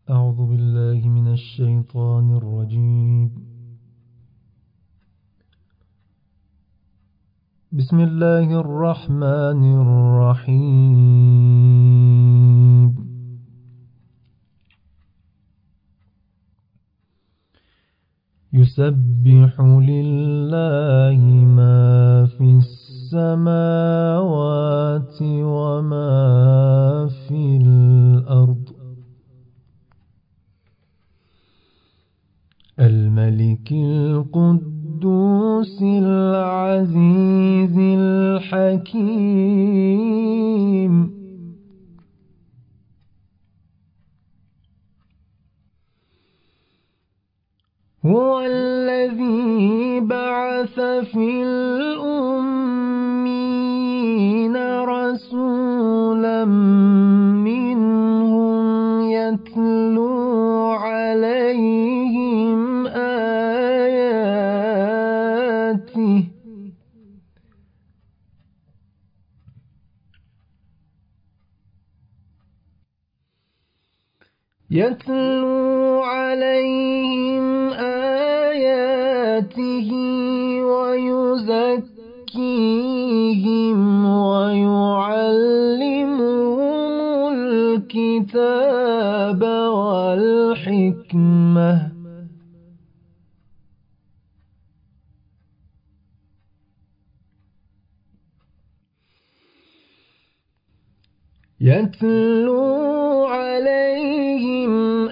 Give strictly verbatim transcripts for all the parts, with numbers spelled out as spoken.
أعوذ بالله من الشيطان الرجيم. بسم الله الرحمن الرحيم. يسبح لله ما في السماوات وما في الأرض، الملك القدوس العزيز الحكيم. هو الذي بعث في الأمين رسولا منهم يتلو عليهم آياته يتلو عليهم آياته ويزكيهم ويعلمهم الكتاب والحكمة يتلو عليهم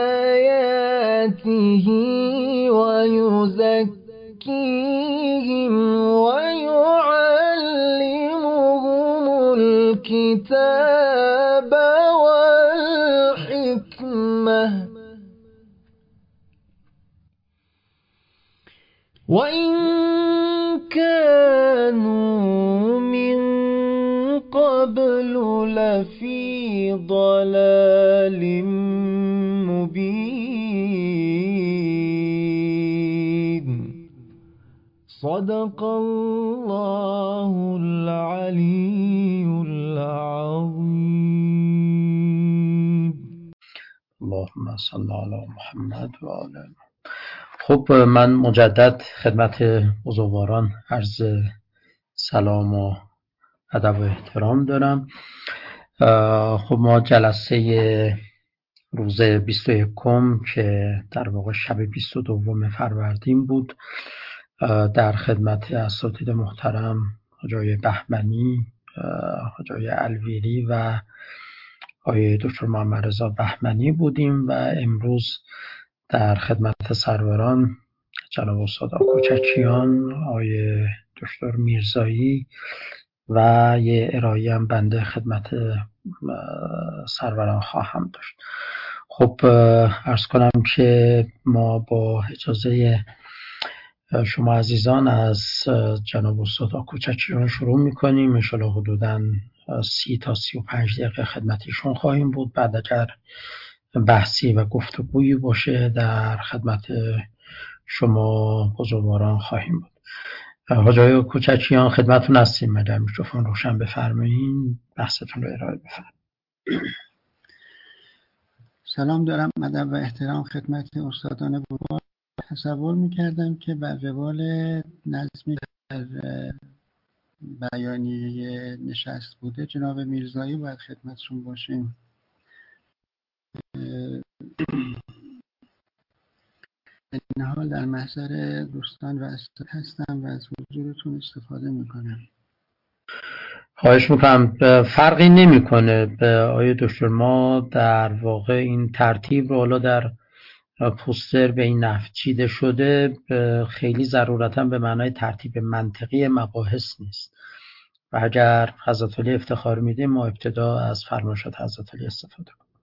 آياته ويزكيهم ويعلمهم الكتاب والحكمة وإن كانوا من قبل لفي ضلال مبين. صدق الله العلي العظيم. اللهم صل علی محمد و آل. خب من مجدد خدمت بزرگواران عرض سلام و ادب و احترام دارم. خب ما جلسه روز بیست و یکم که در واقع شب بیست و دوم فروردین بود در خدمت اساتید محترم حاجی بهمنی، حاجی الویری و آقای دکتر محمد رضا بهمنی بودیم و امروز در خدمت سروران جناب استاد کوچکیان، آقای دکتر میرزایی و یه ارائه هم بنده خدمت سروران خواهم داشت. خب عرض کنم که ما با اجازه شما عزیزان از جناب استاد کوچکیان شروع میکنیم. انشاءالله حدوداً سی تا سی و پنج دقیقه خدمتیشون خواهیم بود. بعد اگر بحثی و گفتگویی باشه در خدمت شما بزرگواران خواهیم بود. حاجی کوچکیان خدمتتون هستیم. مگر میکروفون روشن بفرمایین، بحثتون رو ارائه بفرمایید. سلام دارم، ادب و احترام خدمت استادان بزرگ. تصور میکردم که بر روال نظمی در بیانیه نشست بوده جناب میرزایی باید خدمتشون باشیم. این حال در محضر دوستان و اساتید هستم و از حضورتون استفاده میکنم. خواهش میکنم. فرقی نمیکنه به آیه دکتر. ما در واقع این ترتیب رو حالا در پوستر به این نحو چیده شده، خیلی ضرورتا به معنای ترتیب منطقی مباحث نیست و اگر حضرت علی افتخار میده ما ابتدا از فرمایشات حضرت علی استفاده کنیم.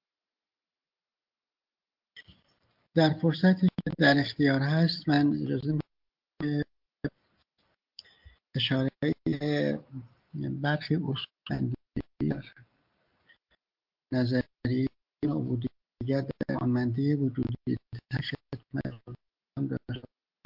در فرصتی که در اختیار هست من اجازه می‌دم اشاره برخی اصول نظری عبودیت در آنمندی وجودی خدمت داشت.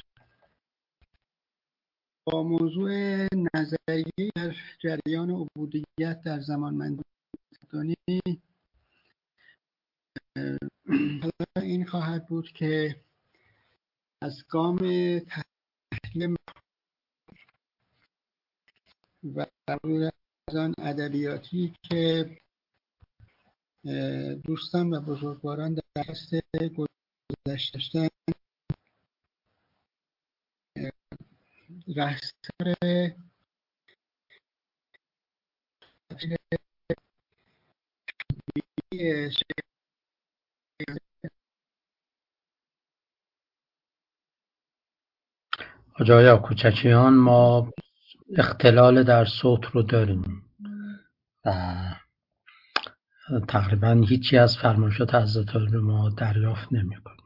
با موضوع نظریه در جریان عبودیت در زمانمندی حالا این خواهد بود که از گام تحلیل و از آن ادبیاتی که دوستان و بزرگواران در دست گذشته داشتن رهسپار حاجی آقا کوچکیان، ما اختلال در صوت رو داریم و تقریبا هیچی از فرمایشات حضرت رو ما دریافت نمی کنیم.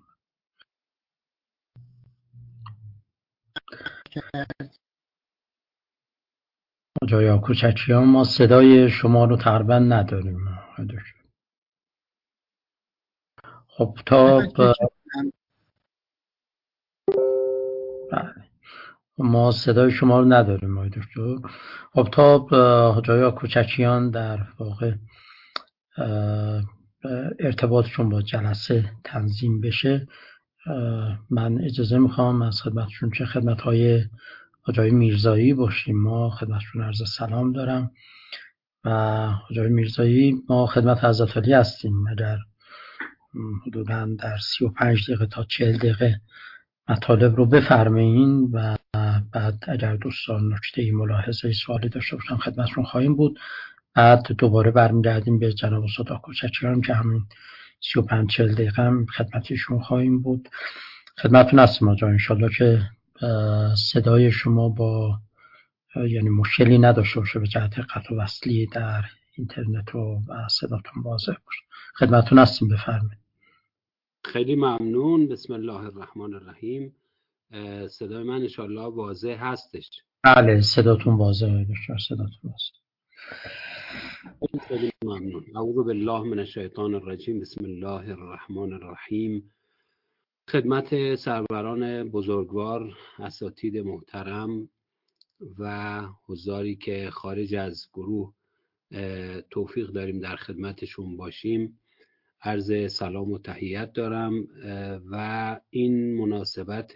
حاجی آقا کوچکیان، ما صدای شما رو تقریبا نداریم. خب تا ب... ما صدای شما رو نداریم آقای دکتر. خب تا حاجی آقا کوچکیان در واقع ارتباطشون با جلسه تنظیم بشه، من اجازه میخوام از خدمتشون چه خدمت‌های حاجی میرزایی باشیم. ما خدمتشون عرض سلام دارم و حاجی میرزایی، ما خدمت حضرت علی هستیم. اگر حدوداً در سی و پنج دقیقه تا چهل دقیقه مطالب رو بفرمایین و بعد اگر دوستان نکته‌ای ملاحظه سوالی داشته باشن خدمتشون خواهیم بود. بعد دوباره برمیگردیم به جناب استاد کوچکیان که همین سی و پنج چهل دقیقه هم خدمتشون خواهیم بود. خدمتتون هستیم آقا، انشالله که صدای شما با یعنی مشکلی نداشته باشه به جهت قطع و وصلی در اینترنت و صداتون واضح باشه. خدمتتون هستیم، بفرمایید. خیلی ممنون. بسم الله الرحمن الرحیم. صدای من انشالله واضح هستش؟ بله، صداتون واضحه دکتر، صداتون واضحه. خیلی ممنون. اعوذ بالله من الشیطان الرجیم. بسم الله الرحمن الرحیم. خدمت سروران بزرگوار، اساتید محترم و حضاری که خارج از گروه توفیق داریم در خدمتشون باشیم، عرض سلام و تحیت دارم و این مناسبت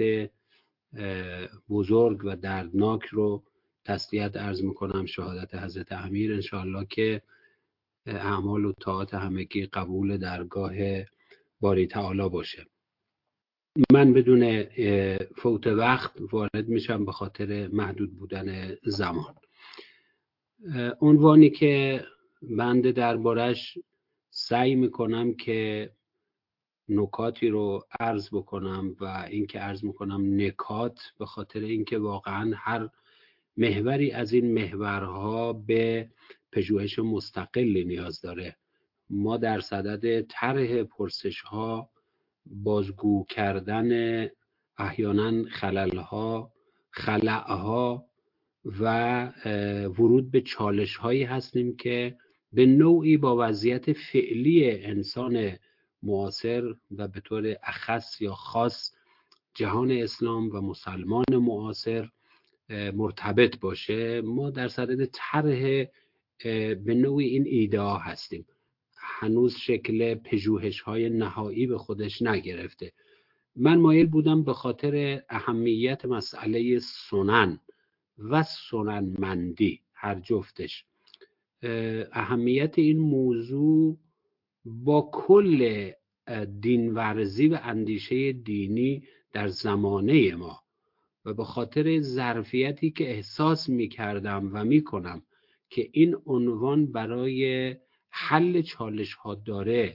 بزرگ و دردناک رو تسلیت عرض میکنم. شهادت حضرت امیر انشاءالله که اعمال و طاعات همگی قبول درگاه باری تعالی باشه. من بدون فوت وقت وارد میشم به خاطر محدود بودن زمان. عنوانی که بنده دربارش سعی میکنم که نکاتی رو عرض بکنم و اینکه عرض میکنم نکات، به خاطر اینکه واقعا هر محوری از این محورها به پژوهش مستقلی نیاز داره. ما در صدد طرح پرسش ها، بازگو کردن احیانا خللها، خلأها و ورود به چالش هایی هستیم که به نوعی با وضعیت فعلی انسان معاصر و به طور اخص یا خاص جهان اسلام و مسلمان معاصر مرتبط باشه. ما در صدد طرح به نوعی این ایده ها هستیم. هنوز شکل پژوهش های نهایی به خودش نگرفته. من مایل بودم به خاطر اهمیت مسئله سنن و سننمندی، هر جفتش، اهمیت این موضوع با کل دین ورزی و اندیشه دینی در زمانه ما و به خاطر ظرفیتی که احساس می کردم و می کنم که این عنوان برای حل چالش ها داره،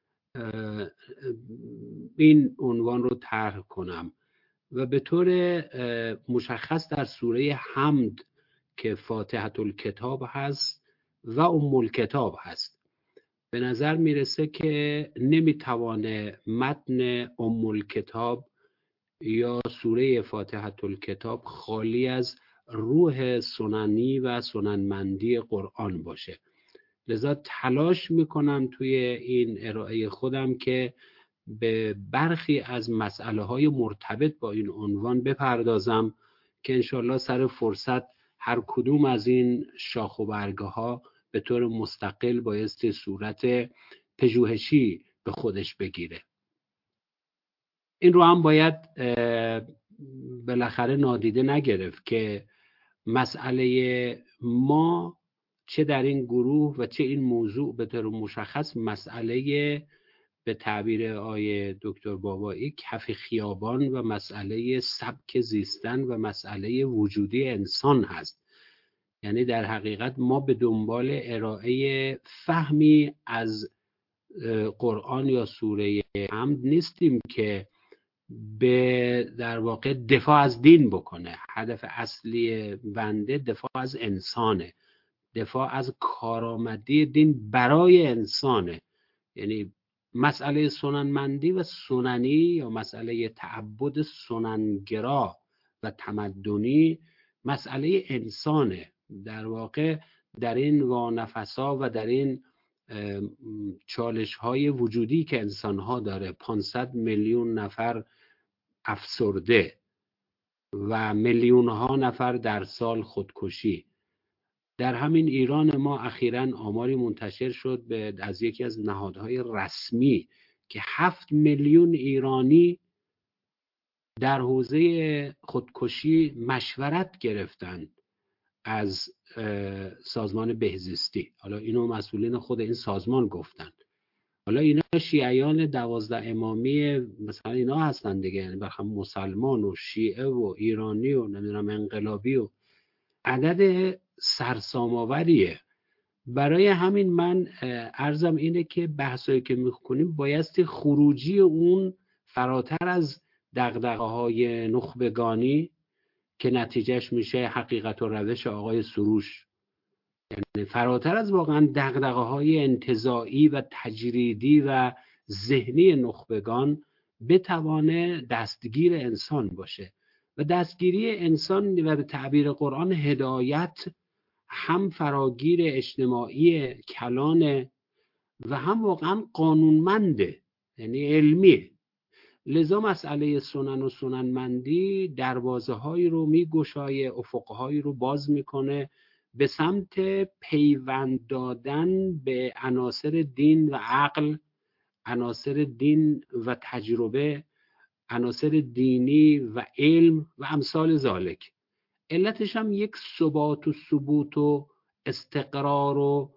این عنوان رو طرح کنم و به طور مشخص در سوره حمد که فاتحة الکتاب هست و ام الکتاب هست، به نظر میرسه که نمیتوانه متن ام الکتاب یا سوره فاتحة الکتاب خالی از روح سننی و سننمندی قرآن باشه. لذا تلاش میکنم توی این ارائه خودم که به برخی از مسئله های مرتبط با این عنوان بپردازم که انشالله سر فرصت هر کدوم از این شاخ و برگه ها به طور مستقل بایستی صورت پژوهشی به خودش بگیره. این رو هم باید بالاخره نادیده نگرفت که مسئله ما چه در این گروه و چه این موضوع به طور مشخص مسئله به تعبیر آیه دکتر بابایی کف خیابان و مسئله سبک زیستن و مسئله وجودی انسان هست. یعنی در حقیقت ما به دنبال ارائه فهمی از قرآن یا سوره حمد نیستیم که به در واقع دفاع از دین بکنه. هدف اصلی بنده دفاع از انسانه، دفاع از کارآمدی دین برای انسانه. یعنی مسئله سننمندی و سننی یا مسئله تعبد سننگرا و تمدنی مسئله انسانه. در واقع در این وانفسا و در این چالش های وجودی که انسان ها داره، پانصد میلیون نفر افسرده و میلیون ها نفر در سال خودکشی. در همین ایران ما اخیراً آماری منتشر شد به از یکی از نهادهای رسمی که هفت میلیون ایرانی در حوزه خودکشی مشورت گرفتند از سازمان بهزیستی. حالا اینو مسئولین خود این سازمان گفتن. حالا اینا شیعیان دوازده امامی مثلا اینا هستن دیگه، یعنی بخم مسلمان و شیعه و ایرانی و نمیدونم انقلابی و عدد سرسام‌آوریه. برای همین من عرضم اینه که بحثایی که میکنیم بایستی خروجی اون فراتر از دغدغه‌های نخبگانی که نتیجهش میشه حقیقت و روش آقای سروش، یعنی فراتر از واقعا دغدغه‌های انتزاعی و تجریدی و ذهنی نخبگان بتوانه دستگیر انسان باشه. و دستگیری انسان و به تعبیر قرآن هدایت هم فراگیر اجتماعی کلانه و هم واقعا قانونمنده، یعنی علمیه. لذا مسئله سنن و سننمندی دروازه هایی رو می گشایه، افق هایی رو باز میکنه به سمت پیوند دادن به عناصر دین و عقل، عناصر دین و تجربه، عناصر دینی و علم و امثال ذالک. علتش هم یک ثبات و ثبوت و استقرار و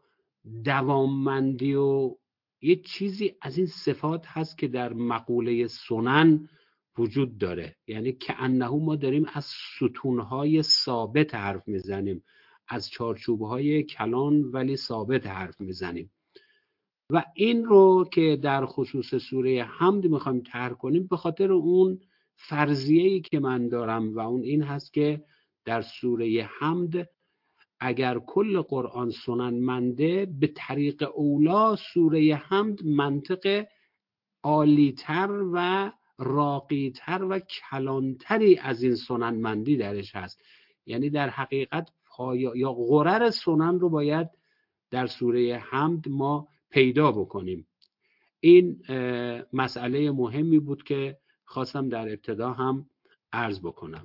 دواممندی و یک چیزی از این صفات هست که در مقوله سنن وجود داره. یعنی که انه ما داریم از ستونهای ثابت حرف میزنیم، از چارچوبهای کلان ولی ثابت حرف میزنیم. و این رو که در خصوص سوره حمد میخوایم طرح کنیم به خاطر اون فرضیه‌ای که من دارم و اون این هست که در سوره حمد اگر کل قرآن سننمنده، به طریق اولا سوره حمد منطق عالیتر و راقیتر و کلانتری از این سننمندی درش هست. یعنی در حقیقت پایا یا غرر سنن رو باید در سوره حمد ما پیدا بکنیم. این مسئله مهمی بود که خواستم در ابتدا هم عرض بکنم.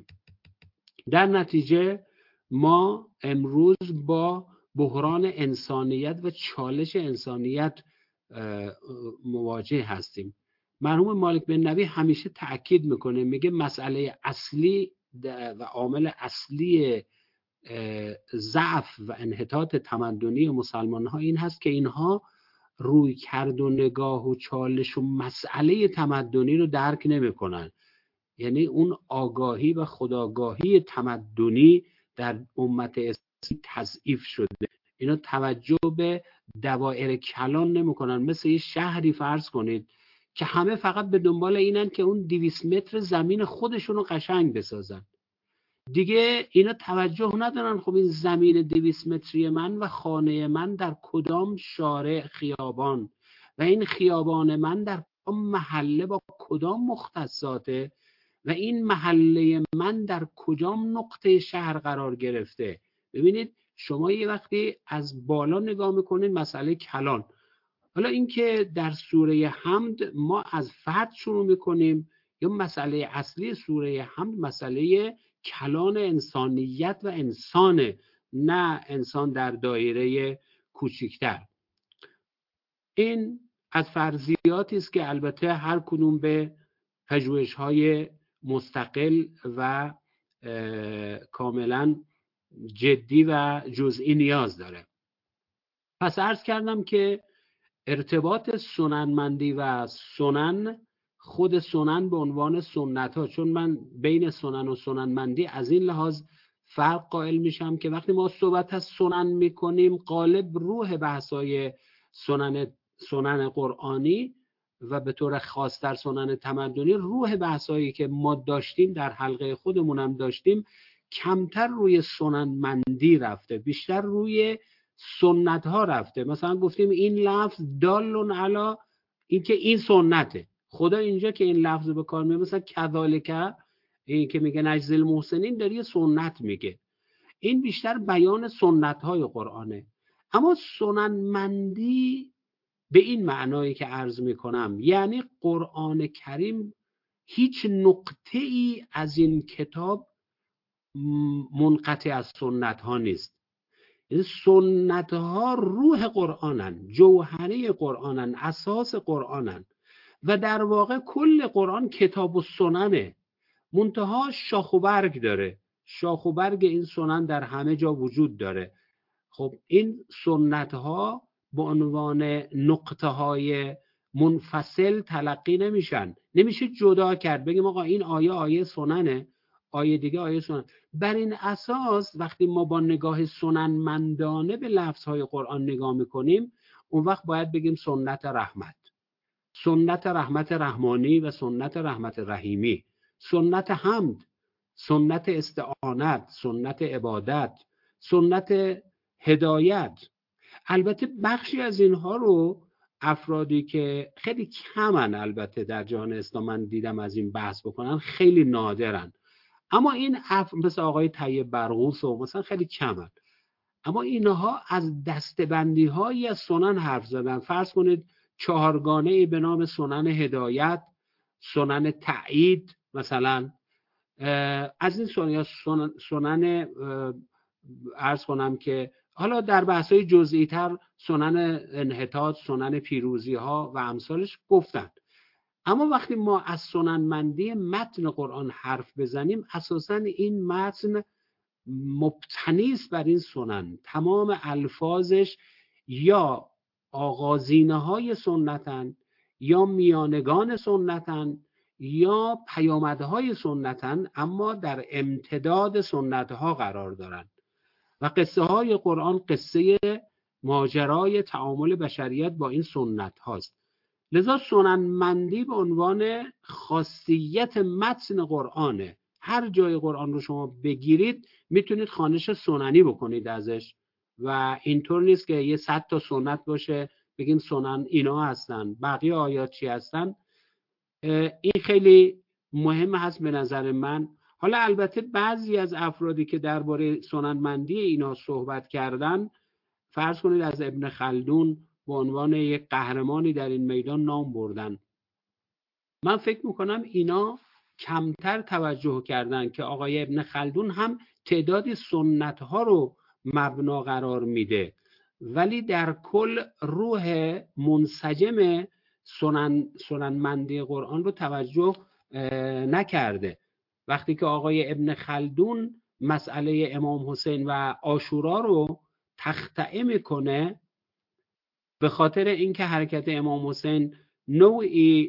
در نتیجه ما امروز با بحران انسانیت و چالش انسانیت مواجه هستیم. مرحوم مالک بن نبی همیشه تأکید میکنه، میگه مسئله اصلی و عامل اصلی ضعف و انحطاط تمدنی مسلمان ها این هست که اینها روی کرد و نگاه و چالش و مسئله تمدنی رو درک نمی کنن. یعنی اون آگاهی و خودآگاهی تمدنی در امت اسلامی تضعیف شده. اینا توجه به دوائر کلان نمی کنن. مثل یه شهری فرض کنید که همه فقط به دنبال اینن که اون دویست متر زمین خودشون رو قشنگ بسازن. دیگه اینا توجه ندارن خب این زمین دویست متری من و خانه من در کدام شارع خیابان و این خیابان من در کدام محله با کدام مختصاته و این محله من در کجام نقطه شهر قرار گرفته. ببینید شما یه وقتی از بالا نگاه میکنید مسئله کلان. حالا اینکه در سوره حمد ما از فرد شروع میکنیم یا مسئله اصلی سوره حمد مسئله کلان انسانیت و انسان، نه انسان در دایره کوچکتر. این از فرضیاتی است که البته هر کدوم به پژوهش‌های مستقل و کاملا جدی و جزئی نیاز داره. پس عرض کردم که ارتباط سننمندی و سنن، خود سنن به عنوان سنت ها، چون من بین سنن و سننمندی از این لحاظ فرق قائل میشم که وقتی ما صحبت از سنن میکنیم غالب روح بحثای سنن سنن قرآنی و به طور خاص در سنن تمدنی، روح بحثایی که ما داشتیم در حلقه خودمونم داشتیم، کمتر روی سننمندی رفته، بیشتر روی سنت ها رفته. مثلا گفتیم این لفظ دالون علی، این که این سنته. خدا اینجا که این لفظ به کار میبره، مثلا کذالک، این که میگه نجزی المحسنین، داره یه سنت میگه. این بیشتر بیان سنت های قرآنه. اما سننمندی به این معنایی که عرض میکنم، یعنی قرآن کریم هیچ نقطه ای از این کتاب منقطع از سنت ها نیست. سنت ها روح قرآنن، جوهره قرآنن، اساس قرآنن و در واقع کل قرآن کتاب و سننه، منتها شاخ و برگ داره. شاخ و برگ این سنن در همه جا وجود داره. خب این سنت ها به عنوان نقطه های منفصل تلقی نمیشن، نمیشه جدا کرد بگیم آقا این آیه آیه سننه، آیه دیگه آیه سنن. بر این اساس وقتی ما با نگاه سننمندانه به لفظهای قرآن نگاه میکنیم، اون وقت باید بگیم سنت رحمت، سنت رحمت رحمانی و سنت رحمت رحیمی، سنت حمد، سنت استعانت، سنت عبادت، سنت هدایت. البته بخشی از اینها رو افرادی که خیلی کمن البته در جهان اسلام من دیدم از این بحث بکنن، خیلی نادرن، اما این اف... مثل آقای طیب برغوث و مثلا خیلی کمن، اما اینها از دستبندی هایی از سنن حرف زدن. فرض کنید چهارگانه ای به نام سنن هدایت، سنن تأیید، مثلا از این سنن، سنن, سنن عرض کنم که حالا در بحث‌های جزئی تر سنن انحطاط، سنن پیروزی ها و امثالش گفتن. اما وقتی ما از سننمندی متن قرآن حرف بزنیم، اساساً این متن مبتنی است بر این سنن. تمام الفاظش یا آغازینه های سنتن، یا میانگان سنتن، یا پیامدهای سنتن، اما در امتداد سنتها قرار دارن. و قصه های قرآن قصه ماجرای تعامل بشریت با این سنت هاست. لذا سننمندی به عنوان خاصیت متن قرآنه. هر جای قرآن رو شما بگیرید میتونید خوانش سننی بکنید ازش، و اینطور نیست که یه صد تا سنت باشه بگیم سنن اینا هستن، بقیه آیات چی هستن. این خیلی مهم هست به نظر من. حالا البته بعضی از افرادی که درباره سننمندی اینا صحبت کردن، فرض کنید از ابن خلدون به عنوان یک قهرمانی در این میدان نام بردن، من فکر میکنم اینا کمتر توجه کردن که آقای ابن خلدون هم تعدادی سنت ها رو مبنا قرار میده، ولی در کل روح منسجم سنن سننمندی قرآن رو توجه نکرده. وقتی که آقای ابن خلدون مسئله امام حسین و عاشورا رو تخطئه میکنه به خاطر اینکه حرکت امام حسین نوعی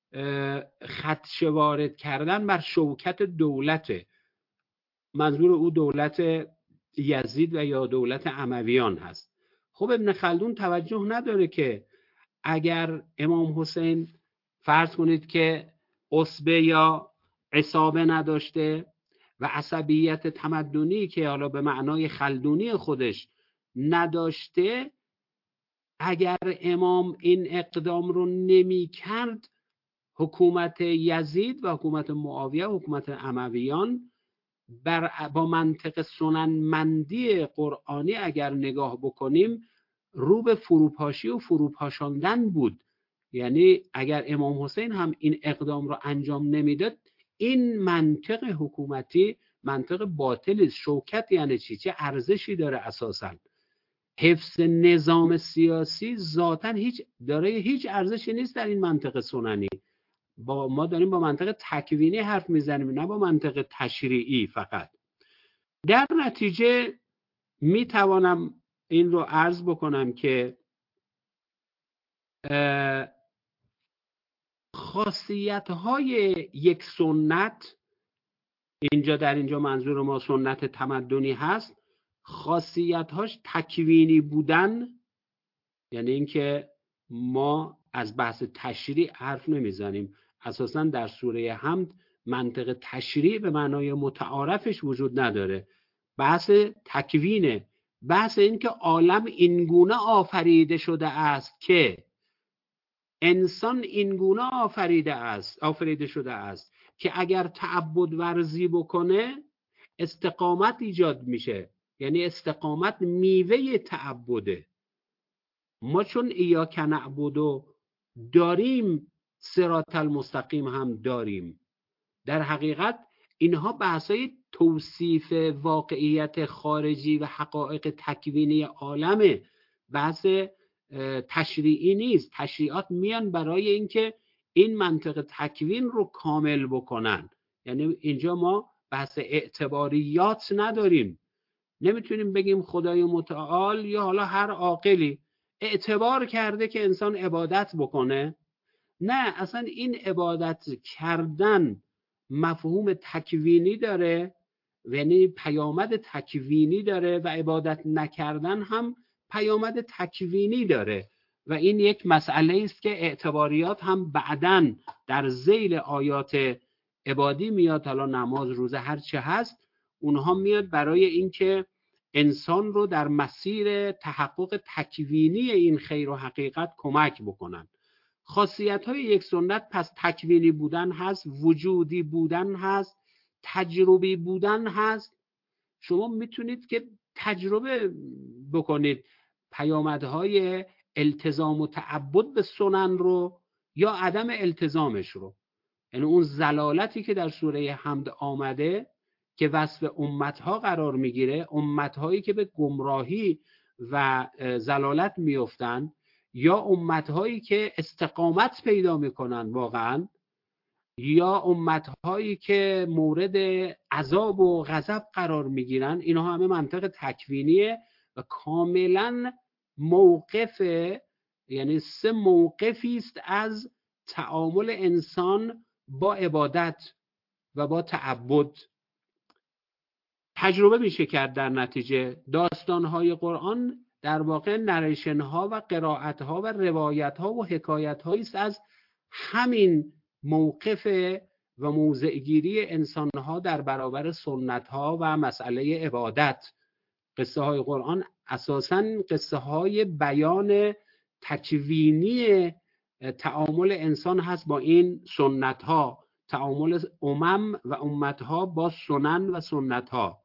خدشه وارد کردن بر شوکت دولته، منظور او دولت یزید و یا دولت امویان هست. خب ابن خلدون توجه نداره که اگر امام حسین فرض کنید که عصبه یا عصابه نداشته و عصبیت تمدنی که حالا به معنای خلدونی خودش نداشته، اگر امام این اقدام رو نمی کرد، حکومت یزید و حکومت معاویه و حکومت امویان بر با منطق سننمندی قرآنی اگر نگاه بکنیم رو به فروپاشی و فروپاشاندن بود. یعنی اگر امام حسین هم این اقدام رو انجام نمیداد، این منطق حکومتی منطق باطلی است. شوکت یعنی چی؟ چه ارزشی داره اساساً؟ حفظ نظام سیاسی ذاتاً هیچ دارای هیچ ارزشی نیست در این منطق سننی. با ما داریم با منطق تکوینی حرف میزنیم، نه با منطق تشریعی فقط. در نتیجه میتوانم این رو عرض بکنم که خاصیت های یک سنت، اینجا در اینجا منظور ما سنت تمدنی هست، خاصیت هاش تکوینی بودن، یعنی اینکه ما از بحث تشریع حرف نمیزنیم. اساساً در سوره حمد منطق تشریع به معنای متعارفش وجود نداره. بحث تکوینه، بحث این که عالم اینگونه آفریده شده است که انسان اینگونه آفریده است آفریده شده است که اگر تعبد ورزی بکنه استقامت ایجاد میشه. یعنی استقامت میوه تعبده. ما چون ایاک نعبدو داریم، صراط المستقیم هم داریم. در حقیقت اینها بحثای توصیف واقعیت خارجی و حقایق تکوینی عالمه، بحث تشریعی نیست. تشریعات میان برای اینکه این منطق تکوین رو کامل بکنن. یعنی اینجا ما بحث اعتباریات نداریم. نمیتونیم بگیم خدای متعال یا حالا هر عاقلی اعتبار کرده که انسان عبادت بکنه. نه، اصلا این عبادت کردن مفهوم تکوینی داره، یعنی پیامد تکوینی داره، و عبادت نکردن هم پیامد تکوینی داره. و این یک مسئله است که اعتباریات هم بعداً در ذیل آیات عبادی میاد، حالا نماز، روزه، هر چه هست، اونها میاد برای اینکه انسان رو در مسیر تحقق تکوینی این خیر و حقیقت کمک بکنن. خاصیت های یک سنت پس تکوینی بودن هست، وجودی بودن هست، تجربی بودن هست. شما میتونید که تجربه بکنید پیامدهای التزام و تعبد به سنن رو یا عدم التزامش رو. یعنی اون زلالتی که در سوره حمد آمده که وصف امتها قرار میگیره، امتهایی که به گمراهی و زلالت میفتن یا امتهایی که استقامت پیدا میکنن واقعا، یا امتهایی که مورد عذاب و غضب قرار میگیرن، اینها همه منطق تکوینیه و کاملا موقف، یعنی سه موقفی است از تعامل انسان با عبادت و با تعبد. تجربه میشه کرد در نتیجه. داستانهای قرآن در واقع نریشن ها و قرائت ها و روایت ها و حکایت هایی است از همین موقف و موضعگیری انسان ها در برابر سنت ها و مسئله عبادت. قصه های قرآن اساساً قصه های بیان تکوینی تعامل انسان هست با این سنت ها، تعامل امم و امت ها با سنن و سنت ها.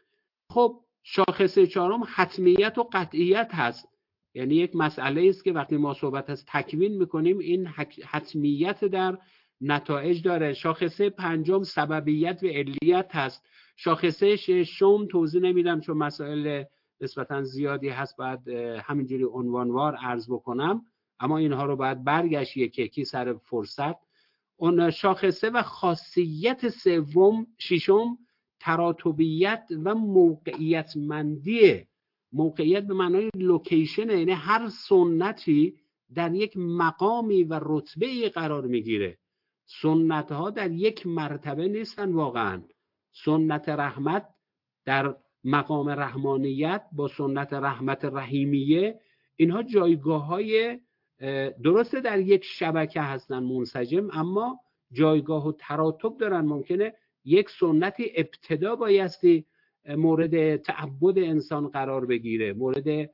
خب شاخصه چهارم حتمیت و قطعیت هست. یعنی یک مسئله است که وقتی ما صحبت از تکوین میکنیم این حتمیت در نتایج داره. شاخصه پنجم سببیت و علیت هست. شاخصه ششم توضیح نمیدم چون مسائل نسبتا زیادی هست، باید همینجوری عنوانوار عرض بکنم، اما اینها رو باید برگشت یکی یکی سر فرصت. اون شاخصه و خاصیت سوم ششم تراتبیت و موقعیت مندیه. موقعیت به معنای لوکیشن، یعنی هر سنتی در یک مقامی و رتبه‌ای قرار میگیره. سنت ها در یک مرتبه نیستن واقعا. سنت رحمت در مقام رحمانیت با سنت رحمت رحیمیه، اینها جایگاه های درسته در یک شبکه هستن منسجم، اما جایگاه و تراتب دارن. ممکنه یک سنتی ابتدا بایستی مورد تعبد انسان قرار بگیره، مورد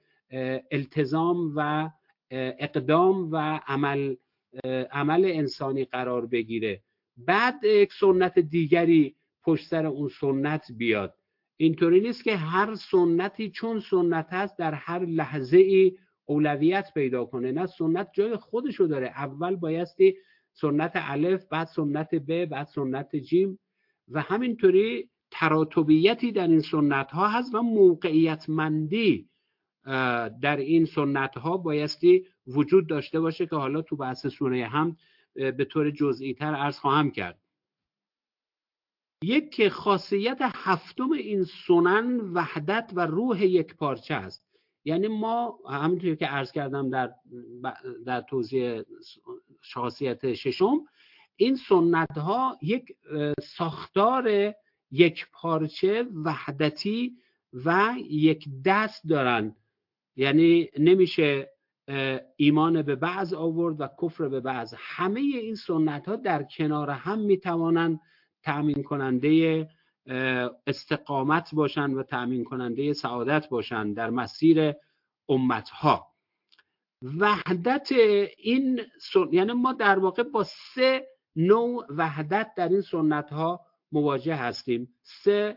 التزام و اقدام و عمل عمل انسانی قرار بگیره، بعد یک سنت دیگری پشت سر اون سنت بیاد. اینطوری نیست که هر سنتی چون سنت هست در هر لحظه ای اولویت پیدا کنه. نه، سنت جای خودشو داره. اول بایستی سنت الف، بعد سنت ب، بعد سنت جیم، و همینطوری تراتبیتی در این سنت ها هست و موقعیت مندی. در این سنت ها بایستی وجود داشته باشه که حالا تو بحث سوره حمد به طور جزئی تر عرض خواهم کرد. یک خاصیت هفتم این سنن وحدت و روح یک پارچه است. یعنی ما همونطور که عرض کردم در در توضیح خاصیت ششم، این سنت ها یک ساختار یک پارچه وحدتی و یک دست دارن. یعنی نمیشه ایمان به بعض آورد و کفر به بعض. همه این سنت ها در کنار هم میتوانند تأمین کننده استقامت باشند و تأمین کننده سعادت باشند در مسیر امت ها. وحدت این سن... یعنی ما در واقع با سه نوع وحدت در این سنت ها مواجه هستیم. سه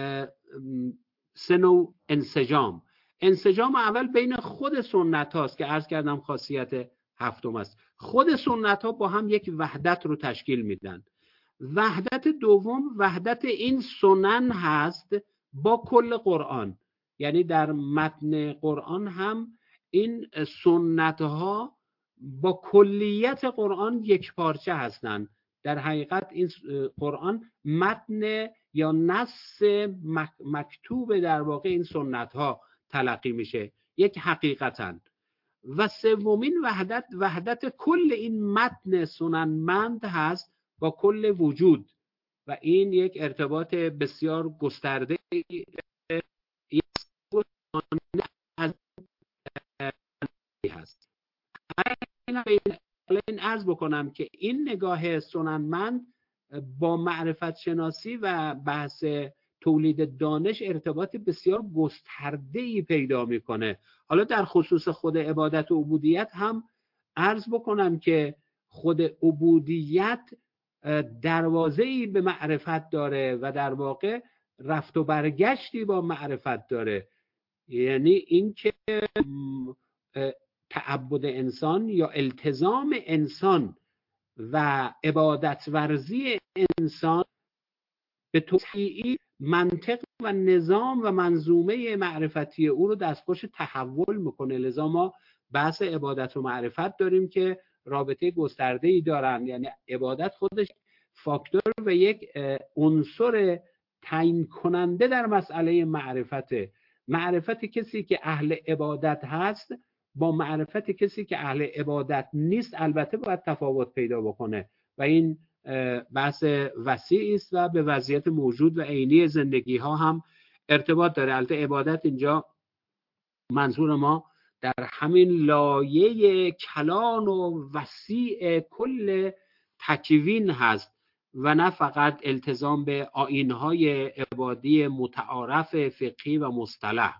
سه نوع انسجام. انسجام اول بین خود سنت هاست که عرض کردم خاصیت هفتم است. خود سنت ها با هم یک وحدت رو تشکیل میدن. وحدت دوم وحدت این سنن هست با کل قرآن. یعنی در متن قرآن هم این سنت ها با کلیت قرآن یک پارچه هستند. در حقیقت این قرآن متن یا نص مکتوب در واقع این سنت ها تلقی میشه، یک حقیقتن. و سومین وحدت وحدت کل این متن سننمند هست با کل وجود و این یک ارتباط بسیار گسترده هست. این عرض بکنم که این نگاه سننمند با معرفت شناسی و بحث تولید دانش ارتباط بسیار گسترده‌ای پیدا میکنه. حالا در خصوص خود عبادت و عبودیت هم عرض بکنم که خود عبودیت دروازه‌ای به معرفت داره و در واقع رفت و برگشتی با معرفت داره. یعنی اینکه تعبد انسان یا التزام انسان و عبادت ورزی انسان به طبیعی منطق و نظام و منظومه معرفتی او رو دستخوش تحول میکنه. لذا ما بحث عبادت و معرفت داریم که رابطه گسترده‌ای دارن. یعنی عبادت خودش فاکتور و یک عنصر تعیین کننده در مسئله معرفته. معرفت کسی که اهل عبادت هست با معرفت کسی که اهل عبادت نیست البته باید تفاوت پیدا بکنه و این بحث وسیعی است و به وضعیت موجود و عینی زندگی ها هم ارتباط داره. البته عبادت اینجا منظور ما در همین لایه کلان و وسیع کل تکوین هست و نه فقط التزام به آیین‌های عبادی متعارف فقهی و مصطلح.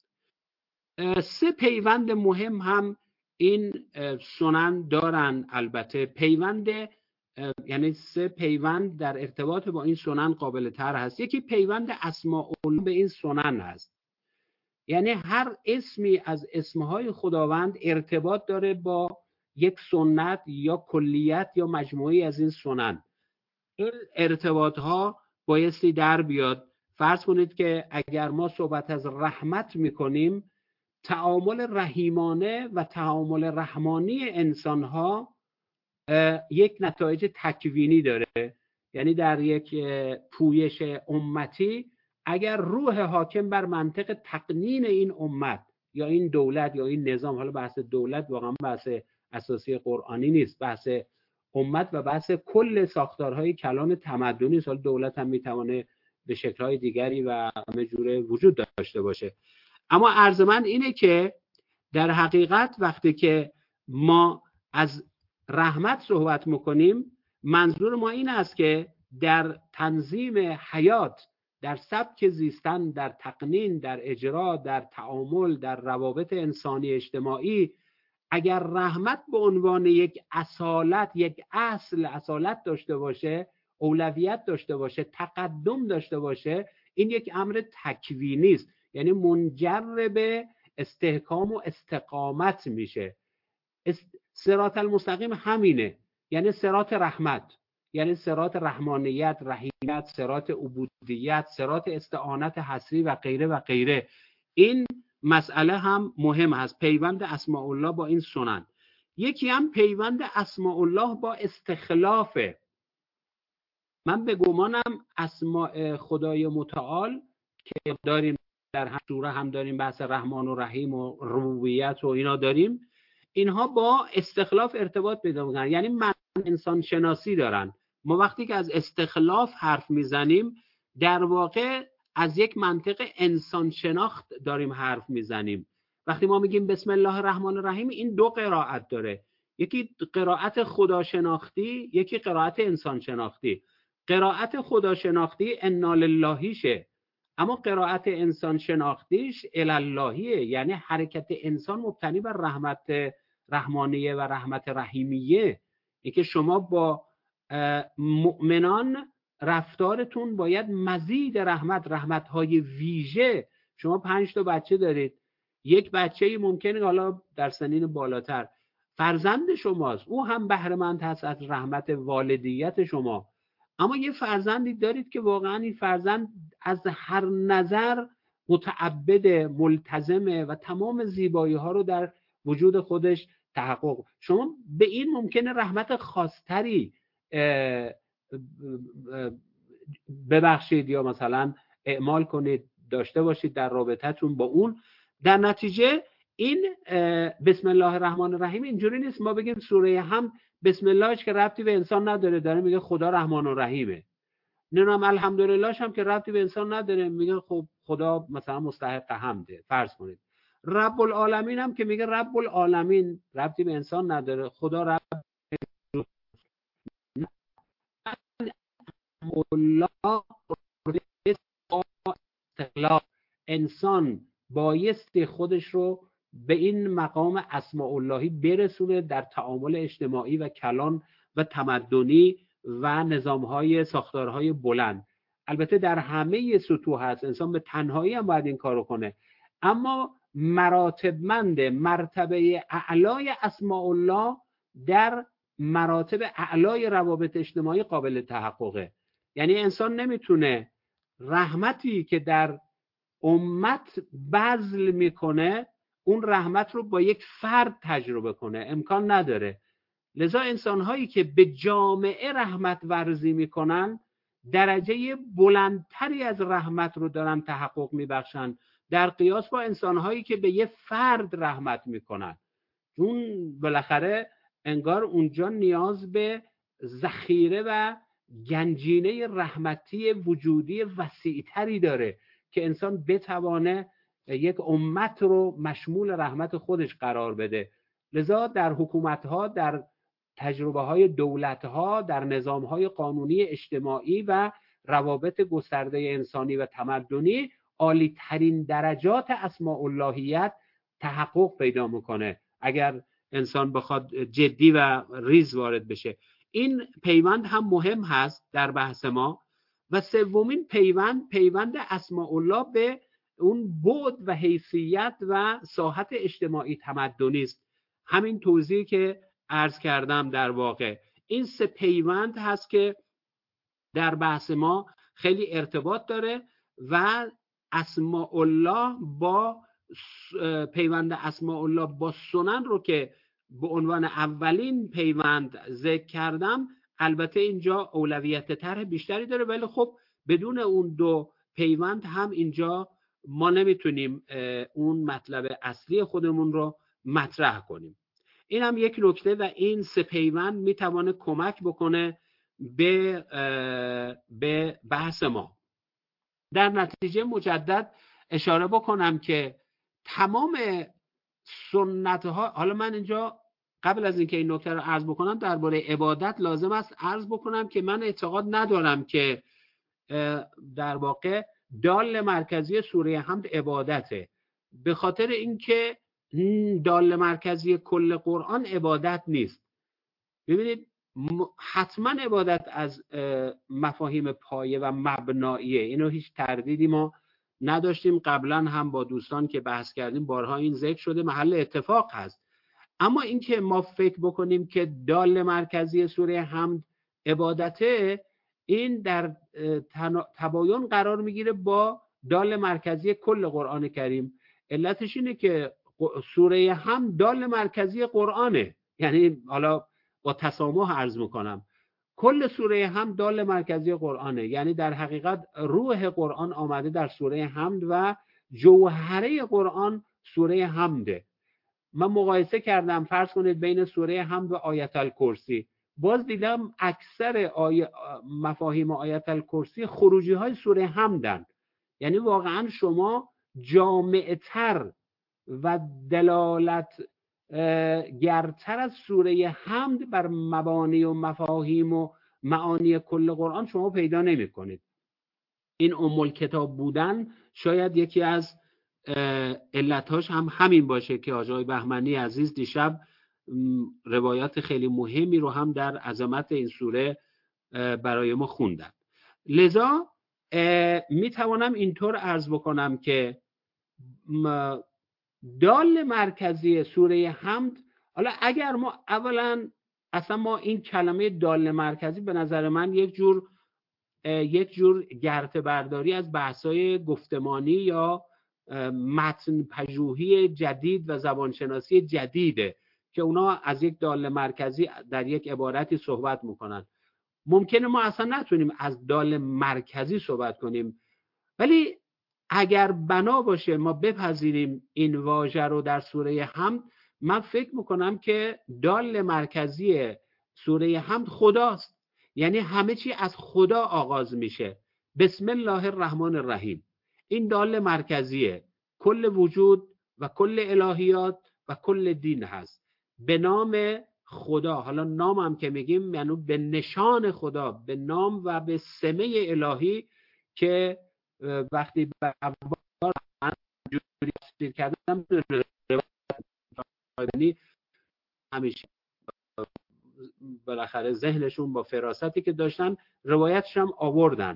سه پیوند مهم هم این سنن دارن. البته پیوند یعنی سه پیوند در ارتباط با این سنن قابل تر هست. یکی پیوند اسماء الله به این سنن هست. یعنی هر اسمی از اسمهای خداوند ارتباط داره با یک سنت یا کلیت یا مجموعی از این سنن. این ارتباط ها بایستی در بیاد. فرض کنید که اگر ما صحبت از رحمت میکنیم، تعامل رحیمانه و تعامل رحمانی انسان ها یک نتایج تکوینی داره. یعنی در یک پویش امتی اگر روح حاکم بر منطق تقنین این امت یا این دولت یا این نظام، حالا بحث دولت واقعا بحث اساسی قرآنی نیست، بحث امت و بحث کل ساختارهای کلان تمدنی است. حالا دولت هم میتونه به شکل‌های دیگری و همه جوره وجود داشته باشه. اما عرض من اینه که در حقیقت وقتی که ما از رحمت صحبت میکنیم، منظور ما این است که در تنظیم حیات، در سبک زیستن، در تقنین، در اجرا، در تعامل، در روابط انسانی اجتماعی، اگر رحمت به عنوان یک اصالت، یک اصل اصالت داشته باشه، اولویت داشته باشه، تقدم داشته باشه، این یک امر تکوینی است. یعنی منجر به استحکام و استقامت میشه. صراط المستقیم همینه، یعنی صراط رحمت، یعنی صراط رحمانیت، رحیمیت، صراط عبودیت، صراط استعانت حصری و غیره و غیره. این مسئله هم مهم هست، پیوند اسماء الله با این سنن. یکی هم پیوند اسماء الله با استخلافه. من به گمانم اسماء خدای متعال که داریم در هم سوره هم داریم، بحث رحمان و رحیم و ربوبیت و اینا داریم، اینها با استخلاف ارتباط پیدا میکنن، یعنی من انسان شناسی دارن. ما وقتی که از استخلاف حرف میزنیم در واقع از یک منطق انسان شناخت داریم حرف میزنیم. وقتی ما میگیم بسم الله الرحمن الرحیم، این دو قرائت داره، یکی قرائت خداشناختی، یکی قرائت انسان شناختی. قرائت خداشناختی انا للهیشه، اما قرائت انسان شناختیش الاللهیه، یعنی حرکت انسان مبتنی بر رحمت رحمانیه و رحمت رحیمیه. اینکه شما با مؤمنان رفتارتون باید مزید رحمت، رحمت‌های ویژه. شما پنج تا بچه دارید، یک بچه‌ای ممکنه حالا در سنین بالاتر فرزند شماست، او هم بهره‌مند هست از رحمت والدیت شما، اما یه فرزندی دارید که واقعا این فرزند از هر نظر متعبد، ملتزمه و تمام زیبایی ها رو در وجود خودش تحقق. شما به این ممکنه رحمت خاصتری ببخشید یا مثلا اعمال کنید، داشته باشید در رابطتون با اون. در نتیجه این بسم الله الرحمن الرحیم اینجوری نیست ما بگیم سوره هم بسم اللهش که ربطی به انسان نداره، داره میگه خدا رحمان و رحیمه. نمیدونم الحمدللهش هم که ربطی به انسان نداره، میگه خب خدا مثلا مستحق حمده، فرض کنید. رب العالمین هم که میگه رب العالمین، ربطی به انسان نداره، خدا رب الله. انسان بایستی خودش رو به این مقام اسماء اللهی برسونه در تعامل اجتماعی و کلان و تمدنی و نظام‌های ساختارهای بلند. البته در همه سطوح هست، انسان به تنهایی هم باید این کارو کنه، اما مراتبمند مرتبه اعلای اسماء الله در مراتب اعلای روابط اجتماعی قابل تحققه. یعنی انسان نمیتونه رحمتی که در امت بذل میکنه اون رحمت رو با یک فرد تجربه کنه، امکان نداره. لذا انسان‌هایی که به جامعه رحمت ورزی میکنن درجه بلندتری از رحمت رو دارن تحقق میبخشن در قیاس با انسان‌هایی که به یه فرد رحمت میکنن. چون بالاخره انگار اونجا نیاز به ذخیره و گنجینه رحمتی وجودی وسیع‌تری داره که انسان بتوانه یک امت رو مشمول رحمت خودش قرار بده. لذا در حکومت‌ها، در تجربه‌های دولت‌ها، در نظام‌های قانونی اجتماعی و روابط گسترده انسانی و تمدنی عالی ترین درجات اسماء اللهیت تحقق پیدا میکنه اگر انسان بخواد جدی و ریز وارد بشه. این پیوند هم مهم هست در بحث ما. و سومین پیوند، پیوند اسماء الله به اون بعد و حیثیت و ساحت اجتماعی تمدنی است. همین توضیحی که عرض کردم در واقع این سه پیوند هست که در بحث ما خیلی ارتباط داره و اسماء الله با پیوند اسماء الله با سنن رو که به عنوان اولین پیوند ذکر کردم، البته اینجا اولویت طرح بیشتری داره، ولی خب بدون اون دو پیوند هم اینجا ما نمیتونیم اون مطلب اصلی خودمون رو مطرح کنیم. این هم یک نکته و این سه پیوند میتوانه کمک بکنه به به بحث ما. در نتیجه مجدد اشاره بکنم که تمام سنت ها، حالا من اینجا قبل از اینکه این نکته رو عرض بکنم درباره عبادت لازم است عرض بکنم که من اعتقاد ندارم که در واقع دال مرکزی سوره حمد عبادته، به خاطر اینکه دال مرکزی کل قرآن عبادت نیست. ببینید حتما عبادت از مفاهیم پایه و مبناییه، اینو هیچ تردیدی ما نداشتیم، قبلا هم با دوستان که بحث کردیم بارها این ذکر شده، محل اتفاق هست. اما اینکه ما فکر بکنیم که دال مرکزی سوره حمد عبادته، این در تباین قرار میگیره با دال مرکزی کل قرآن کریم. علتش اینه که سوره حمد دال مرکزی قرآنه. یعنی حالا با تسامح عرض میکنم، کل سوره حمد دال مرکزی قرآنه. یعنی در حقیقت روح قرآن آمده در سوره حمد و جوهره قرآن سوره حمده. من مقایسه کردم، فرض کنید بین سوره حمد و آیت الکرسی، باز دیدم اکثر آی... مفاهیم آیت الکرسی خروجی های سوره حمدن. یعنی واقعا شما جامعتر و دلالت گرتر از سوره حمد بر مبانی و مفاهیم و معانی کل قرآن شما پیدا نمی کنید. این ام الکتاب بودن شاید یکی از علتاش هم همین باشه که آقای بهمنی عزیز دیشب روایات خیلی مهمی رو هم در عظمت این سوره برای ما خوندن. لذا می توانم اینطور عرض بکنم که دال مرکزی سوره حمد، حالا اگر ما اولا اصلا ما این کلمه دال مرکزی به نظر من یک جور یک جور گرته برداری از بحث‌های گفتمانی یا متن پژوهی جدید و زبانشناسی جدیده که اونا از یک دال مرکزی در یک عبارتی صحبت میکنن. ممکنه ما اصلا نتونیم از دال مرکزی صحبت کنیم، ولی اگر بنا باشه ما بپذیریم این واژه رو در سوره حمد، من فکر میکنم که دال مرکزی سوره حمد خداست. یعنی همه چی از خدا آغاز میشه. بسم الله الرحمن الرحیم، این دال مرکزیه. کل وجود و کل الهیات و کل دین هست به نام خدا. حالا نام هم که میگیم یعنی به نشان خدا، به نام و به سمه الهی که وقتی به عبار جوری تفسیر کردم همیشه بالاخره ذهنشون با فراستی که داشتن روایتش هم آوردن.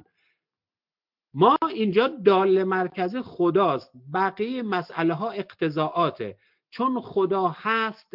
ما اینجا دال مرکز خداست، بقیه مسئله ها اقتضاعاته. چون خدا هست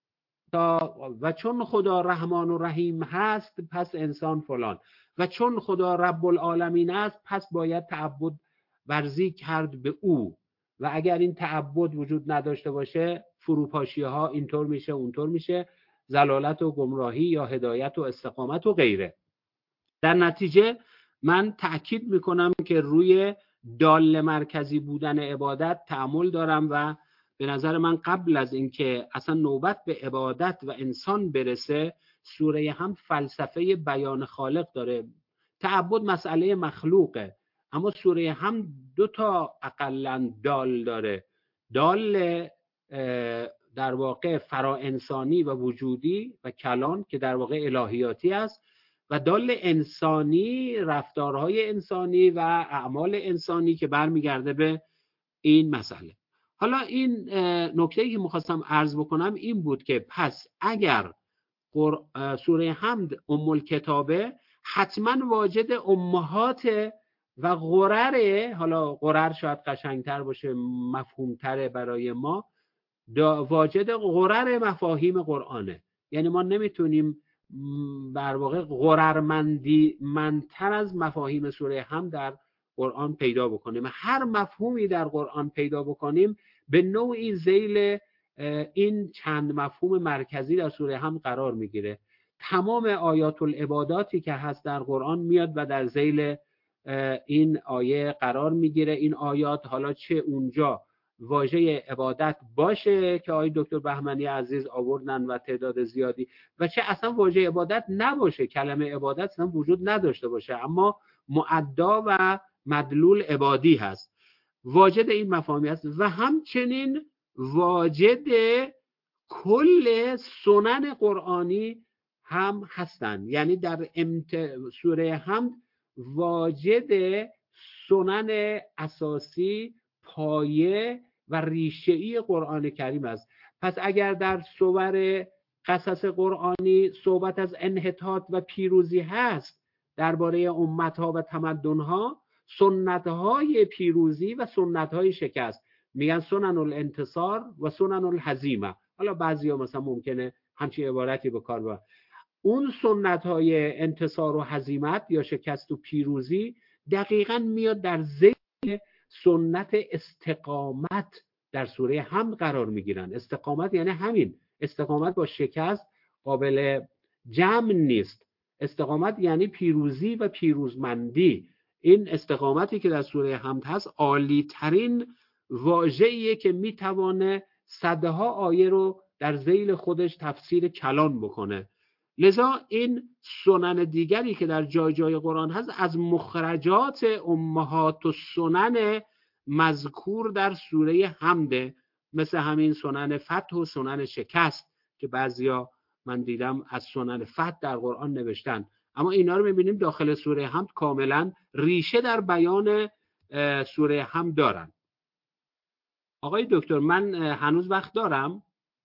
و چون خدا رحمان و رحیم هست پس انسان فلان، و چون خدا رب العالمین است پس باید تعبد ورزی کرد به او، و اگر این تعبد وجود نداشته باشه فروپاشی ها اینطور میشه اونطور میشه، ضلالت و گمراهی یا هدایت و استقامت و غیره. در نتیجه من تأکید میکنم که روی دال مرکزی بودن عبادت تأمل دارم و به نظر من قبل از اینکه اصلا نوبت به عبادت و انسان برسه، سوره هم فلسفه بیان خالق داره. تعبد مسئله مخلوقه، اما سوره هم دو تا اقلاً دال داره. دال در واقع فرا انسانی و وجودی و کلان که در واقع الهیاتی است، و دال انسانی رفتارهای انسانی و اعمال انسانی که برمیگرده به این مسئله. حالا این نکته‌ای که می‌خواستم عرض بکنم این بود که پس اگر سوره حمد ام الکتابه، حتما واجد امهات و غرره، حالا غرر شاید قشنگتر باشه مفهومتره برای ما، واجد غرر مفاهیم قرآنه. یعنی ما نمیتونیم در واقع غررمندی منتر از مفاهیم سوره حمد در قرآن پیدا بکنیم. هر مفهومی در قرآن پیدا بکنیم به نوعی ذیل این چند مفهوم مرکزی در سوره حمد قرار میگیره. تمام آیات العباداتی که هست در قرآن میاد و در ذیل این آیه قرار میگیره. این آیات حالا چه اونجا واژه عبادت باشه که آقای دکتر بهمنی عزیز آوردن و تعداد زیادی، و چه اصلا واژه عبادت نباشه، کلمه عبادت اصلا وجود نداشته باشه، اما معدا و مدلول عبادی هست، واجد این مفاهیم است. و همچنین واجد کل سنن قرآنی هم هستند. یعنی در امت... سوره حمد واجد سنن اساسی، پایه و ریشه‌ای قرآن کریم است. پس اگر در سور قصص قرآنی صحبت از انحطاط و پیروزی هست درباره امتها و تمدنها، سنتهای پیروزی و سنتهای شکست میگن سنن الانتصار و سنن الهزیمه. حالا بعضیا مثلا ممکنه همچین عبارتی به کار ببرن. اون سنتهای انتصار و هزیمت یا شکست و پیروزی دقیقاً میاد در ذهن سنت استقامت در سوره حمد قرار میگیرن. استقامت یعنی همین، استقامت با شکست قابل جمع نیست. استقامت یعنی پیروزی و پیروزمندی. این استقامتی که در سوره حمد هست عالی ترین واژه‌ایه که میتوانه صدها آیه رو در ذیل خودش تفسیر کلان بکنه. لذا این سنن دیگری که در جای جای قرآن هست از مخرجات امهات و سنن مذکور در سوره حمد، مثل همین سنن فتح و سنن شکست که بعضیا من دیدم از سنن فتح در قرآن نوشتن، اما اینا رو میبینیم داخل سوره حمد کاملا ریشه در بیان سوره حمد دارن. آقای دکتر من هنوز وقت دارم؟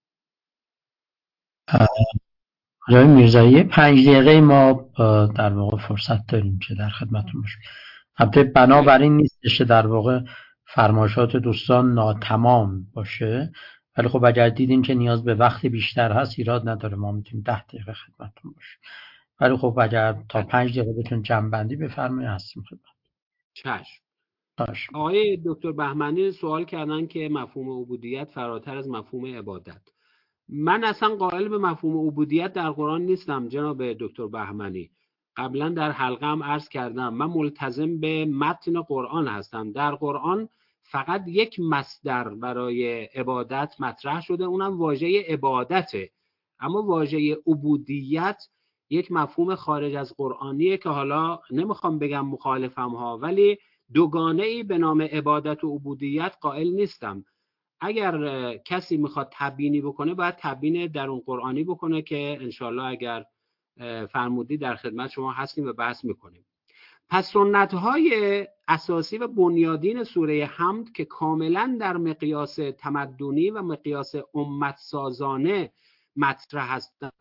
آقای میرزایی پنج دقیقه ما در واقع فرصت داریم که در خدمتون باشیم. البته بنابراین نیستش که در واقع فرمایشات دوستان ناتمام باشه، ولی خب اگر دیدین که نیاز به وقت بیشتر هست ایراد نداره، ما میتونیم ده دقیقه خدمتون باشیم. ولی خب اگر تا پنج دقیقه بتون جمع بندی بفرمایید هستیم خدمت. چشم. باش. آقای دکتر بهمنی سوال کردن که مفهوم عبودیت فراتر از مفهوم عبادت. من اصلا قائل به مفهوم عبودیت در قرآن نیستم جناب دکتر بهمنی. قبلا در حلقه هم عرض کردم من ملتزم به متن قرآن هستم. در قرآن فقط یک مصدر برای عبادت مطرح شده، اونم واژه عبادته. اما واژه عبودیت یک مفهوم خارج از قرآنیه که حالا نمیخوام بگم مخالفم ها، ولی دوگانه ای به نام عبادت و عبودیت قائل نیستم. اگر کسی میخواد تبیینی بکنه باید تبیین درون قرآنی بکنه که انشالله اگر فرمودی در خدمت شما هستیم و بحث میکنیم. پس سنت‌های اساسی و بنیادین سوره حمد که کاملا در مقیاس تمدنی و مقیاس امت سازانه مطرح هستند،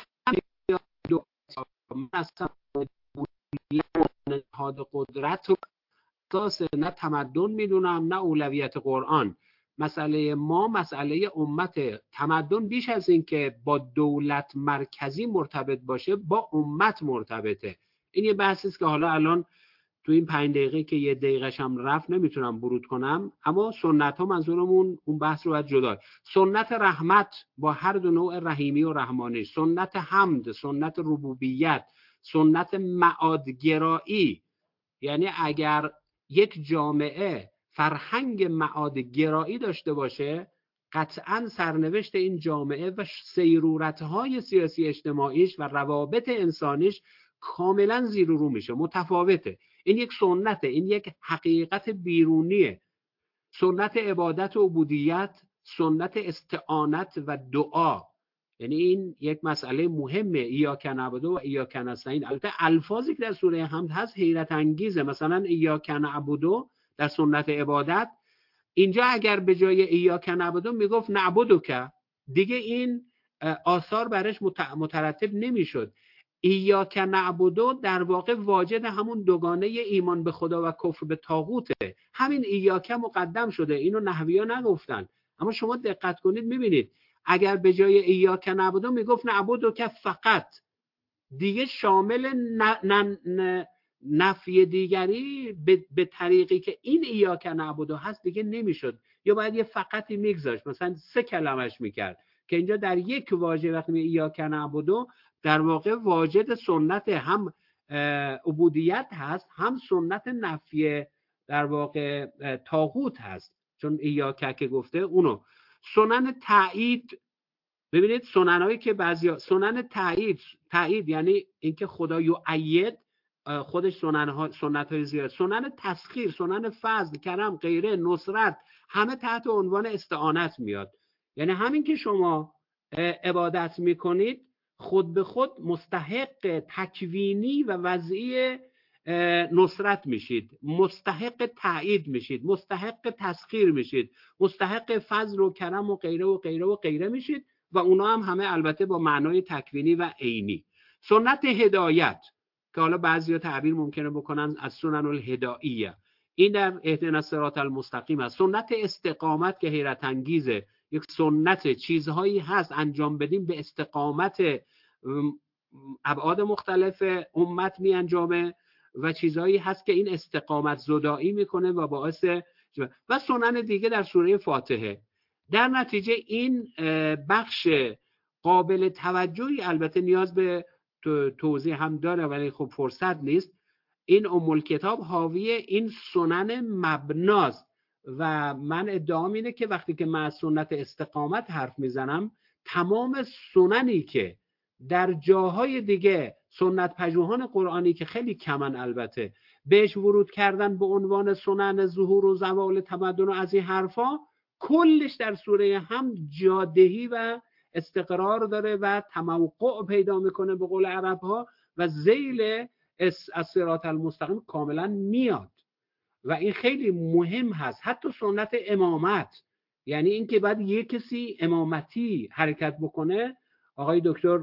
اصلا نهاد قدرت رو اساس نه تمدن میدونم نه اولویت قرآن. مسئله ما مسئله امت. تمدن بیش از این که با دولت مرکزی مرتبط باشه با امت مرتبطه. این یه بحثی است که حالا الان تو این پنج دقیقه که یه دقیقش هم رفت نمیتونم ورود کنم، اما سنت ها منظورمون اون بحث رو باید جدا. سنت رحمت با هر دو نوع رحیمی و رحمانی، سنت حمد، سنت ربوبیت، سنت معادگرایی. یعنی اگر یک جامعه فرهنگ معادگرایی داشته باشه قطعاً سرنوشت این جامعه و سیرورت‌های سیاسی اجتماعیش و روابط انسانیش کاملا زیر و رو میشه، متفاوته. این یک سنته، این یک حقیقت بیرونیه. سنت عبادت و عبودیت، سنت استعانت و دعا، یعنی این یک مسئله مهمه. ایاک نعبد و ایاک نستعین. البته الفاظی که در سوره حمد هست حیرت انگیزه. مثلا ایاک نعبد در سنت عبادت، اینجا اگر به جای ایاک نعبد میگفت نعبدک، دیگه این آثار برش مترتب نمیشد. ایاک نعبد در واقع واجد همون دوگانه ایمان به خدا و کفر به طاغوته. همین ایاک مقدم شده، اینو نحوی‌ها نگفتن، اما شما دقت کنید میبینید اگر به جای ایاک نعبد میگفت نعبدک فقط، دیگه شامل ن... ن... ن... نفی دیگری به... به طریقی که این ایاک نعبد هست دیگه نمیشد، یا باید یه فقطی میگذاشت، مثلا سه کلمش میکرد که اینجا در یک واژه وقتی می ایاک نعبد در واقع واجد سنت هم عبودیت هست، هم سنت نفی در واقع طاغوت هست، چون ایاک که گفته اونو. سنن تایید، ببینید سننایی که بعضیا سنن تایید، تایید یعنی اینکه خدا یؤید، خودش سنن ها سنت های زیاد. سنن تسخیر، سنن فضل، کرم، غیره، نصرت، همه تحت عنوان استعانت میاد. یعنی همین که شما عبادت میکنید خود به خود مستحق تکوینی و وضعی نصرت میشید، مستحق تایید میشید، مستحق تسخیر میشید، مستحق فضل و کرم و غیره و غیره و غیره میشید، و اونا هم همه البته با معنای تکوینی و عینی. سنت هدایت که حالا بعضیا تعبیر ممکنه بکنن از سنن الهداییه، این در اهدنا الصراط المستقیم است. سنت استقامت که حیرت انگیزه، یک سنت چیزهایی هست انجام بدیم به استقامت ابعاد مختلف امت می انجامه، و چیزهایی هست که این استقامت زدایی میکنه و باعث و سنن دیگه در سوره فاتحه. در نتیجه این بخش قابل توجهی، البته نیاز به توضیح هم داره ولی خب فرصت نیست، این ام الکتاب حاوی این سنن مبناست و من ادعام اینه که وقتی که من از سنت استقامت حرف میزنم، تمام سننی که در جاهای دیگه سنت پژوهان قرآنی که خیلی کمن البته بهش ورود کردن به عنوان سنن ظهور و زوال تمدن و از این حرفا، کلش در سوره حمد جادهی و استقرار داره و تموقع پیدا میکنه به قول عرب ها و ذیل الصراط المستقیم کاملا میاد و این خیلی مهم هست. حتی سنت امامت، یعنی این که بعد یک کسی امامتی حرکت بکنه، آقای دکتر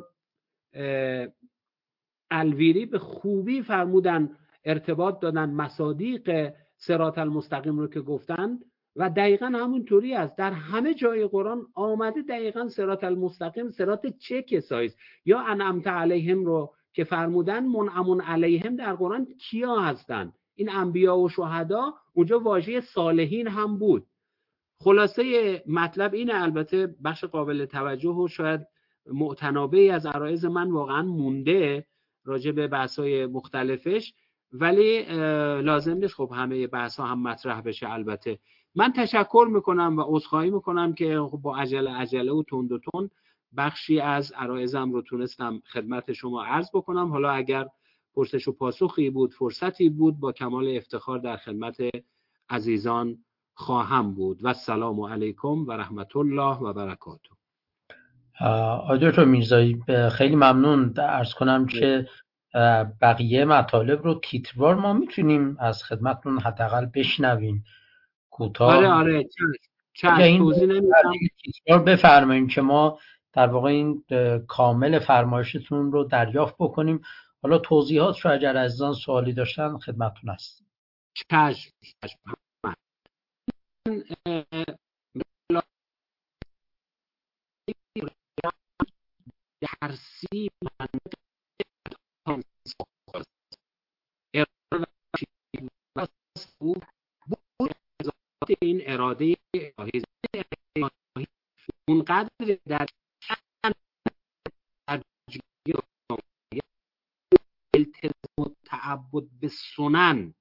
الویری به خوبی فرمودن، ارتباط دادن مصادیق صراط المستقیم رو که گفتن و دقیقا همونطوری است. در همه جای قرآن آمده دقیقا صراط المستقیم صراط چه کسایی است. یا انعمت علیهم رو که فرمودن، منعم علیهم در قرآن کیا هستند؟ این انبیا و شهدا، اونجا واژه صالحین هم بود. خلاصه مطلب اینه، البته بخش قابل توجه و شاید معتنابهی از عرایض من واقعا مونده راجع به بحث‌های مختلفش، ولی لازم نیست خب همه بحث‌ها هم مطرح بشه. البته من تشکر میکنم و عذرخواهی میکنم که با عجله عجله و تند و تند بخشی از عرایضم رو تونستم خدمت شما عرض بکنم. حالا اگر پرسش و پاسخی بود، فرصتی بود، با کمال افتخار در خدمت عزیزان خواهم بود. و السلام علیکم و رحمت الله و برکاته. آقای دکتر میرزایی خیلی ممنون. عرض کنم که بقیه مطالب رو تیتروار ما میتونیم از خدمتتون حداقل بشنویم کوتاه. آره آره چشم توضیح نمیدم. تیتروار بفرماییم که ما در واقع این کامل فرمایشتون رو دریافت بکنیم. حالا توضیحات رو اگر عزیزان سوالی داشتن خدمتتون هست. چشم چشم درسی این اراده الهی اونقدر در التزام و تعبد به سنن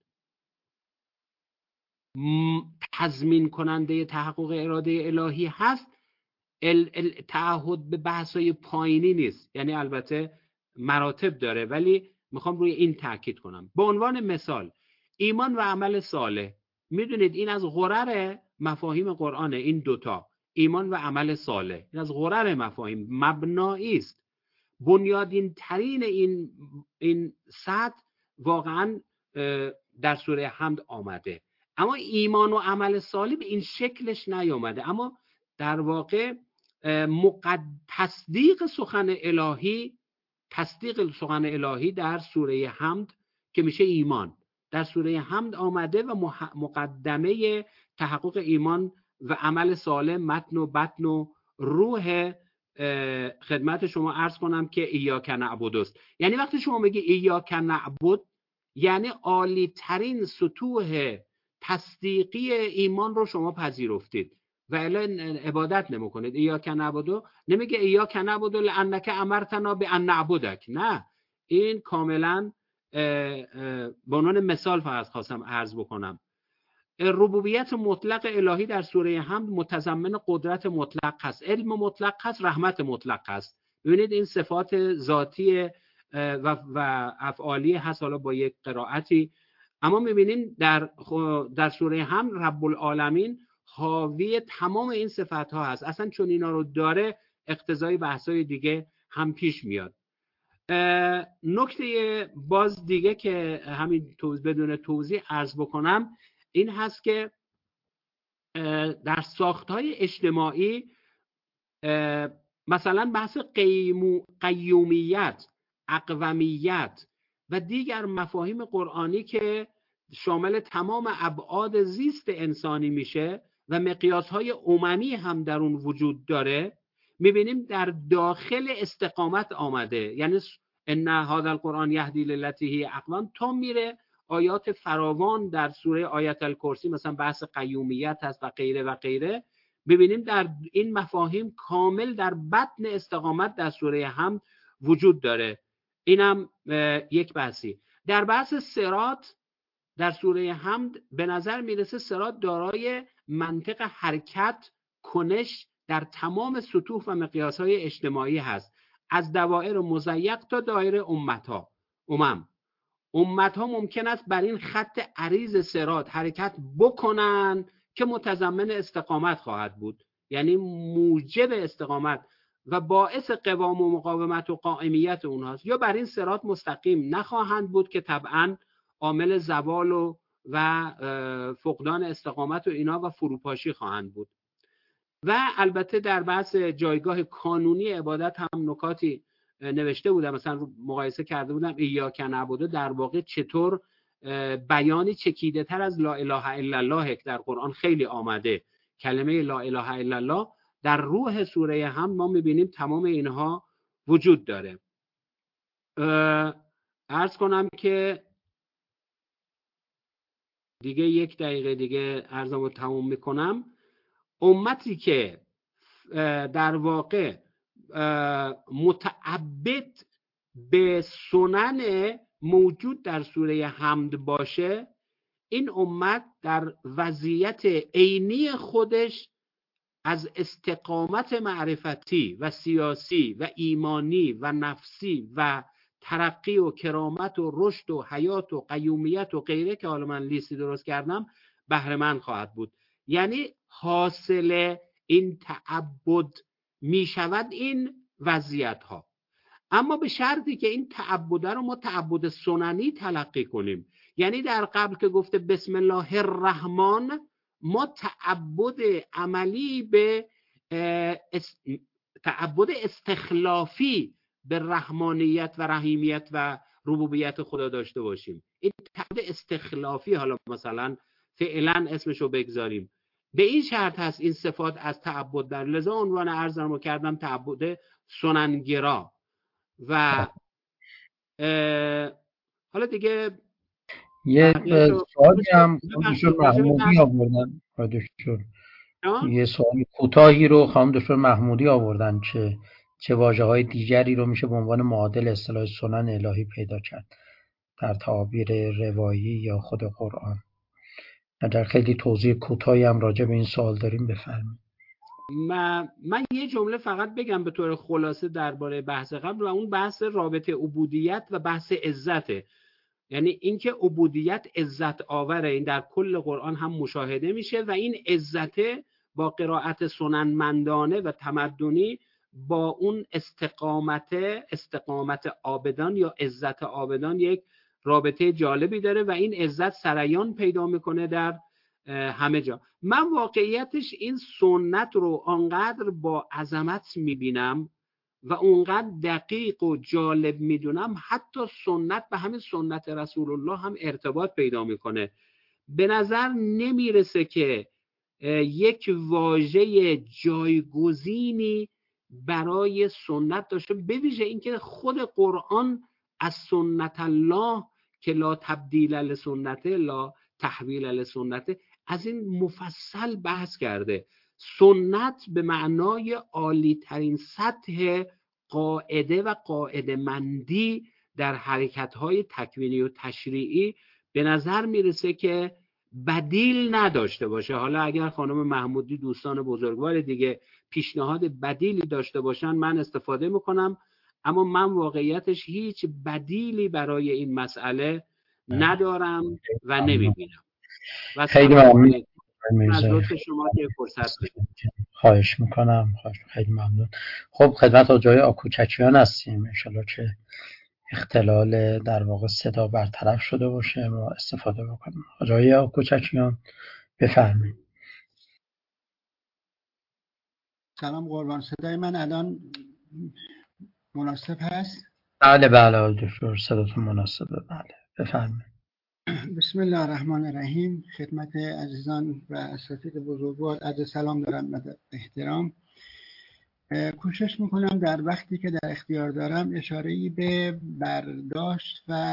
تضمین کننده تحقق اراده الهی هست، تعهد به بحث‌های پایینی نیست. یعنی البته مراتب داره ولی میخوام روی این تاکید کنم. به عنوان مثال ایمان و عمل صالح، میدونید این از غرر مفاهیم قرآنه. این دوتا ایمان و عمل صالح این از غرر مفاهیم مبنایی است. بنیادین ترین این این سطح واقعا در سوره حمد آمده، اما ایمان و عمل صالح به این شکلش نیامده. اما در واقع مقد... تصدیق سخن الهی تصدیق سخن الهی در سوره حمد که میشه ایمان، در سوره حمد آمده و مقدمه تحقق ایمان و عمل صالح متن و بطن و روح خدمت شما عرض کنم که ایاک نعبد است. یعنی وقتی شما میگی ایاک نعبد، یعنی عالی ترین سطوح تصدیقی ایمان رو شما پذیرفتید و الی عبادت نمیکنید. ایاک نعبد نمیگه ایاک نعبد لانک امرتنا بان نعبدک، نه، این کاملا به عنوان مثال فقط خواستم عرض بکنم. ربوبیت مطلق الهی در سوره حمد متضمن قدرت مطلق هست، علم مطلق هست، رحمت مطلق هست. ببینید این صفات ذاتی و, و افعالی هست، حالا با یک قرائتی. اما میبینیم در در سوره حمد رب العالمین حاوی تمام این صفات ها هست. اصلا چون اینا رو داره اقتضای بحثای دیگه هم پیش میاد. نکته باز دیگه که همین توضیح بدون توضیح عرض بکنم این هست که در ساختهای اجتماعی مثلا بحث قیمو قیومیت، اقومیت و دیگر مفاهیم قرآنی که شامل تمام ابعاد زیست انسانی میشه و مقیاسهای اممی هم در اون وجود داره، میبینیم در داخل استقامت آمده. یعنی ان هذا القرآن یهدی للتی هی اقوم تا میره آیات فراوان در سوره آیت الکرسی مثلا بحث قیومیت هست و غیره و غیره، ببینیم در این مفاهیم کامل در بطن استقامت در سوره حمد وجود داره. اینم یک بحثی. در بحث صراط در سوره حمد به نظر میرسه صراط دارای منطق حرکت کنش در تمام سطوح و مقیاسهای اجتماعی هست، از دوائر مضیق تا دایره امتها امم امتها ممکن است بر این خط عریض صراط حرکت بکنن که متضمن استقامت خواهد بود، یعنی موجب استقامت و باعث قوام و مقاومت و قائمیت اونهاست، یا بر این صراط مستقیم نخواهند بود که طبعاً عامل زوال و و فقدان استقامت و اینا و فروپاشی خواهند بود. و البته در بحث جایگاه قانونی عبادت هم نکاتی نوشته بودم، مثلا مقایسه کرده بودم ایاک نعبد در واقع چطور بیانی چکیده تر از لا اله الا الله در قرآن خیلی آمده. کلمه لا اله الا الله در روح سوره هم ما میبینیم تمام اینها وجود داره. عرض کنم که دیگه یک دقیقه دیگه عرضمو تموم میکنم. امتی که در واقع متعبد به سنن موجود در سوره حمد باشه، این امت در وضعیت عینی خودش از استقامت معرفتی و سیاسی و ایمانی و نفسی و ترقی و کرامت و رشد و حیات و قیومیت و غیره که حالا من لیستی درست کردم بهره مند خواهد بود. یعنی حاصل این تعبد می شود این وضعیت ها، اما به شرطی که این تعبد رو ما تعبد سننی تلقی کنیم. یعنی در قبل که گفته بسم الله الرحمن، ما تعبد عملی به تعبد استخلافی به رحمانیت و رحیمیت و ربوبیت خدا داشته باشیم. این تعبد استخلافی، حالا مثلا فعلا اسمشو بگذاریم، به این شرط هست این صفات از تعبد در، لذا عنوان عرضم رو کردم تعبد سننگرا. و حالا دیگه یه سوالی هم دکتر محمودی آوردن، یه سوال کوتاهی رو خانم دکتر محمودی آوردن که چه واژه‌های دیگری رو میشه به عنوان معادل اصطلاح سنن الهی پیدا کرد در تعابیر روایی یا خود قرآن. اگر خیلی توضیح کوتاهی هم راجع به این سوال داریم بفرمایید. من, من یه جمله فقط بگم به طور خلاصه درباره بحث قبل، و اون بحث رابطه عبودیت و بحث عزته. یعنی اینکه عبودیت عزت آوره، این در کل قرآن هم مشاهده میشه و این عزته با قرائت سننمندانه و تمدنی با اون استقامت استقامت عابدان یا عزت عابدان یک رابطه جالبی داره و این عزت سریان پیدا میکنه در همه جا. من واقعیتش این سنت رو آنقدر با عظمت میبینم و اونقدر دقیق و جالب میدونم، حتی سنت به همین سنت رسول الله هم ارتباط پیدا میکنه. به نظر نمیرسه که یک واژه جایگزینی برای سنت داشته، به ویژه اینکه خود قرآن از سنت الله که لا تبدیل لسنته لا تحویل لسنته از این مفصل بحث کرده. سنت به معنای عالی ترین سطح قاعده و قاعده مندی در حرکت‌های تکوینی و تشریعی به نظر میرسه که بدیل نداشته باشه. حالا اگر خانم محمودی دوستان بزرگوار دیگه پیشنهاد بدیلی داشته باشن من استفاده میکنم، اما من واقعیتش هیچ بدیلی برای این مسئله ندارم و نمیبینم. و خیلی ممنون از لطف شما که فرصت بدید. خواهش میکنم. خواهش خیلی ممنون. خب خدمت آقای آکوچکیان هستیم، انشالله که اختلال در واقع صدا برطرف شده باشه ما استفاده بکنیم. آقای آکوچکیان بفرمایید. سلام قربان، صدای من الان مناسب هست؟ بله بله دکتر صداتون مناسبه. بله بفرمایید. بسم الله الرحمن الرحیم. خدمت عزیزان و اساتید بزرگوار عرض سلام دارم و احترام. کوشش میکنم در وقتی که در اختیار دارم اشاره‌ای به برداشت و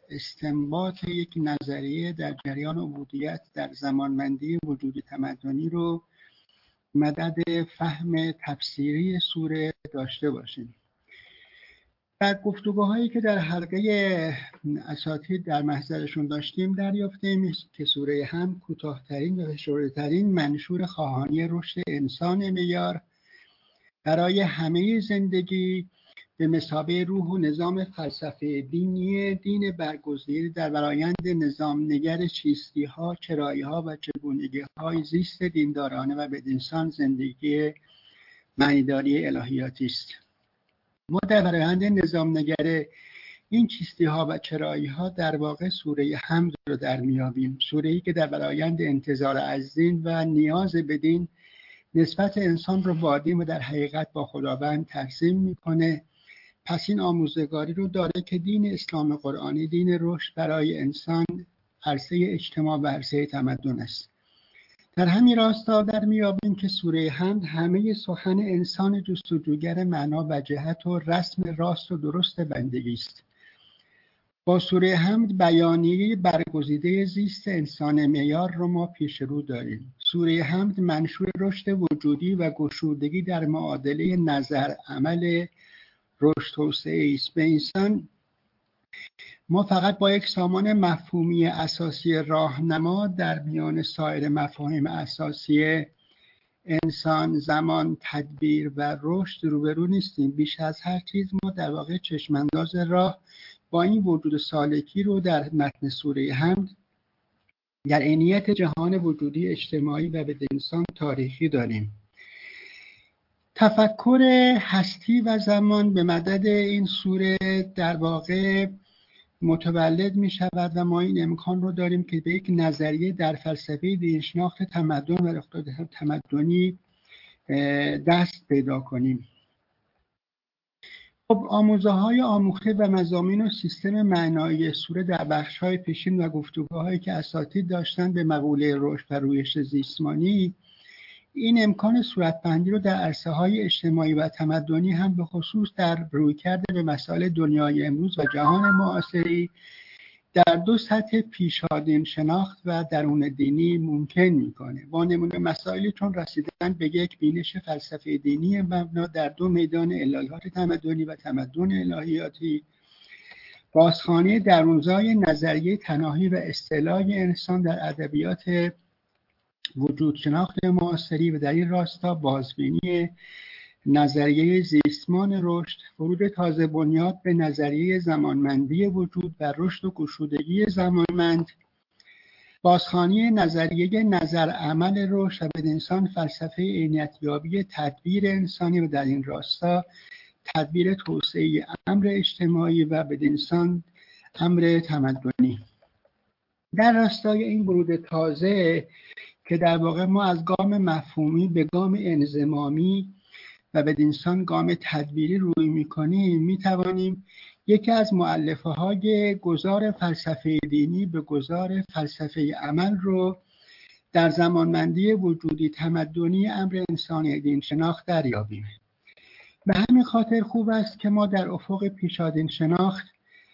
استنباط یک نظریه در جریان عبودیت در زمانمندی وجود تمدنی رو مدد فهم تفسیری سوره داشته باشیم. در گفتگوهایی که در حلقه اساتید در محضرشون داشتیم دریافتیم که سوره حمد کوتاه‌ترین و فشرده‌ترین منشور خواهانی رشد انسان معیار برای همه زندگی به مثابه روح و نظام فلسفه دینی دین برگزیده در برآیند نظام نگر چیستی ها، چرایی ها و چگونگی های زیست دیندارانه و بدینسان زندگی معنیداری الهیاتی است. ما در برآیند نظام نگر این چیستی ها و چرایی ها در واقع سوره حمد رو در میابیم، سوره‌ای که در برآیند انتظار از دین و نیاز به دین نسبت انسان رو با دین و در حقیقت با خداوند ترسیم میکنه. پس این آموزگاری رو داره که دین اسلام قرآنی دین رشد برای انسان عرصه اجتماع و عرصه تمدن است. در همین راستا در میابیم که سوره حمد همه سخن انسان جستجوگر معنا و جهت و رسم راست و درست بندگی است. با سوره حمد بیانیه برگزیده زیست انسان معیار رو ما پیش رو داریم. سوره حمد منشور رشد وجودی و گشودگی در معادله نظر عمل رشد توسعه است. به انسان ما فقط با یک سامان مفهومی اساسی راهنما در میان سایر مفاهیم اساسی انسان، زمان، تدبیر و رشد روبرو نیستیم. بیش از هر چیز ما در واقع چشمانداز راه با این وجود سالکی رو در متن سوره حمد در عینیت جهان وجودی اجتماعی و به انسان تاریخی داریم. تفکر هستی و زمان به مدد این سوره در واقع متولد می شود و ما این امکان رو داریم که به یک نظریه در فلسفه دینشناخت تمدن و رفتار تمدنی دست پیدا کنیم. خب آموزه های آموخته و مضامین و سیستم معنایی سوره در بخش های پیشین و گفتگوهایی که اساتید داشتن به مقوله رشد و رویش زیستمانی این امکان صورتبندی رو در عرصه های اجتماعی و تمدنی هم به خصوص در رویکرد به مسائل دنیای امروز و جهان معاصری در دو سطح پیشادین شناخت و درون دینی ممکن میکنه. با نمونه مسائلی چون رسیدن به یک بینش فلسفه دینی مبنا در دو میدان الهیات تمدنی و تمدن الهیاتی، بازخوانی درونزای نظریه تناهی و اصطلاح انسان در ادبیات وجود شناخت معاصری و در این راستا بازبینی نظریه زیستمان رشد، ورود تازه بنیاد به نظریه زمانمندی وجود و رشد و گشودگی زمانمند، بازخوانی نظریه نظر عمل رشد و به انسان فلسفه عینیت‌یابی تدبیر انسانی و در این راستا تدبیر توسعه امر اجتماعی و به انسان امر تمدنی. در راستای این ورود تازه که در واقع ما از گام مفهومی به گام انضمامی و به انسان گام تدبیری روی میکنیم، میتوانیم یکی از مؤلفه های گذار فلسفه دینی به گذار فلسفه عمل رو در زمانمندی وجودی تمدنی امر انسانی دین شناخت دریابیم. به همین خاطر خوب است که ما در افق پیشادین شناخت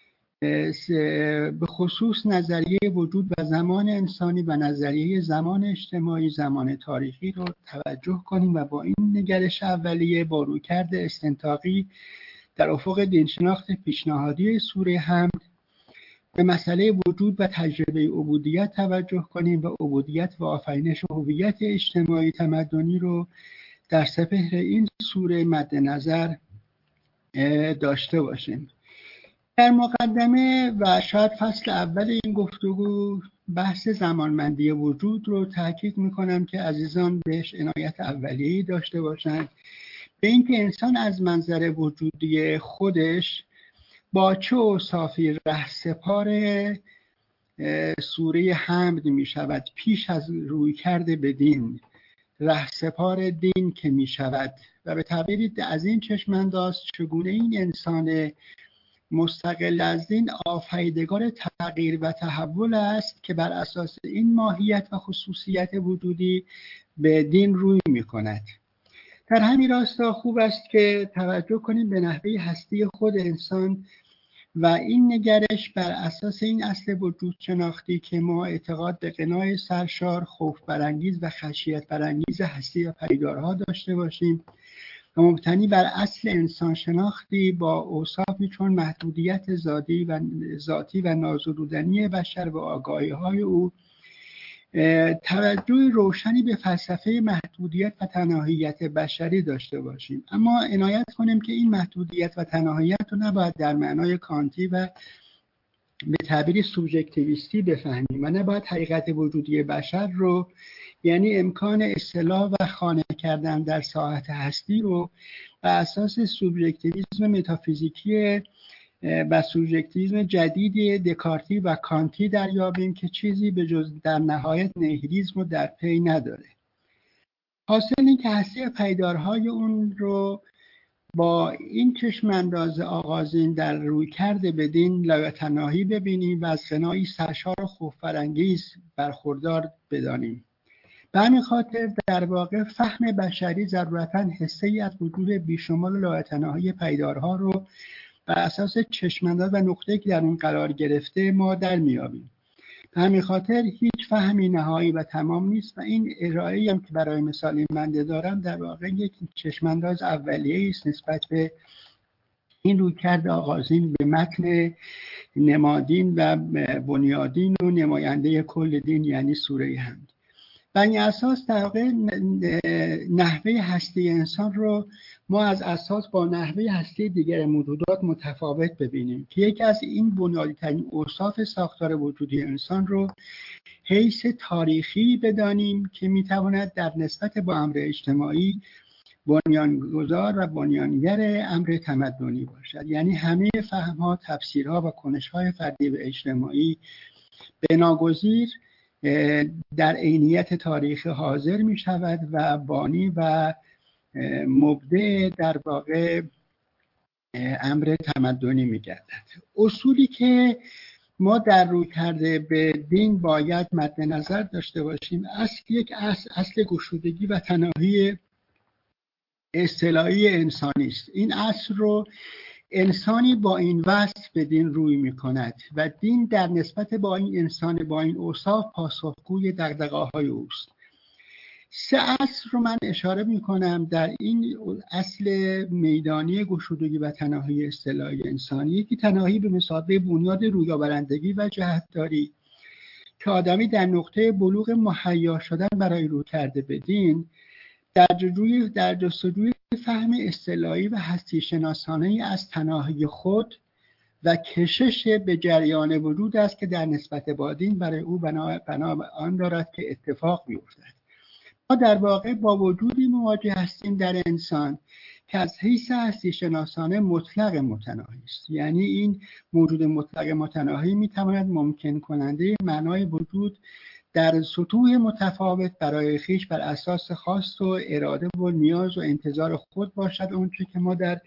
به خصوص نظریه وجود و زمان انسانی و نظریه زمان اجتماعی زمان تاریخی رو توجه کنیم و با این نگرش اولیه با رویکرد استنطاقی در افق دینشناخت پیشنهادی سوره حمد به مسئله وجود و تجربه عبودیت توجه کنیم و عبودیت و آفرینش و هویت اجتماعی تمدنی رو در سپهر این سوره مد نظر داشته باشیم. در مقدمه و شاید فصل اول این گفتگو بحث زمانمندی وجود رو تاکید میکنم که عزیزان بهش عنایت اولیه‌ای داشته باشند به اینکه انسان از منظر وجودی خودش با چه اوصافی رهسپار سوره حمد می شود پیش از روی کرده به دین، رهسپار دین که می شود و به تعبیری از این چشمانداز چگونه این انسان مستقل از دین آفریدگار تغییر و تحول است که بر اساس این ماهیت و خصوصیت وجودی به دین روی می کند. در همین راستا خوب است که توجه کنیم به نحوه هستی خود انسان و این نگرش بر اساس این اصل وجود شناختی که ما اعتقاد به غنای سرشار، خوف برانگیز و خشیت برانگیز هستی و پدیدارها داشته باشیم و مبتنی بر اصل انسان شناختی با اوصافی چون محدودیت ذاتی و ذاتی و نازدودنی بشر و آگاهی های او توجه روشنی به فلسفه محدودیت و تناهیت بشری داشته باشیم. اما عنایت کنیم که این محدودیت و تناهیت رو نباید در معنای کانتی و به تعبیر سوبژکتیویستی بفهمیم و نباید حقیقت وجودی بشر رو، یعنی امکان اصطلاح و خانه کردن در ساحت هستی رو بر اساس سوبژکتیویسم متافیزیکی و سوبژکتیویسم جدید دکارتی و کانتی دریابیم که چیزی به جز در نهایت نیهیلیسم رو در پی نداره. حاصل این که هستی پدیدارهای اون رو با این چشم انداز آغازین در روی کرده بدین لایتناهی ببینیم و از غنایی سرشار و خوف برانگیز برخوردار بدانیم. به همین خاطر در واقع فهم بشری ضرورتاً حسه‌ای از وجود بیشمال و لایتناهی پدیدارها رو بر اساس چشم‌انداز و نقطه‌ای که در اون قرار گرفته ما در میابیم. به همین خاطر هیچ فهمی نهایی و تمام نیست و این ارائه‌ای هم که برای مثال این بنده دارم در واقع یک چشم‌انداز اولیه‌ای است نسبت به این رویکرد آغازین به متن نمادین و بنیادین و نماینده کل دین یعنی سوره حمد. بر این اساس در واقع نحوه هستی انسان رو ما از اساس با نحوه هستی دیگر موجودات متفاوت ببینیم که یکی از این بنیادی ترین اوصاف ساختار وجودی انسان رو حیث تاریخی بدانیم که میتواند در نسبت با امر اجتماعی بنیانگذار و بنیانگر امر تمدنی باشد. یعنی همه فهم‌ها، تفسیرها و کنش‌های فردی و اجتماعی بناگزیر در عینیت تاریخ حاضر می شود و بانی و مبدع در واقع امر تمدنی می گردد. اصولی که ما در روی کرده به دین باید مد نظر داشته باشیم اصل یک اصل, اصل گشودگی و تناهی اصطلاحی انسانی است. این اصل رو انسانی با این وصف به دین روی می کند و دین در نسبت با این انسان با این اوصاف پاسخگوی دغدغه‌های اوست. سه اصل رو من اشاره می کنم در این اصل میدانی گشودگی و تناهی اصطلاحی انسانی. یکی تناهی به مثابه بنیاد رویاورندگی و جهتداری که آدمی در نقطه بلوغ مهیا شدن برای رو کرده به دین در جستجوی در جستجوی فهم اصطلاحی و هستی شناسانه از تناهی خود و کشش به جریان وجود است که در نسبت با دین برای او بنا, بنا آن دارد که اتفاق بیفتد. ما در واقع با وجودی مواجه هستیم در انسان که از حیث هستی شناسانه مطلق متناهی است. یعنی این موجود مطلق متناهی میتواند ممکن کننده معنای وجود در سطوح متفاوت برای خویش بر اساس خواست و اراده و نیاز و انتظار خود باشد. اونچه که ما در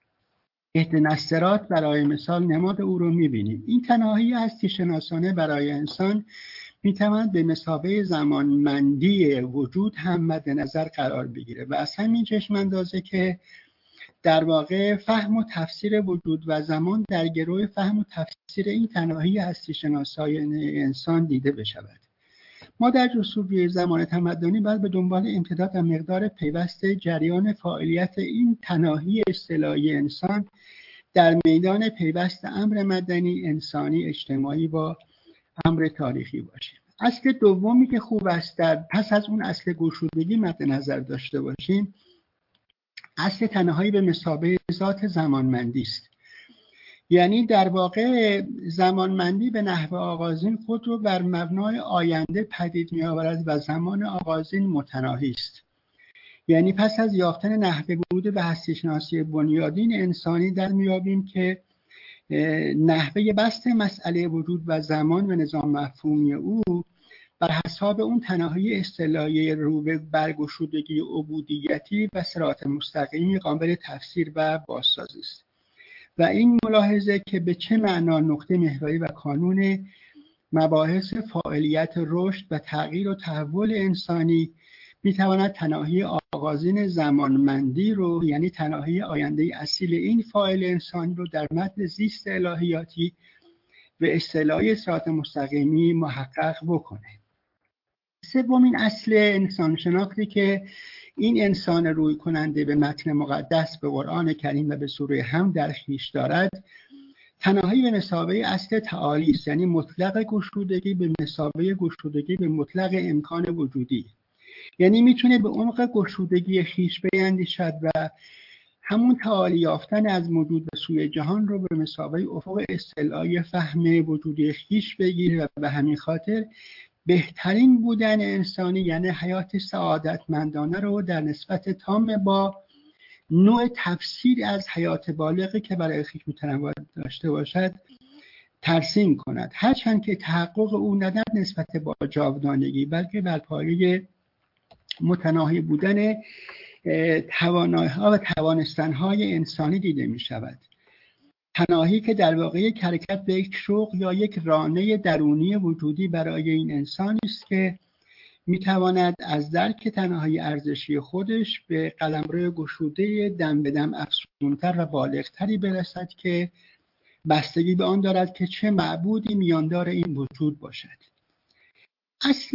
اهدناالصراط برای مثال نماد او رو میبینیم. این تناهی هستی شناسانه برای انسان میتواند به مثابه زمانمندی وجود هم مد نظر قرار بگیره و از همین چشم اندازه که در واقع فهم و تفسیر وجود و زمان در گروه فهم و تفسیر این تناهی هستی شناسانه انسان دیده بشود. ما در جستجوی زمان تمدنی باید به دنبال امتداد و مقدار پیوسته جریان فعالیت این تناهی اصطلاحی انسان در میدان پیوست امر مدنی، انسانی، اجتماعی با امر تاریخی باشیم. اصل دومی که خوب است در پس از اون اصل گشودگی مد نظر داشته باشیم، اصل تناهی به مثابه ذات زمانمندی است. یعنی در واقع زمانمندی به نحو آغازین خود رو بر مبنای آینده پدید می آورد و زمان آغازین متناهی است. یعنی پس از یافتن نحو ورود به هستی شناسی بنیادین انسانی در میابیم که نحوه بسط مسئله وجود و زمان و نظام مفهومی او بر حساب اون تناهی اصطلاحی رو به برگشودگی عبودیتی و صراط مستقیمی قابل تفسیر و بازسازی است. و این ملاحظه که به چه معنا نقطه محوری و کانون مباحث فاعلیت رشد و تغییر و تحول انسانی میتواند تناهی آغازین زمانمندی رو، یعنی تناهی آینده اصیل این فاعل انسانی رو در متن زیست الهیاتی به اصطلاح صراط مستقیمی محقق بکنه. سومین اصل انسان شناختی که این انسان روی کننده به متن مقدس، به قرآن کریم و به سوره حمد در خویش دارد، تناهی به مثابه اصل تعالی است، یعنی مطلق گشودگی به مثابه گشودگی به مطلق امکان وجودی. یعنی میتونه به عمق گشودگی خویش بیندیشد و همون تعالی یافتن از موجود به سوی جهان رو به مثابه افق اصطلاحی فهم وجودی خویش بگیره و به همین خاطر بهترین بودن انسانی، یعنی حیات سعادتمندانه رو در نسبت تام با نوع تفسیر از حیات بالغی که برای خویش میتواند داشته باشد ترسیم کند، هرچند که تحقق او نه در نسبت با جاودانگی بلکه بر پایه متناهی بودن توانایی‌ها و توانستن‌های انسانی دیده می‌شود. تناهی که در واقع یک حرکت به یک شوق یا یک رانه درونی وجودی برای این انسانی است که می‌تواند از درک تناهی ارزشی خودش به قلمرو گشوده دم به دم افزونتر و بالغتری برسد که بستگی به آن دارد که چه معبودی میاندار این وجود باشد. اصل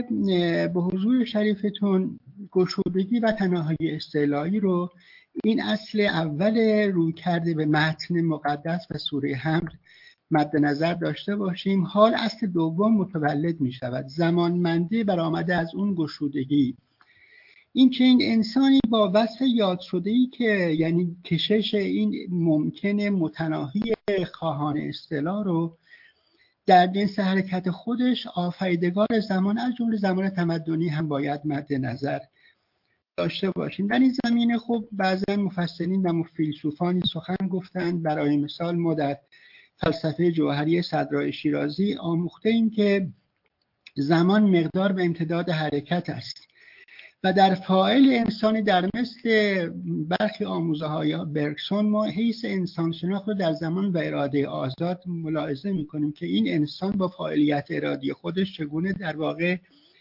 به حضور شریفتون گشودگی و تناهی اصطلاحی رو این اصل اول روی کرده به متن مقدس و سوره حمد مد نظر داشته باشیم. حال اصل دوم متولد می شود، زمانمندی برآمده از اون گشودگی. این که این انسانی با وصف یاد شده‌ای که یعنی کشش این ممکن متناهی خواهان اصطلاح رو در جنس حرکت خودش آفریدگار زمان از جمله زمان تمدنی هم باید مد نظر داشته باشیم. در این زمینه خب بعضا مفسرین و فیلسوفانی سخن گفتند. برای مثال ما در فلسفه جوهری صدرای شیرازی آموخته ایم که زمان مقدار و امتداد حرکت است و در فاعل انسانی در مثل برخی آموزه های برگسون ما حیث انسان شناخت رو در زمان و اراده آزاد ملاحظه میکنیم که این انسان با فاعلیت ارادی خودش چگونه در واقع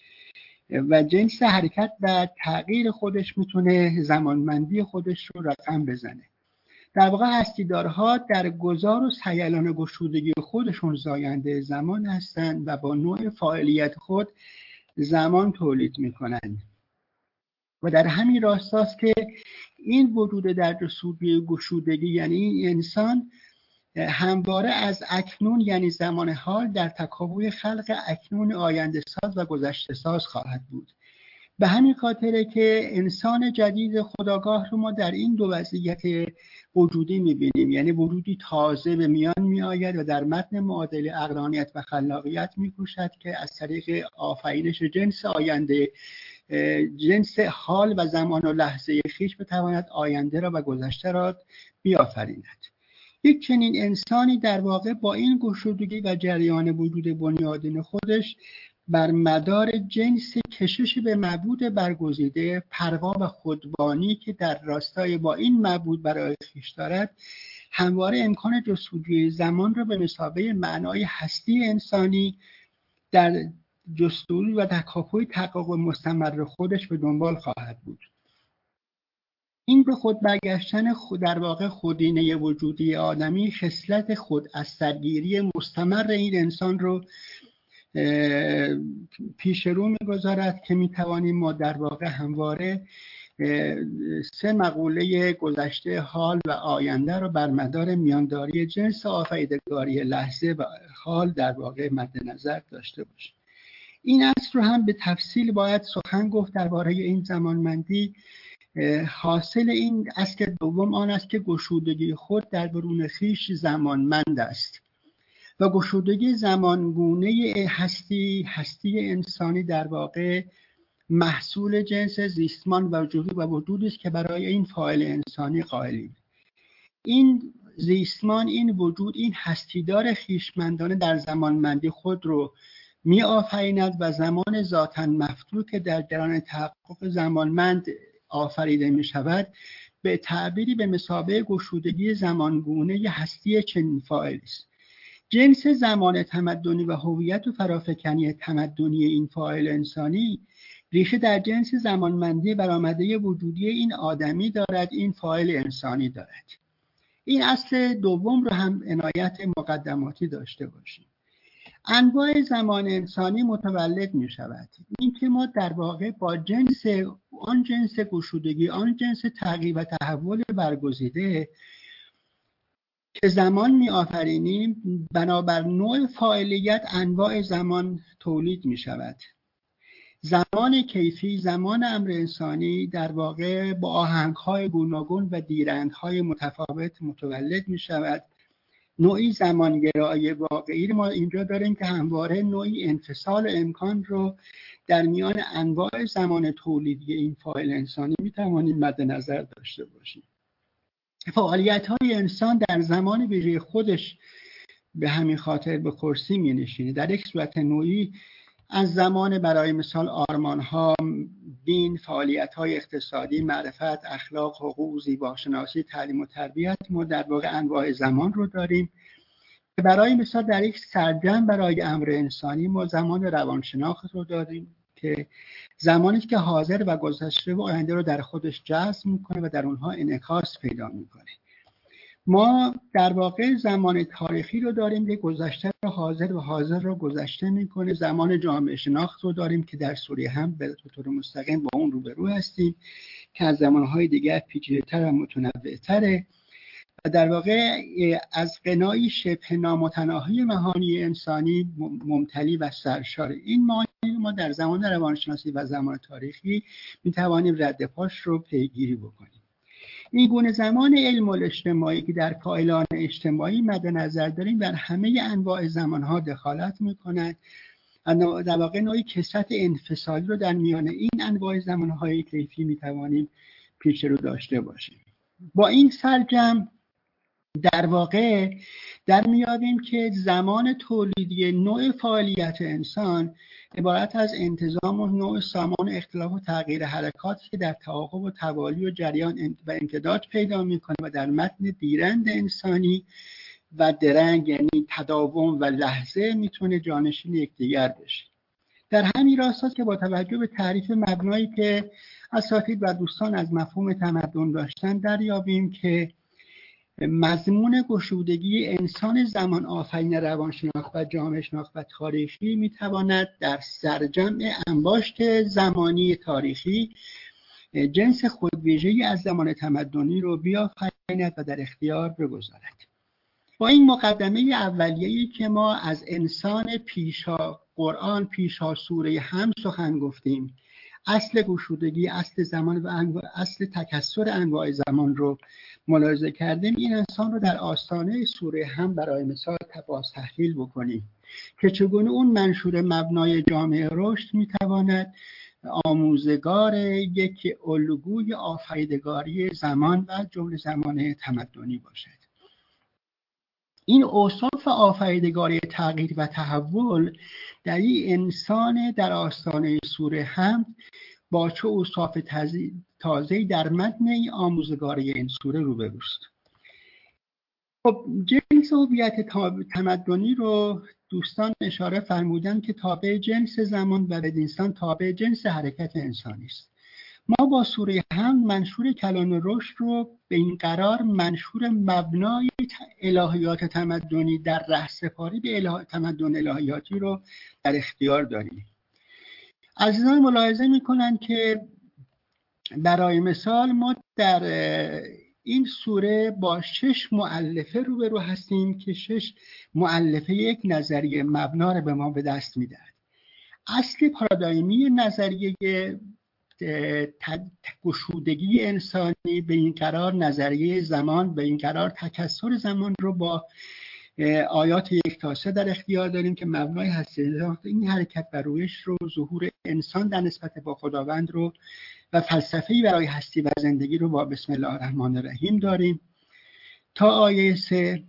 و جنس حرکت و تغییر خودش میتونه زمانمندی خودش رو رقم بزنه. در واقع هستیدارها در گذار و سیلان گشودگی خودشون زاینده زمان هستند و با نوع فاعلیت خود زمان تولید میکنند و در همین راستاست که این وجود در جستجوی گشودگی یعنی این انسان همواره از اکنون یعنی زمان حال در تکاوی خلق اکنون آینده ساز و گذشته ساز خواهد بود. به همین خاطره که انسان جدید خودآگاه رو ما در این دو وضعیت وجودی می‌بینیم، یعنی وجودی تازه به میان می‌آید و در متن معادل عقلانیت و خلاقیت می‌کوشد که از طریق آفرینش جنس آینده، جنس حال و زمان و لحظه خویش بتواند آینده را و گذشته را بیافریند. یک چنین انسانی در واقع با این گشودگی و جریان وجود بنیادین خودش بر مدار جنس کشش به معبود برگزیده، پروا و خودبانی که در راستای با این معبود برای خویش دارد، همواره امکان جستجوی زمان را به مثابه معنای هستی انسانی در جستجوی و تکاپوی تحقق مستمر خودش به دنبال خواهد بود. این به خود برگشتن خود در واقع خودینه وجودی آدمی خصلت خود از سرگیری مستمر این انسان رو پیش رو می‌گذارد که می‌توانیم ما در واقع همواره سه مقوله گذشته، حال و آینده رو بر مدار میانداری جنس آفریدگاری لحظه و حال در واقع مد نظر داشته باشیم. این اصل رو هم به تفصیل باید سخن گفت درباره این زمانمندی. حاصل این اصل دوم آن است که گشودگی خود در درون خویش زمانمند است و گشودگی زمانگونه هستی هستی انسانی در واقع محصول جنس زیستمان و وجودی و وجودی است که برای این فاعل انسانی قائلیم. این زیستمان، این وجود، این هستیدار خویشمندانه در زمانمندی خود رو می آفریند و زمان ذاتاً مفتوح که در جریان تحقق زمانمند آفریده می شود به تعبیری به مثابه گشودگی زمانگونه هستی چنین فاعلی است. جنس زمان تمدنی و هویت و فرافکنی تمدنی این فاعل انسانی ریشه در جنس زمانمندی برآمده وجودی این آدمی دارد، این فاعل انسانی دارد. این اصل دوم رو هم عنایت مقدماتی داشته باشیم. انواع زمان انسانی متولد می شود. این که ما در واقع با جنس آن جنس گشودگی، آن جنس تغییر و تحول برگزیده که زمان می آفرینیم، بنابر نوع فاعلیت انواع زمان تولید می شود. زمان کیفی، زمان امر انسانی در واقع با آهنگ‌های گوناگون و دیرندهای متفاوت متولد می شود. نوعی زمانگرایی واقعی ما اینجا داریم که همواره نوعی انفصال امکان رو در میان انواع زمان تولیدی این فاعل انسانی می توانیم مد نظر داشته باشیم. فعالیت‌های انسان در زمان ویژه خودش به همین خاطر به کرسی می نشینه. در یک صورت نوعی از زمان برای مثال آرمان‌ها، دین، فعالیت‌های اقتصادی، معرفت، اخلاق، حقوق، زیباشناسی، تعلیم و تربیت، ما در واقع انواع زمان رو داریم. برای مثال در یک سرجم برای امر انسانی ما زمان روانشناخت رو داریم که زمانی است که حاضر و گذشته و آینده رو در خودش جذب می‌کنه و در اونها انعکاس پیدا می‌کنه. ما در واقع زمان تاریخی رو داریم که گذشته رو حاضر و حاضر رو گذشته میکنه. زمان جامعه شناخت رو داریم که در سوره هم به طور مستقیم با اون روبرو هستیم که از زمانهای دیگر پیچیده‌تر و متنوع‌تره و در واقع از غنای شبه نامتناهی معانی انسانی ممتلی و سرشار. این معانی ما در زمان روانشناسی و زمان تاریخی میتوانیم رد پاش رو پیگیری بکنیم. این گونه زمان علم الاجتماعی که در فاعلان اجتماعی مد نظر داریم در همه انواع زمانها دخالت می‌کند. در واقع نوعی کثرت انفصالی رو در میان این انواع زمانهای کیفی می‌توانیم پیش رو داشته باشیم. با این سرجم در واقع در میابیم که زمان تولیدی نوع فعالیت انسان عبارت از انتظام و نوع سامان اختلاف و تغییر حرکاتی که در تعاقب و توالی و جریان و امتداد پیدا میکنه و در متن دیرند انسانی و درنگ یعنی تداوم و لحظه میتونه جانشین یکدیگر بشه. در همین راستاست که با توجه به تعریف مبنایی که اساتید و دوستان از مفهوم تمدن داشتن دریابیم که مضمون گشودگی انسان زمان آفرین روانشناخت و جامعه شناخت و تاریخی میتواند در سرجمع انباشت زمانی تاریخی جنس خودویژه‌ای از زمان تمدنی رو بیافریند و در اختیار بگذارد. با این مقدمه اولیه‌ای که ما از انسان پیشا قرآن پیشا سوره هم سخن گفتیم، اصل گشودگی، اصل زمان و اصل تکثر انواع زمان رو ملاحظه کردیم، این انسان رو در آستانه سوره هم برای مثال باز تحلیل بکنیم که چگونه اون منشور مبنای جامعه رشد میتواند آموزگار یک الگوی آفریدگاری زمان و جمله زمان تمدنی باشد. این اوصاف آفریدگاری تغییر و تحول در این انسان در آستانه سوره هم با چه اوصاف تازه‌ای در متن این آموزگاری این سوره روبروست. خب جنس هویت تمدنی رو دوستان اشاره فرمودن که تابع جنس زمان و بدینسان تابع جنس حرکت انسانی است. ما با سوره هم منشور کلام رشد رو به این قرار منشور مبنای الهیات تمدنی در رهسپاری به اله... تمدن الهیاتی رو در اختیار داریم. عزیزان ملاحظه میکنن که برای مثال ما در این سوره با شش مؤلفه روبرو هستیم که شش مؤلفه یک نظریه مبنا رو به ما به دست میدهد. اصل پارادایمی نظریه گشودگی انسانی به این قرار نظریه زمان به این قرار تکثر زمان رو با آیات یک تا سه در اختیار داریم که مبنای هستی این حرکت و رویش رو ظهور انسان در نسبت با خداوند رو و فلسفه‌ای برای هستی و زندگی رو با بسم الله الرحمن الرحیم داریم. تا آیه سه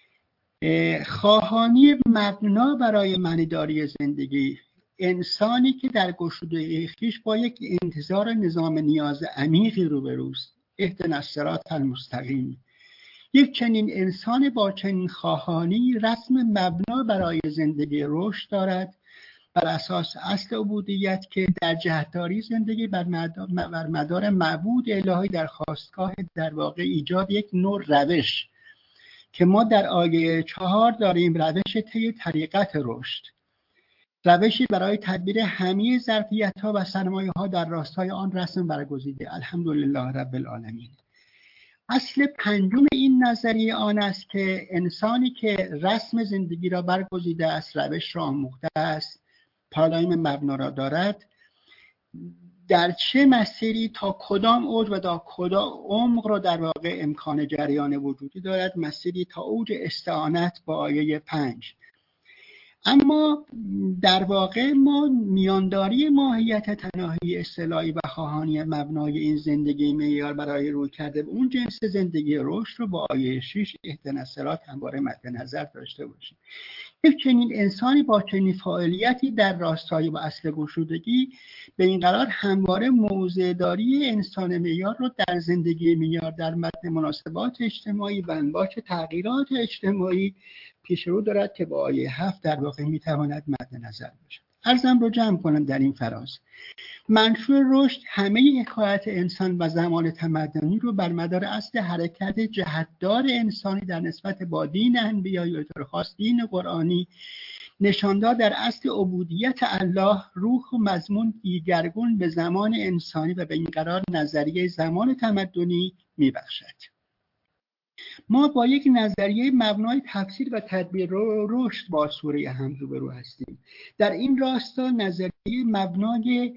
خواهانی مبنا برای معنیداری زندگی، انسانی که در گشودگی خویش با یک انتظار نظام نیاز عمیقی روبروست، اهدنا الصراط المستقیم. یک چنین انسان با چنین خواهانی رسم مبنا برای زندگی رشد دارد بر اساس اصل عبودیت که در جهتداری زندگی بر مدار, بر مدار معبود الهی در خواستگاه در واقع ایجاد یک نوع روش که ما در آیه چهار داریم، روش طی طریقت رشد، روشی برای تدبیر همه ظرفیت‌ها و سرمایه‌ها در راستای آن رسم برگزیده. الحمدلله رب العالمین. اصل پنجم این نظریه آن است که انسانی که رسم زندگی را برگزیده است، روش را آموخته است، پارادایم مبنا را دارد، در چه مسیری تا کدام اوج و تا کدام عمق را در واقع امکان جریان وجودی دارد، مسیری تا اوج استعانت با آیه پنج. اما در واقع ما میانداری ماهیت تناهی اصطلاحی و خواهانی مبنای این زندگی معیار برای روی کرده به اون جنس زندگی رشد رو با آیه شش اهدنا الصراط همواره مد نظر داشته باشیم. یک چنین انسانی با چنین فعالیتی در راستای با اصل گشودگی به این قرار همواره موضع‌داری انسان معیار رو در زندگی معیار در متن مناسبات اجتماعی و انباش تغییرات اجتماعی پیش رو دارد که با آیه هفت در واقع میتواند مد نظر باشد. عرضم رو جمع کنم در این فراز. منشور رشد همه حکایت انسان و زمان تمدنی رو بر مدار اصل حرکت جهتدار انسانی در نسبت با دین انبیا یا طور خاص دین قرآنی نشان داد در اصل عبودیت الله روح و مضمون دیگرگون به زمان انسانی و به این قرار نظریه زمان تمدنی میبخشد. ما با یک نظریه مبنای تفسیر و تدبیر رشد با سوره حمد روبرو هستیم. در این راستا نظریه مبنای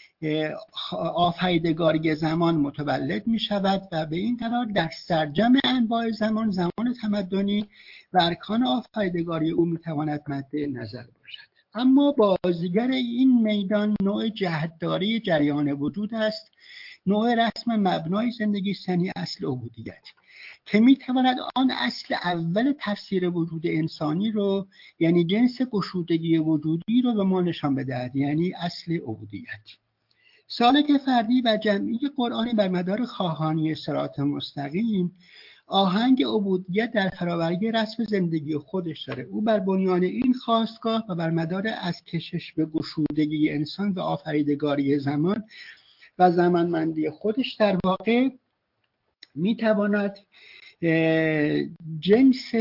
آفریدگاری زمان متولد می شود و به این قرار در سرجم انواع زمان زمان تمدنی و ارکان آفریدگاری او می تواند مد نظر باشد. اما بازیگر این میدان نوع جهتداری جریان وجود است، نوع رسم مبنای زندگی سنی اصل عبودیت که میتواند آن اصل اول تفسیر وجود انسانی رو، یعنی جنس گشودگی وجودی رو به ما نشان بدهد، یعنی اصل عبودیت. سالک فردی و جمعی قرآنی بر مدار خواهانی صراط مستقیم آهنگ عبودیت در فراورده رسم زندگی خودش داره. او بر بنیان این خواستگاه و بر مدار از کشش به گشودگی انسان و آفریدگاری زمان و زمانمندی خودش در واقع میتواند جنس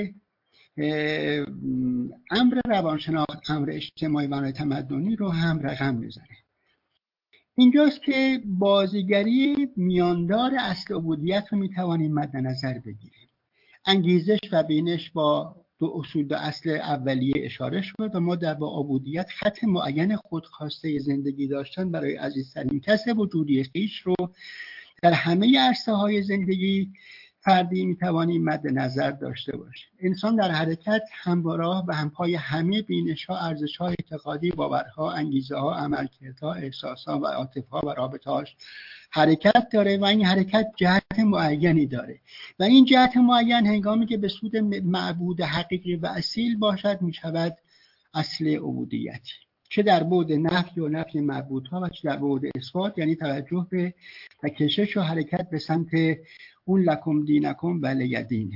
امر روانشناخت، امر اجتماعی و تمدنی رو هم رقم میزنه. اینجاست که بازیگری میاندار اصل عبودیت رو میتوانیم مد نظر بگیریم. انگیزش و بینش با دو اصول دو اصل اولیه اشاره شد و ما در با عبودیت خط معین خودخواسته زندگی داشتن برای عزیزترین کس وجودی خویش رو در همه عرصه‌های زندگی فردی میتوانیم مد نظر داشته باشیم. انسان در حرکت همراه و همپای همه بینش‌ها، ارزش‌ها، اعتقادی، باورها، انگیزه‌ها، عملکردها، احساس‌ها و عاطفه‌ها و رابطه‌هاش حرکت داره و این حرکت جهت معینی داره و این جهت معین هنگامی که به سود معبود حقیقی و اصیل باشد میشود اصل عبودیت، چه در بعد نفی و نفی معبودها و چه در بعد اثبات، یعنی توجه به و کشش و حرکت به سمت اون لکم دینکم ولی دین.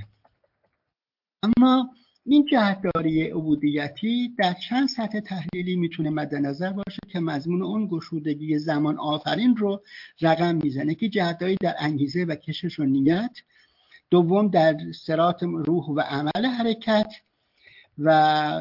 اما این جهتداری عبودیتی در چند سطح تحلیلی میتونه مد نظر باشه که مضمون اون گشودگی زمان آفرین رو رقم میزنه که جهتداری در انگیزه و کشش و نیت، دوم در صراط روح و عمل حرکت و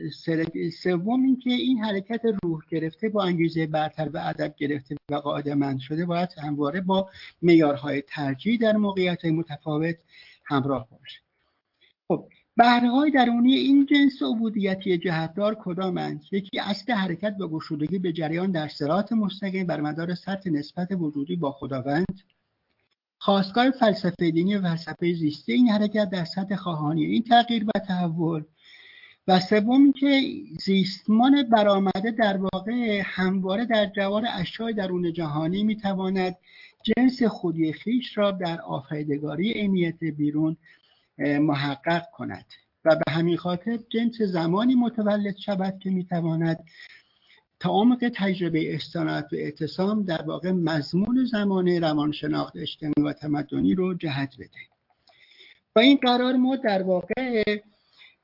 سوم این که این حرکت روح گرفته با انگیزه برتر و ادب گرفته و قاعده‌مند شده باید همواره با معیارهای ترجیح در موقعیت‌های متفاوت همراه باشه. خب بهره‌های درونی این جنس عبودیتی جهتدار کدامند؟ یکی اصل حرکت و گشودگی به جریان در صراط مستقیم بر مدار سطح نسبت وجودی با خداوند، خواستگاه فلسفه دینی و فلسفه زیستی این حرکت در سطح خواهانی این تغییر و تحول، و سوم که زیستمان برآمده در واقع همواره در جوار اشیاء درون جهانی میتواند جنس خودی خویش را در آفریدگاری عینیت بیرون محقق کند و به همین خاطر جنس زمانی متولد شود که میتواند تا عمق تجربه استانت و اعتصام در واقع مضمون زمان روانشناخت اجتماعی و تمدنی رو جهت بده. با این قرار ما در واقع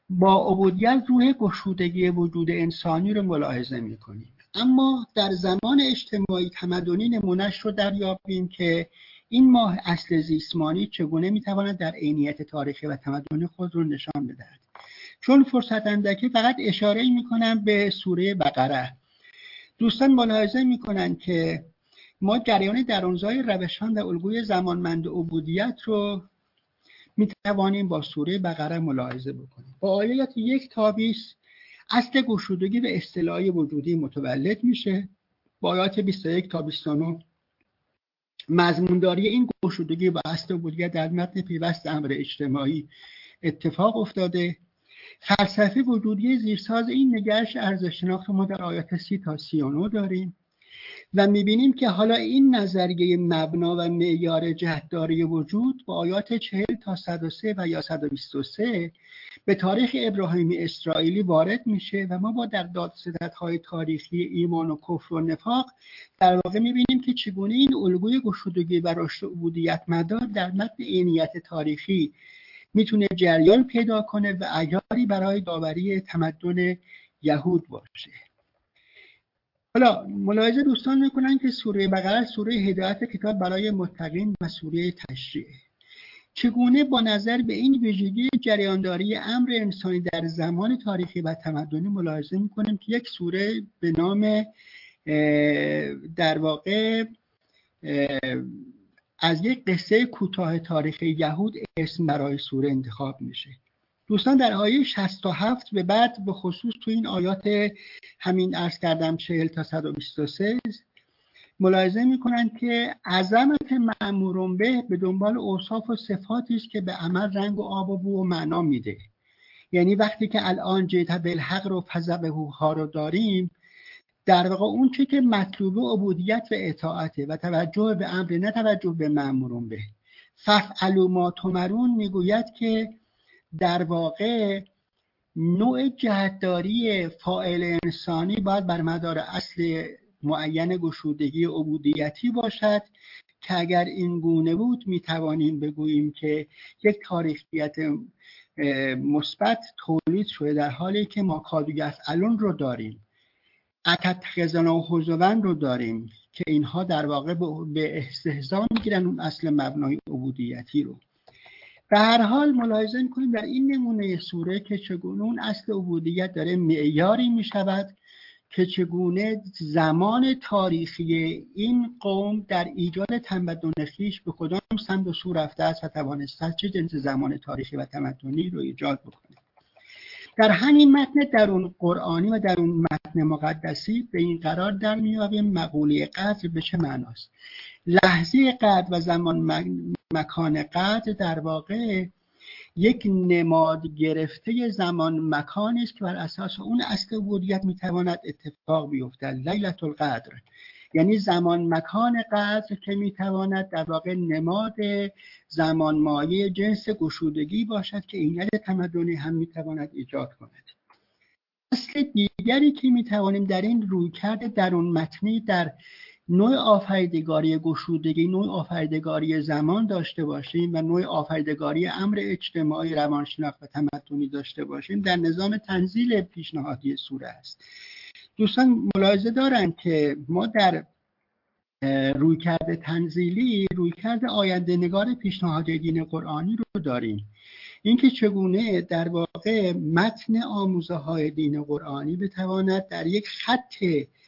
با عبودیت روح گشودگی وجود انسانی رو ملاحظه میکنیم. اما در زمان اجتماعی تمدنی نمونهش رو دریابیم که این ماه اصل زیستمانی چگونه میتواند در عینیت تاریخی و تمدنی خود رو نشان بدهد. چون فرصت اندکی فقط اشاره میکنم به سوره بقره. دوستان ملاحظه میکنن که ما جریان درونزای روشان و الگوی زمانمند عبودیت رو میتوانیم با سوره بقره ملاحظه بکنیم. با آیات یک تا بیست اصل گشودگی و اصطلاحی وجودی متولد میشه. با آیات بیست و یک تا بیست و نه مضمونداری این گشودگی با اصل عبودیت در متن پیوست امر اجتماعی اتفاق افتاده. فلسفه وجودی زیرساز این نگرش ارزش شناخت ما در آیات سی تا سی و نه داریم و میبینیم که حالا این نظریه مبنا و معیار جهتداری وجود با آیات چهل تا صد و سه و یا صد و بیست و سه به تاریخ ابراهیمی اسرائیلی وارد میشه و ما با در دادستدهای تاریخی ایمان و کفر و نفاق در واقع میبینیم که چگونه این الگوی گشودگی و رشد عبودیت مدار در متن عینیت تاریخی میتونه جریان پیدا کنه و عیاری برای داوری تمدن یهود باشه. حالا ملاحظه دوستان میکنن که سوره بقره سوره هدایت کتاب برای متقین و سوره تشریع. چگونه با نظر به این ویژگی جریانداری امر انسانی در زمان تاریخی و تمدنی ملاحظه میکنیم که یک سوره به نام در واقع از یک قصه کوتاه تاریخی یهود اسم برای سوره انتخاب میشه. دوستان در آیه شصت و هفت به بعد به خصوص تو این آیات همین عرض کردم چهل تا صد و بیست و سه ملاحظه میکنن که عظمت مأمورون به به دنبال اوصاف و صفاتی است که به عمل رنگ و آب و بو و معنا میده. یعنی وقتی که الان جیت بالحق رو فذبحوه ها رو داریم، در واقع اون چه که مطلوب عبودیت و اطاعته و توجه به امر نه توجه به مأمورون به. فافعلوا ما تؤمرون میگوید که در واقع نوع جهتداری فاعل انسانی باید بر مدار اصل معین گشودگی عبودیتی باشد که اگر این گونه بود میتوانیم بگوییم که یک تاریخیت مثبت تولید شده، در حالی که ما کادو یفعلون رو داریم، اتتخذنا هزوا رو داریم که اینها در واقع به استهزا میگیرن اون اصل مبنای عبودیتی رو. به هر حال ملاحظه می‌کنیم در این نمونه سوره که چگونه اون اصل عبودیت داره معیاری می‌شود که چگونه زمان تاریخی این قوم در ایجاد تمدن خویش به کدام سمت و سو رفته است و توانسته چه جنس زمان تاریخی و تمدنی رو ایجاد بکنه. در همین متن درون قرآنی و در اون متن مقدسی به این قرار در میابیم مقوله قدر به چه معناست. لحظه قدر و زمان مکان قدر در واقع یک نماد گرفته زمان مکانی است که بر اساس اون اصل عبودیت میتواند اتفاق بیفته. لیلة القدر یعنی زمان مکان قدر که میتواند در واقع نماد زمان مایه جنس گشودگی باشد که عینیت تمدنی هم میتواند ایجاد کند. اصل دیگری که میتوانیم در این رویکرد درون متنی در نوع آفریدگاری گشودگی، نوع آفریدگاری زمان داشته باشیم و نوع آفریدگاری امر اجتماعی، روانشناخت و تمدنی داشته باشیم در نظام تنزیل پیشنهادی سوره است. دوستان ملاحظه دارند که ما در رویکرد تنزیلی رویکرد آینده نگار پیشنهادی دین قرآنی رو داریم. اینکه چگونه در واقع متن آموزه های دین قرآنی بتواند در یک خط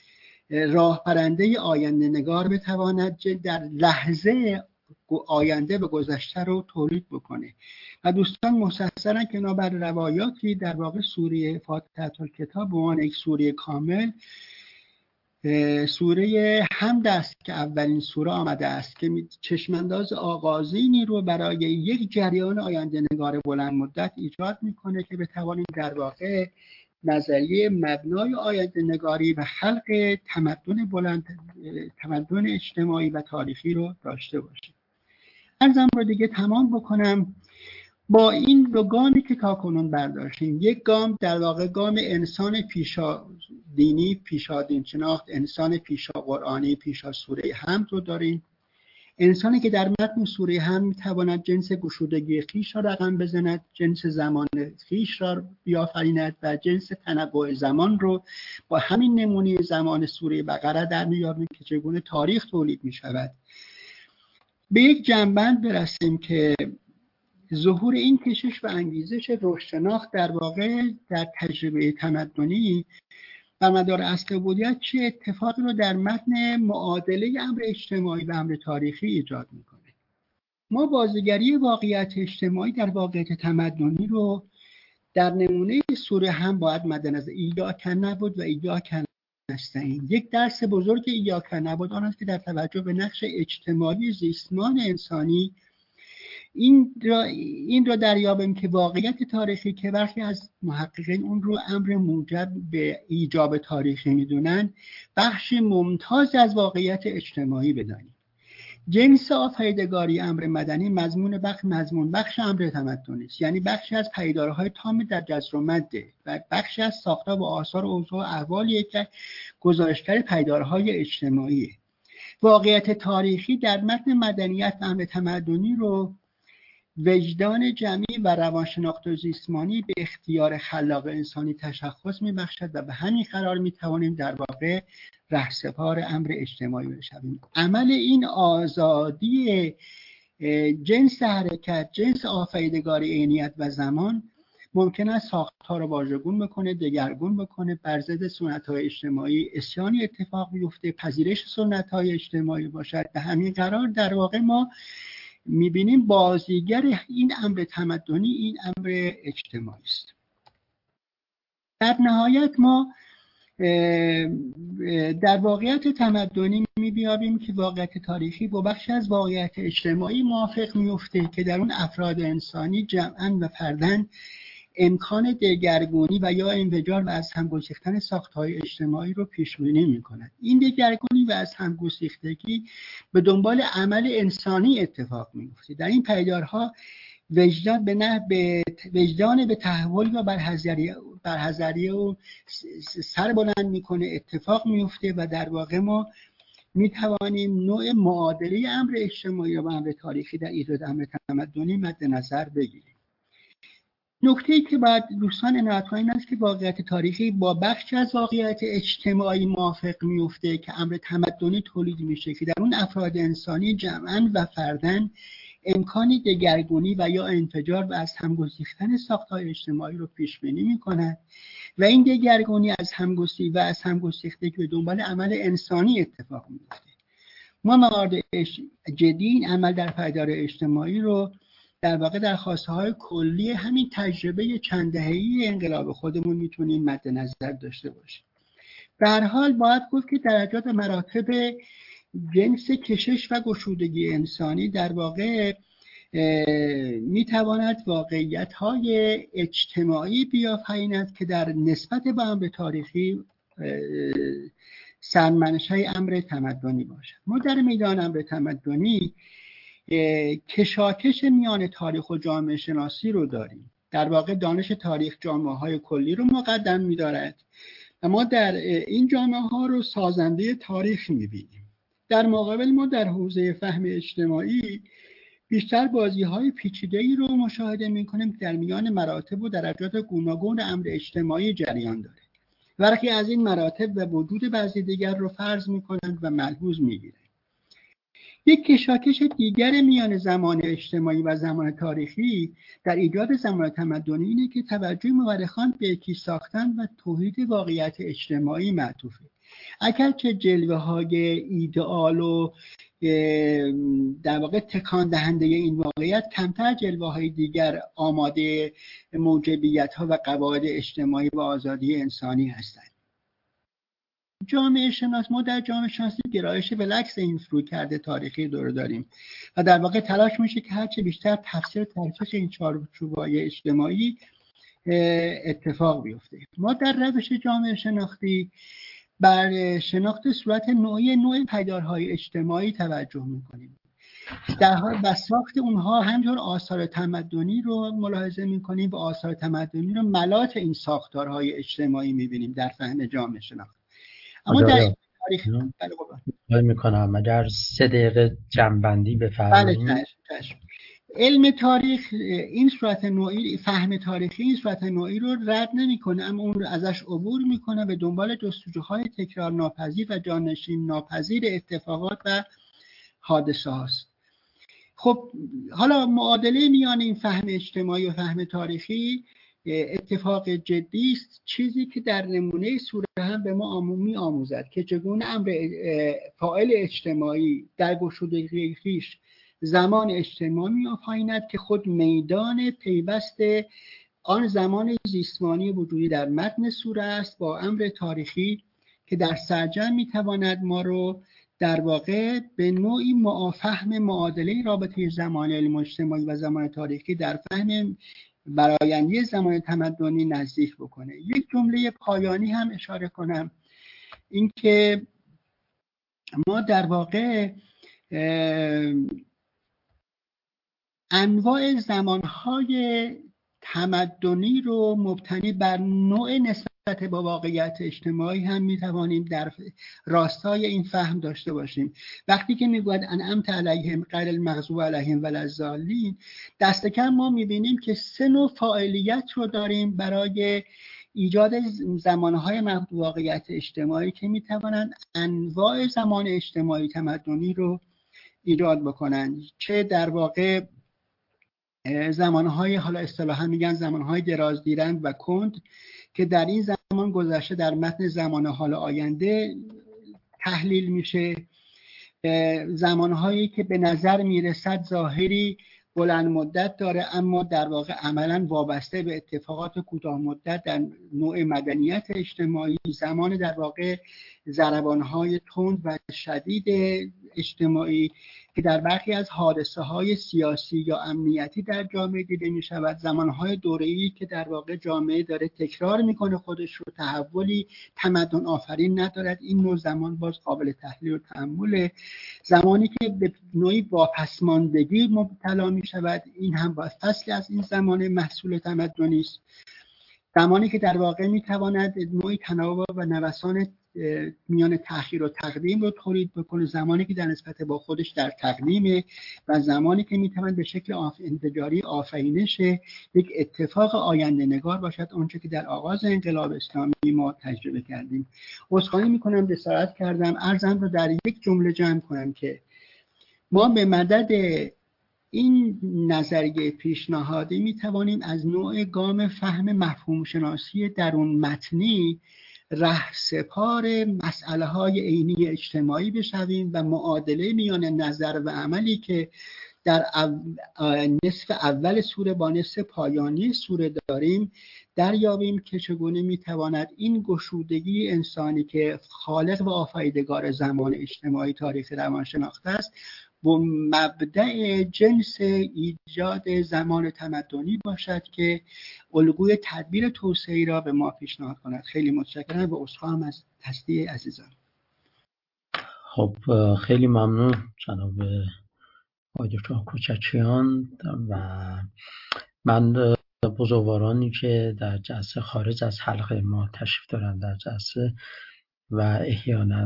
راهبرنده آینده نگار بتواند در لحظه آینده به گذشته رو تولید بکنه. و دوستان مستحضرن که اینا بر روایاتی در واقع سوره فاتحه الکتاب به عنوان یک سوره کامل سوره حمد است که اولین سوره آمده است که چشمانداز آغازینی رو برای یک جریان آینده نگار بلند مدت ایجاد میکنه که بتوانیم در واقع نظریه مبنای آینده نگاری و خلق تمدن بلند تمدن اجتماعی و تاریخی رو داشته باشیم. عرضم رو دیگه تمام بکنم با این دو گامی که تا کنون برداشتیم. یک گام در واقع گام انسان پیشا دینی، پیشا دین شناخت، انسان پیشا قرآنی، پیشا سوره حمد رو داریم. انسانی که در متن سوره هم میتواند جنس گشودگی خویش را رقم بزند، جنس زمان خویش را بیافریند و جنس تنوع زمان رو با همین نمونه زمان سوره بقره در میابیم که چگونه تاریخ تولید میشود. به یک جنبند برسیم که ظهور این کشش و انگیزش روشناخت در واقع در تجربه تمدنی بر مدار عصر عبودیت چه اتفاقی رو در متن معادله امر اجتماعی و امر تاریخی ایجاد میکنه. ما بازیگری واقعیت اجتماعی در واقعیت تمدنی رو در نمونه سوره هم باید مد نظر ایاک نعبد و ایاک نستعین. یک درس بزرگ ایاک نعبد آن است که در توجه به نقش اجتماعی زیستمان انسانی این را این را دریابیم که واقعیت تاریخی که برخی از محققین اون رو امر موجب به ایجاب تاریخی میدونن، بخش ممتاز از واقعیت اجتماعی بدانیم. جنس آفریدگاری امر مدنی مضمون بخش مضمون بخش امر تمدنی است، یعنی بخشی از پدیدارهای تام در جذر و مده و بخشی از ساختار و آثار و اوضاع و احوالی که گزارشگر پدیدارهای اجتماعی. واقعیت تاریخی در متن مدنیت و امر تمدنی رو وجدان جمعی و روانشناخت و زیستمانی به اختیار خلاق انسانی تشخص می‌بخشد و به همین قرار می‌توانیم در واقع رهسپار امر اجتماعی بشویم. عمل این آزادی جنس حرکت، جنس آفریدگاری عینیت و زمان ممکن است ساختار رو واژگون بکنه، دگرگون بکنه، بر ضد سنت‌های اجتماعی اسیانی اتفاق بیفته، پذیرش سنت‌های اجتماعی باشد. به همین قرار در واقع ما میبینیم بازیگر این امر تمدنی این امر اجتماعی است. در نهایت ما در واقعیت تمدنی میبینیم که واقعیت تاریخی با بخش از واقعیت اجتماعی موافق میفته که در اون افراد انسانی جمعاً و فرداً امکان دگرگونی و یا انفجار و از هم گسیختن ساخت‌های اجتماعی رو پیش بینی می‌کند. این دگرگونی و از هم گسیختگی به دنبال عمل انسانی اتفاق می‌افته. در این پدیدارها وجدان به نه به وجدان به تحول و برحذری برحذری و سر بلند می‌کنه، اتفاق می‌افته و در واقع ما می‌توانیم نوع معادله امر اجتماعی و امر تاریخی در ایجاد امر تمدنی مد نظر بگیریم. نکته‌ای که باید دوستان عنایت کنیم این است که واقعیت تاریخی با بخش از واقعیت اجتماعی موافق میفته که امر تمدنی تولید میشه که در اون افراد انسانی جمعاً و فرداً امکانی دگرگونی و یا انفجار و از هم گسیختن ساخت‌های اجتماعی رو پیش بینی می‌کند و این دگرگونی از همگسیخته و از همگسیختگی به دنبال عمل انسانی اتفاق میفته. ما موارد جدی این عمل در پدیدار اجتماعی رو در واقع در خواسته‌های کلی همین تجربه چند دهه‌ای انقلاب خودمون میتونیم مد نظر داشته باشیم. به هر حال باید گفت که درجات و مراتب جنس کشش و گشودگی انسانی در واقع میتواند واقعیت‌های اجتماعی بیافریند که در نسبت به امر تاریخی سرمنشأ امر تمدنی باشد. ما در میدان امر تمدنی کشاکش میان تاریخ و جامعه شناسی رو داریم. در واقع دانش تاریخ جامعه های کلی رو مقدم می‌دارد و ما در این جامعه ها رو سازنده تاریخ می‌بینیم. در مقابل ما در حوزه فهم اجتماعی بیشتر بازی‌های پیچیده‌ای رو مشاهده می‌کنیم که در میان مراتب و درجات گوناگون امر اجتماعی جریان داره. برخی از این مراتب و وجود بعضی دیگر رو فرض می‌کنند و ملحوظ می‌گیرند. یک کشاکش دیگر میان زمان اجتماعی و زمان تاریخی در ایجاد زمان تمدنی اینه که توجه مورخان به یکی ساختن و توحید واقعیت اجتماعی معطوفه. اگرچه جلوه‌های ایدئال و در واقع تکان دهنده این واقعیت کمتر جلوه‌های دیگر آماده موجبیت‌ها و قواعد اجتماعی و آزادی انسانی هستند. جامعه شناس ما در جامعه شناسی گرایش بالعکس این فرو کرده تاریخی دور داریم و در واقع تلاش میشه که هرچه بیشتر تفسیر تاریخ این چارچوب‌های اجتماعی اتفاق بیفته. ما در روش جامعه شناختی بر شناخت صورت نوعی نوع پدیدارهای اجتماعی توجه میکنیم. در حال و ساخت اونها همچنین آثار تمدنی رو ملاحظه میکنیم و آثار تمدنی رو ملات این ساختارهای اجتماعی میبینیم در فهم جامعه شناخت. اما در تاریخ. بله قربان. خواهی میکنم اگر سه دقیقه جنبندی بله بفرمایید. چشم چشم. علم تاریخ این صورت نوعی، فهم تاریخی این صورت نوعی رو رد نمیکنه، اما اون رو ازش عبور میکنه، به دنبال جستجوهای تکرار ناپذیر و جانشین ناپذیر اتفاقات و حادثه هاست. خب حالا معادله میان این فهم اجتماعی و فهم تاریخی اتفاق جدی است، چیزی که در نمونه سوره هم به ما عمومی آموزد که چگونه امر فاعل اجتماعی در گشودگی خویش زمان اجتماعی می‌آفریند که خود میدان پیوست آن زمان زیستمانی وجودی در متن سوره است با امر تاریخی که در سرجم میتواند ما رو در واقع به نوعی فهم معادله رابطه زمان علم اجتماعی و زمان تاریخی در فهم برآینده زمان تمدنی نزدیک بکنه. یک جمله پایانی هم اشاره کنم، اینکه ما در واقع انواع زمانهای تمدنی رو مبتنی بر نوع نسبت با واقعیت اجتماعی هم میتوانیم در راستای این فهم داشته باشیم. وقتی که میگوید انعمت علیهم غیر المغضوب علیهم ولا الضالین، دست کم ما میبینیم که سه نوع فاعلیت رو داریم برای ایجاد زمانهای واقعیت اجتماعی که میتوانند انواع زمان اجتماعی تمدنی رو ایجاد بکنند، چه در واقع زمانهای، حالا اصطلاحا میگن زمانهای درازدیرند و کند که در این زمان گذشته در متن زمان حال آینده تحلیل میشه، زمانهایی که به نظر میرسد ظاهری بلند مدت داره اما در واقع عملا وابسته به اتفاقات کوتاه مدت در نوع مدنیت اجتماعی، زمان در واقع ضربانهای تند و شدید اجتماعی که در برخی از حادثه های سیاسی یا امنیتی در جامعه دیده می شود، زمانهای دوره‌ای که در واقع جامعه داره تکرار میکنه خودش رو، تحولی تمدن آفرین ندارد. این نوع زمان باز قابل تحلیل و تأمله. زمانی که به نوعی واپسماندگی مبتلا می شود، این هم باز فصلی از این زمان محصول تمدنی است. زمانی که در واقع می تواند نوعی تناوب و نوسان میان تأخیر و تقدیم رو تولید بکنه، زمانی که در نسبت با خودش در تقدیمه و زمانی که میتواند به شکل انفجاری آفرینش یک اتفاق آینده نگار باشد، اونچه که در آغاز انقلاب اسلامی ما تجربه کردیم. عذرخواهی میکنم جسارت کردم، عرضم رو در یک جمله جمع کنم که ما به مدد این نظریه پیشنهادی میتوانیم از نوع گام فهم مفهوم شناسی درون متنی رهسپار مسئله های عینی اجتماعی بشویم و معادله میان نظر و عملی که در نصف اول سوره با نصف پایانی سوره داریم دریابیم که چگونه میتواند این گشودگی انسانی که خالق و آفریدگار زمان اجتماعی تاریخ روانشناخته است و مبدأ جنس ایجاد زمان تمدنی باشد که الگوی تدبیر توسعه‌ای را به ما پیشنهاد کند. خیلی متشکرم و عذرخواهم از تصدیه عزیزان. خب خیلی ممنون جناب آقای دکتر کوچکیان. و من بزرگوارانی که در جلسه خارج از حلقه ما تشریف دارند در جلسه و احیانا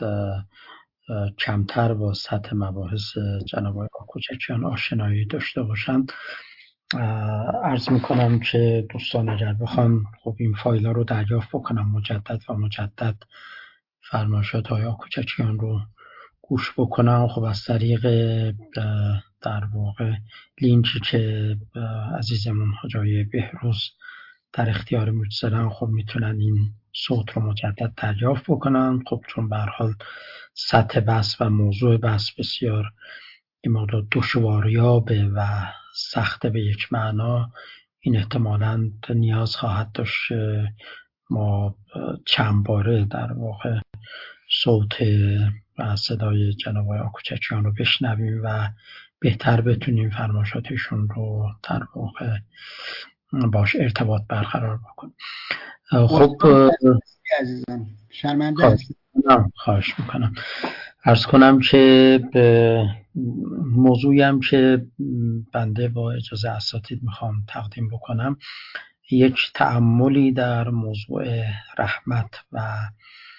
کمتر با سطح مباحث جناب آقای کوچکیان آشنایی داشته باشند، عرض میکنم که دوستان اگر بخوان خب این فایل ها رو دریافت بکنم مجدد و مجدد فرمایشات آقای کوچکیان رو گوش بکنم، خب از طریق در واقع لینکی که عزیزمون حاجی بهروز در اختیار میگذارن خب میتونن این صوت رو مجدد دریافت بکنن. خب چون به هر حال سطح بحث و موضوع بحث بسیار این مقدار دشواریابه و سخت به یک معنا، این احتمالاً نیاز خواهد داشت ما چند باره در واقع صوت و صدای جناب آقای کوچکیان رو بشنویم و بهتر بتونیم فرمایشاتشون رو در واقع باش ارتباط برقرار بکنیم. خب عزیزان شرمنده هستم، خواهش میکنم. عرض کنم که به موضوعی هم که بنده با اجازه اساتید میخوام تقدیم بکنم، یک تأملی در موضوع رحمت و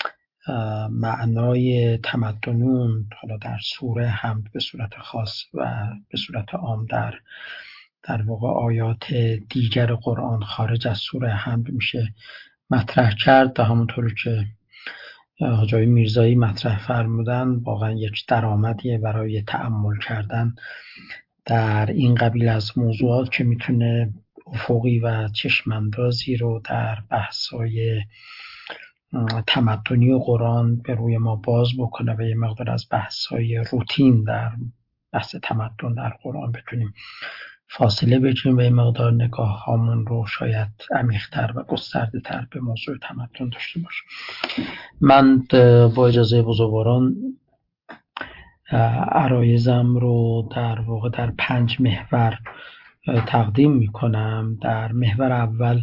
معنای تمدنون حالا در سوره حمد به صورت خاص و به صورت عام در در واقع آیات دیگر قرآن خارج از سوره حمد میشه مطرح کرد. و همونطور که حاج آقای میرزایی مطرح فرمودن واقعا یک درآمدیه برای تأمل کردن در این قبیل از موضوعات که میتونه افقی و چشماندازی رو در بحث‌های تمدنی و قرآن به روی ما باز بکنه و یه مقدار از بحث‌های روتین در بحث تمدن در قرآن بتونیم فاصله بگیریم و یه مقدار نگاه هامون رو شاید عمیق‌تر و گسترده تر به موضوع تمدن داشته باشیم. من با اجازه بزرگواران عرایزم رو در واقع در پنج محور تقدیم میکنم. در محور اول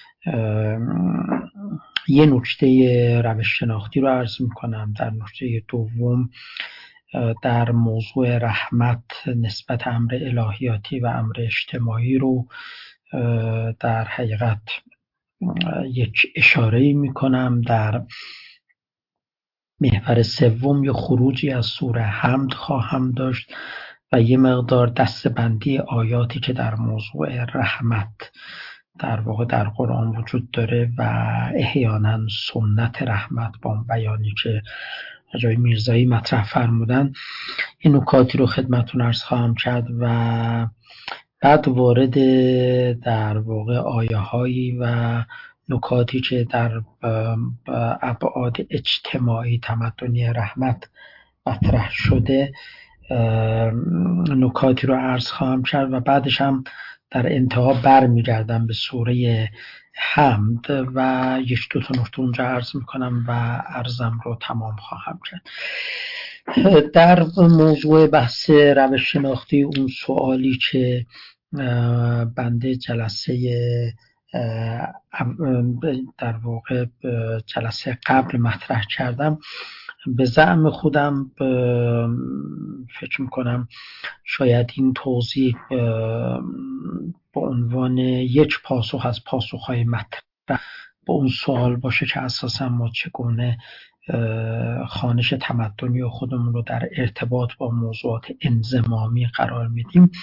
یه نکته روش شناختی رو عرض میکنم. در نکته دوم در موضوع رحمت نسبت امر الهیاتی و امر اجتماعی رو در حقیقت یک اشاره‌ای میکنم. در محور سوم یه خروجی از سوره حمد خواهم داشت و یه مقدار دسته‌بندی آیاتی که در موضوع رحمت در واقع در قرآن وجود داره و احیانا سنت رحمت با اون بیانی که حاج آقای میرزایی مطرح فرمودن این نکاتی رو خدمتتون عرض خواهم کرد و بعد وارد در واقع آیه هایی و نکاتی که در ابعاد اجتماعی تمدنی رحمت مطرح شده نکاتی رو عرض خواهم کرد و بعدش هم در انتها بر میگردم به سوره حمد و یک دو تا نکته اونجا عرض میکنم و عرضم رو تمام خواهم کرد. در موضوع بحث روش شناختی اون سوالی که بنده جلسه در واقع جلسه قبل مطرح کردم به زعم خودم فکر میکنم شاید این توضیح به عنوان یک پاسخ از پاسخهای مطرح به اون سوال باشه که اساسا ما چگونه خوانش تمدنی خودمون رو در ارتباط با موضوعات انضمامی قرار میدیم.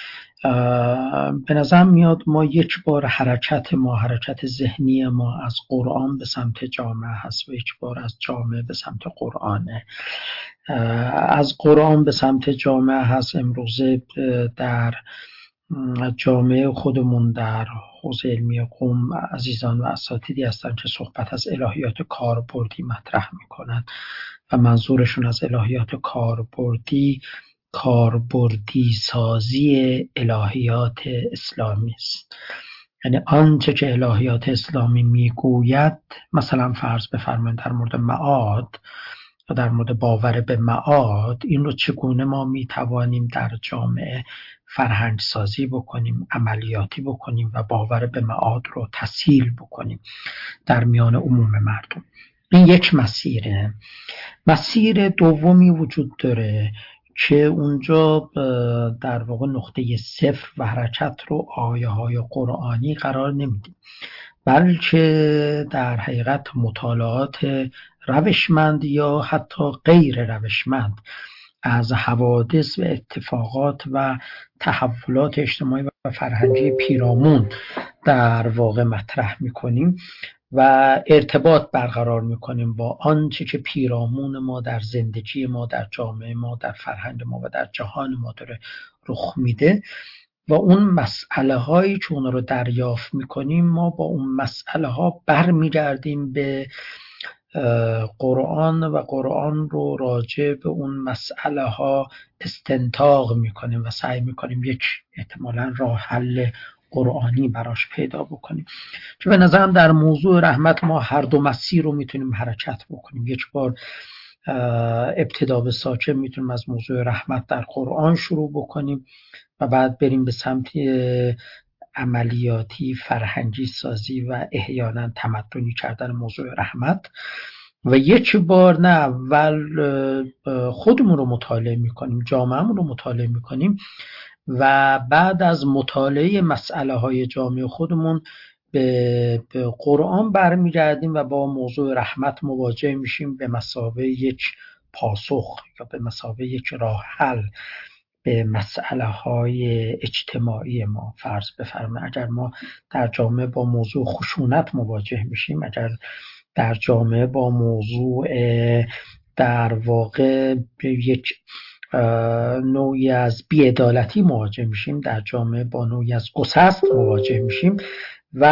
به نظر میاد ما یک بار حرکت ما حرکت ذهنی ما از قرآن به سمت جامعه هست و یک بار از جامعه به سمت قرآنه. از قرآن به سمت جامعه هست. امروزه در جامعه خودمون در حوزه علمی قم عزیزان و اساتیدی هستن که صحبت از الهیات کاربردی مطرح میکنن و منظورشون از الهیات کاربردی کاربردی سازی الهیات اسلامی است. یعنی آنچه که الهیات اسلامی میگوید، مثلا فرض بفرمایید در مورد معاد و در مورد باور به معاد، این رو چگونه ما میتوانیم در جامعه فرهنگ سازی بکنیم، عملیاتی بکنیم و باور به معاد رو تسهیل بکنیم در میان عموم مردم. این یک مسیره. مسیر دومی وجود داره که اونجا در واقع نقطه صفر و حرکت رو آیه های قرآنی قرار نمیدیم، بلکه در حقیقت مطالعات روشمند یا حتی غیر روشمند از حوادث و اتفاقات و تحولات اجتماعی و فرهنگی پیرامون در واقع مطرح میکنیم و ارتباط برقرار میکنیم با آنچه که پیرامون ما در زندگی ما، در جامعه ما، در فرهنگ ما و در جهان ما داره رخ میده و اون مسئله هایی که اون رو دریافت میکنیم ما با اون مسئله ها برمیگردیم به قرآن و قرآن رو راجع به اون مسئله ها استنتاق میکنیم و سعی میکنیم یک احتمالاً راه حل قرآنی براش پیدا بکنیم. که به نظرم در موضوع رحمت ما هر دو مسیر رو میتونیم حرکت بکنیم. یک بار ابتدا به ساکن میتونیم از موضوع رحمت در قرآن شروع بکنیم و بعد بریم به سمت عملیاتی فرهنگی سازی و احیانا تمدنی کردن موضوع رحمت و یک بار نه اول خودمون رو مطالعه میکنیم، جامعهمون رو مطالعه میکنیم و بعد از مطالعه مسئله های جامعه خودمون به, به قرآن برمیگردیم و با موضوع رحمت مواجه میشیم به مثابه یک پاسخ یا به مثابه یک راه حل به مسئله های اجتماعی ما. فرض بفرمایید اگر ما در جامعه با موضوع خشونت مواجه میشیم، اگر در جامعه با موضوع در واقع یک نوعی از بی‌عدالتی مواجه میشیم، در جامعه با نوعی از گسست مواجه میشیم و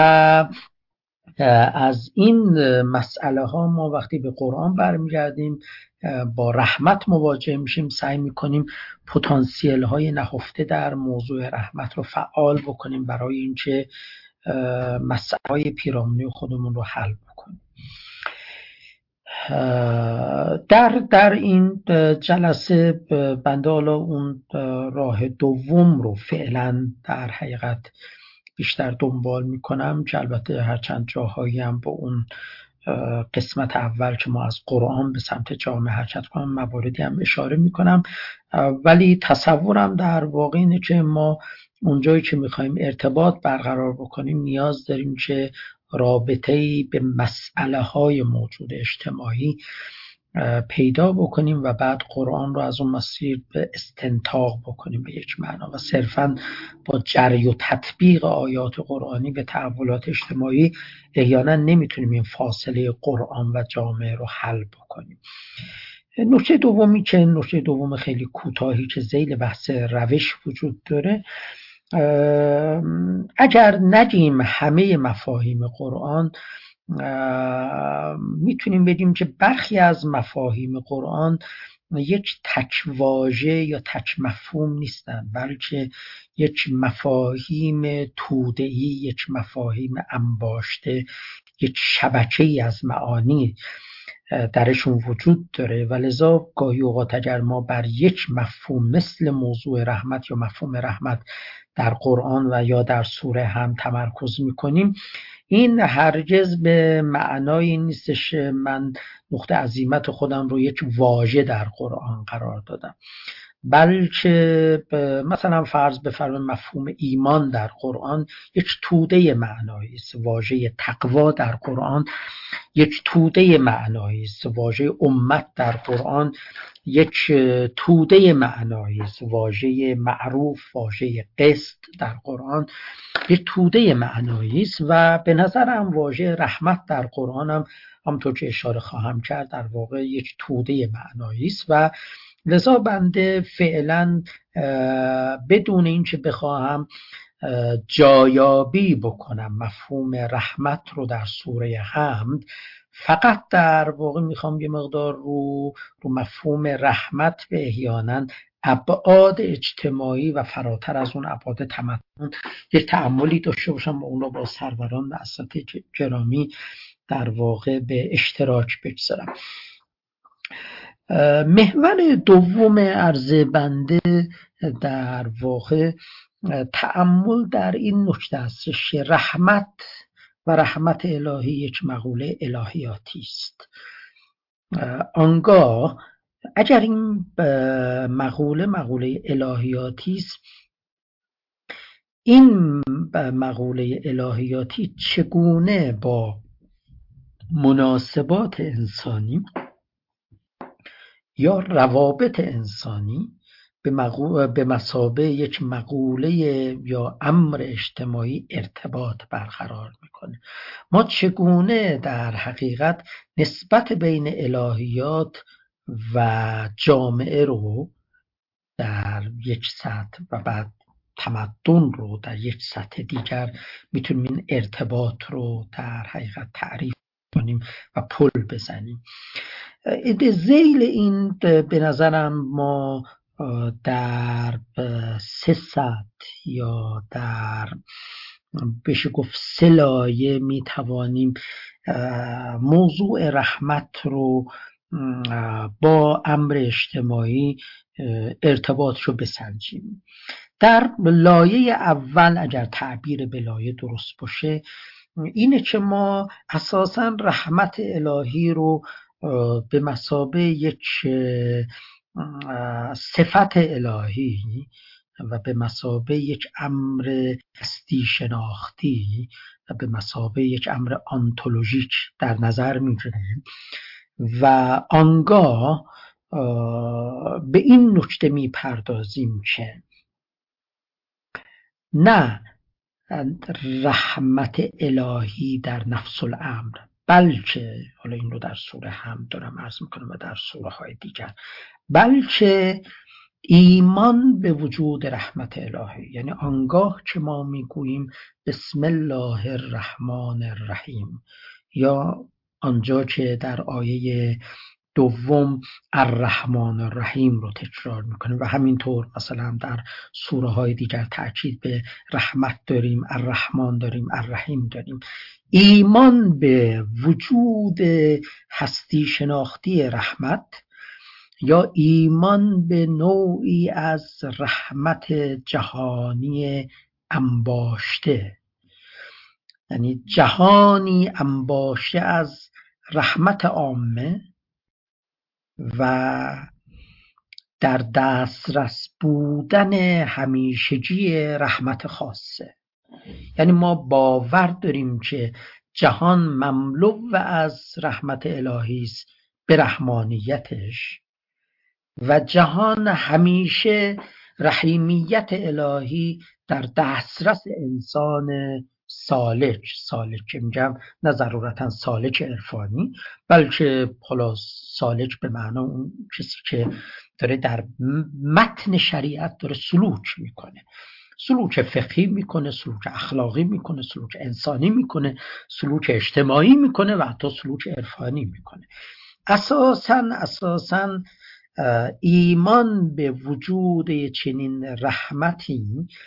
از این مسئله ها ما وقتی به قرآن برمیگردیم با رحمت مواجه میشیم، سعی میکنیم پتانسیل های نهفته در موضوع رحمت رو فعال بکنیم برای اینکه مسئله های پیرامونی خودمون رو حل بکنیم. در در این جلسه بنده حالا اون راه دوم رو فعلا در حقیقت بیشتر دنبال میکنم که البته هر چند جاهایی هم با اون قسمت اول که ما از قرآن به سمت جامعه حرکت کنم مواردی هم اشاره میکنم، ولی تصورم در واقع اینه که ما اونجایی که میخوایم ارتباط برقرار بکنیم نیاز داریم که رابطه‌ای به مسئله های موجود اجتماعی پیدا بکنیم و بعد قرآن رو از اون مسیر به استنتاق بکنیم به یک معنا و صرفاً با جری و تطبیق آیات قرآنی به تحولات اجتماعی احیانا نمیتونیم این فاصله قرآن و جامعه رو حل بکنیم. نکته دومی که نکته دوم خیلی کوتاهی که ذیل بحث روش وجود داره، اگر نگیم همه مفاهیم قرآن، میتونیم بگیم که برخی از مفاهیم قرآن یک تک واژه یا تک مفهوم نیستند، بلکه یک مفاهیم توده‌ای، یک مفاهیم انباشته، یک شبکه‌ای از معانی درشون وجود داره و لذا گاهی اوقات اگر ما بر یک مفهوم مثل موضوع رحمت یا مفهوم رحمت در قرآن و یا در سوره هم تمرکز میکنیم، این هرگز به معنای نیستش من نقطه عزیمت خودم رو یک واژه در قرآن قرار دادم، بلکه مثلا فرض بفرمایید مفهوم ایمان در قرآن یک توده معنایی است، واژه تقوا در قرآن یک توده معنایی است، واژه امت در قرآن یک توده معنایی است، واژه معروف، واژه قسط در قرآن یک توده معنایی است و به نظرم واژه رحمت در قرآن هم همونطور که اشاره خواهم کرد در واقع یک توده معنایی است و لذا بنده فعلا بدون اینکه بخواهم جایابی بکنم مفهوم رحمت رو در سوره حمد، فقط در واقع میخوام یه مقدار رو رو مفهوم رحمت به احیانا ابعاد اجتماعی و فراتر از اون ابعاد تمدن یک تأملی داشته باشم و اون رو با سروران و اساتید گرامی در واقع به اشتراک بگذارم. محور دوم عرض بنده در واقع تأمل در این نکته است که رحمت و رحمت الهی یک مقوله الهیاتی است. آنگاه اگر این مقوله مقوله الهیاتی است، این مقوله الهیاتی چگونه با مناسبات انسانی یا روابط انسانی به, مقو... به مثابه یک مقوله یا امر اجتماعی ارتباط برقرار میکنه. ما چگونه در حقیقت نسبت بین الهیات و جامعه رو در یک سطح و بعد تمدن رو در یک سطح دیگر میتونیم این ارتباط رو در حقیقت تعریف کنیم و پل بزنیم. ذیل این به نظرم ما در سه سطح یا در بشه گفت سه لایه می توانیم موضوع رحمت رو با امر اجتماعی ارتباط رو بسنجیم. در لایه اول اگر تعبیر به لایه درست باشه اینه که ما اساساً رحمت الهی رو به مثابه یک صفت الهی و به مثابه یک امر هستی شناختی به مثابه یک امر آنتولوژیک در نظر میگیره و آنگاه به این نکته میپردازیم که نه رحمت الهی در نفس الامر، بلکه حالا این رو در سوره هم دارم عرض میکنم و در سوره های دیگر، بلکه ایمان به وجود رحمت الهی، یعنی آنگاه که ما میگوییم بسم الله الرحمن الرحیم، یا آنجا که در آیه دوم الرحمن الرحیم رو تکرار میکنیم و همینطور مثلا در سوره های دیگر تأکید به رحمت داریم، الرحمن داریم، الرحیم داریم. ایمان به وجود هستی شناختی رحمت یا ایمان به نوعی از رحمت جهانی انباشته، یعنی جهانی انباشته از رحمت عامه و در دسترس بودن همیشگی رحمت خاصه. یعنی ما باور داریم که جهان مملو از رحمت الهی است به رحمانیتش و جهان همیشه رحیمیت الهی در دسترس انسان سالک، سالک که میگم نه ضرورتا سالک عرفانی، بلکه حالا سالک به معنی اون کسی که داره در متن شریعت داره سلوک میکنه، سلوک فقهی میکنه، سلوک اخلاقی میکنه، سلوک انسانی میکنه، سلوک اجتماعی میکنه و حتی سلوک عرفانی میکنه. اساساً اساساً ایمان به وجود چنین رحمتی،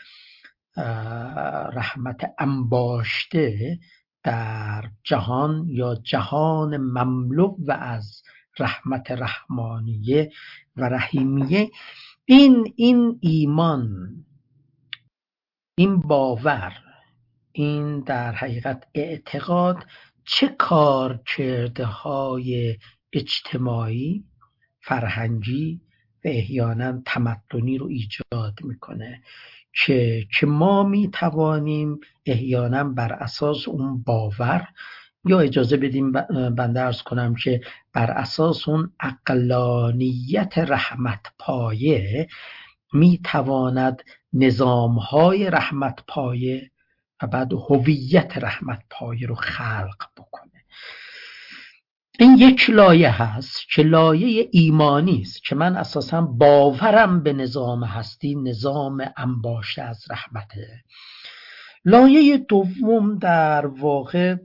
رحمت انباشته در جهان یا جهان مملو و از رحمت رحمانیه و رحیمیه، این این ایمان، این باور، این در حقیقت اعتقاد چه کار کرده های اجتماعی، فرهنگی و احیانا تمدنی رو ایجاد میکنه که که ما میتوانیم احیانا بر اساس اون باور، یا اجازه بدیم بنده عرض کنم که بر اساس اون عقلانیت رحمت پایه میتواند نظامهای رحمت پایه و بعد هویت رحمت پایه رو خلق بکنه. این یک لایه هست که لایه ایمانی است که من اساساً باورم به نظام هستی نظام انباشته از رحمته. لایه دوم در واقع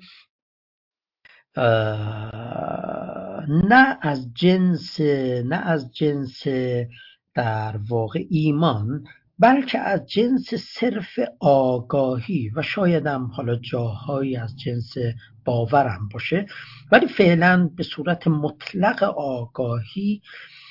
نه از جنس نه از جنس در واقع ایمان، بلکه از جنس صرف آگاهی و شاید هم حالا جاهایی از جنس باورم باشه، ولی فعلا به صورت مطلق آگاهی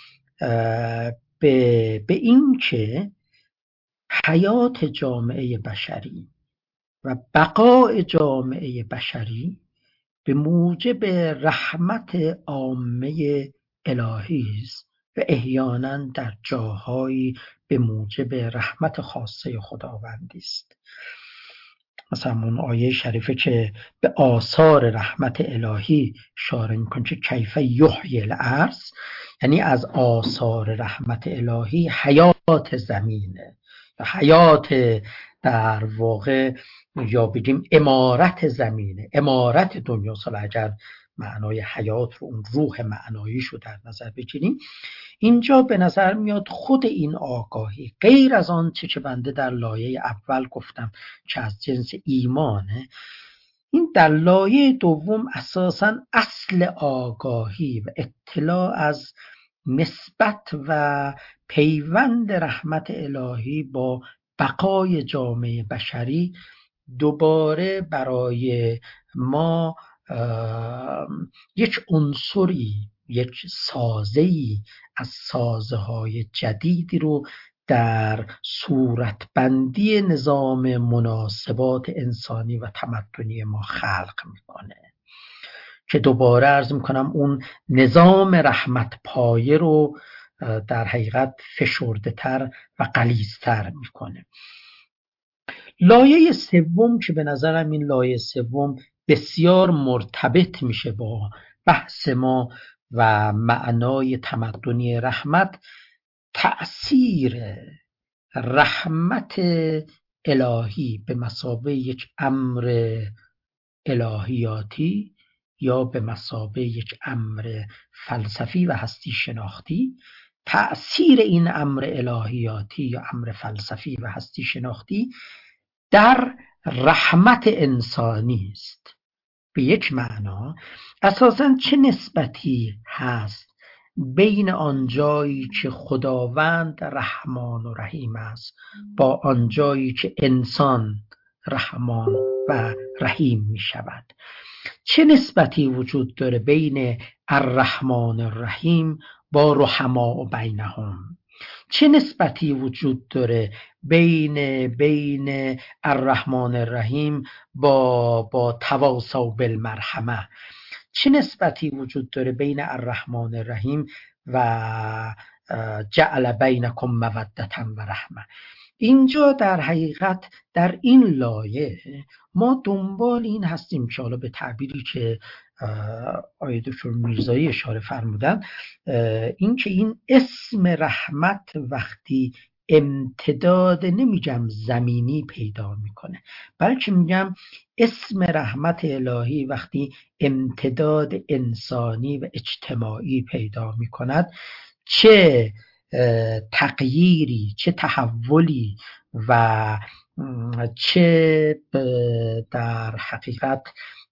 به, به این که حیات جامعه بشری و بقای جامعه بشری به موجب رحمت عامه الهی است و احیانا در جاهایی به موجب رحمت خاصه خداوندی است. مثلا اون آیه شریفه که به آثار رحمت الهی اشاره میکنه که کیف یحیی الارض، یعنی از آثار رحمت الهی حیات زمینه، حیات در واقع یا بگیم امارت زمینه، امارت دنیا. سال اگر معنای حیات رو، اون روح معناییش رو در نظر بگیریم، اینجا به نظر میاد خود این آگاهی غیر از آن چه که بنده در لایه اول گفتم که از جنس ایمانه، این در لایه دوم اساساً اصل آگاهی و اطلاع از نسبت و پیوند رحمت الهی با بقای جامعه بشری دوباره برای ما یک عنصری، یک سازه‌ای از سازه‌های جدیدی رو در صورتبندی نظام مناسبات انسانی و تمدنی ما خلق میکنه که دوباره عرض میکنم اون نظام رحمت پایه رو در حقیقت فشرده تر و غلیظ تر میکنه. لایه سوم که به نظرم این لایه سوم بسیار مرتبط میشه با بحث ما و معنای تمدنی رحمت، تأثیر رحمت الهی به مثابه یک امر الهیاتی یا به مثابه یک امر فلسفی و هستی شناختی. تأثیر این امر الهیاتی یا امر فلسفی و هستی شناختی در رحمت انسانی است. به یک معنا اساساً چه نسبتی هست بین آنجایی که خداوند رحمان و رحیم است با آنجایی که انسان رحمان و رحیم می شود؟ چه نسبتی وجود داره بین الرحمن الرحیم با رحماء بینهم؟ چه نسبتی وجود داره بین بین الرحمن الرحیم با با تواصوا بالمرحمه؟ چه نسبتی وجود داره بین الرحمن الرحیم و جعل بینکم مودة و رحمه؟ اینجا در حقیقت در این لایه ما دنبال این هستیم که حالا به تعبیری که آقای دکتر میرزایی اشاره فرمودن، این که این اسم رحمت وقتی امتداد نمیگم زمینی پیدا میکنه، بلکه میگم اسم رحمت الهی وقتی امتداد انسانی و اجتماعی پیدا میکند، چه تغییری، چه تحولی و چه در حقیقت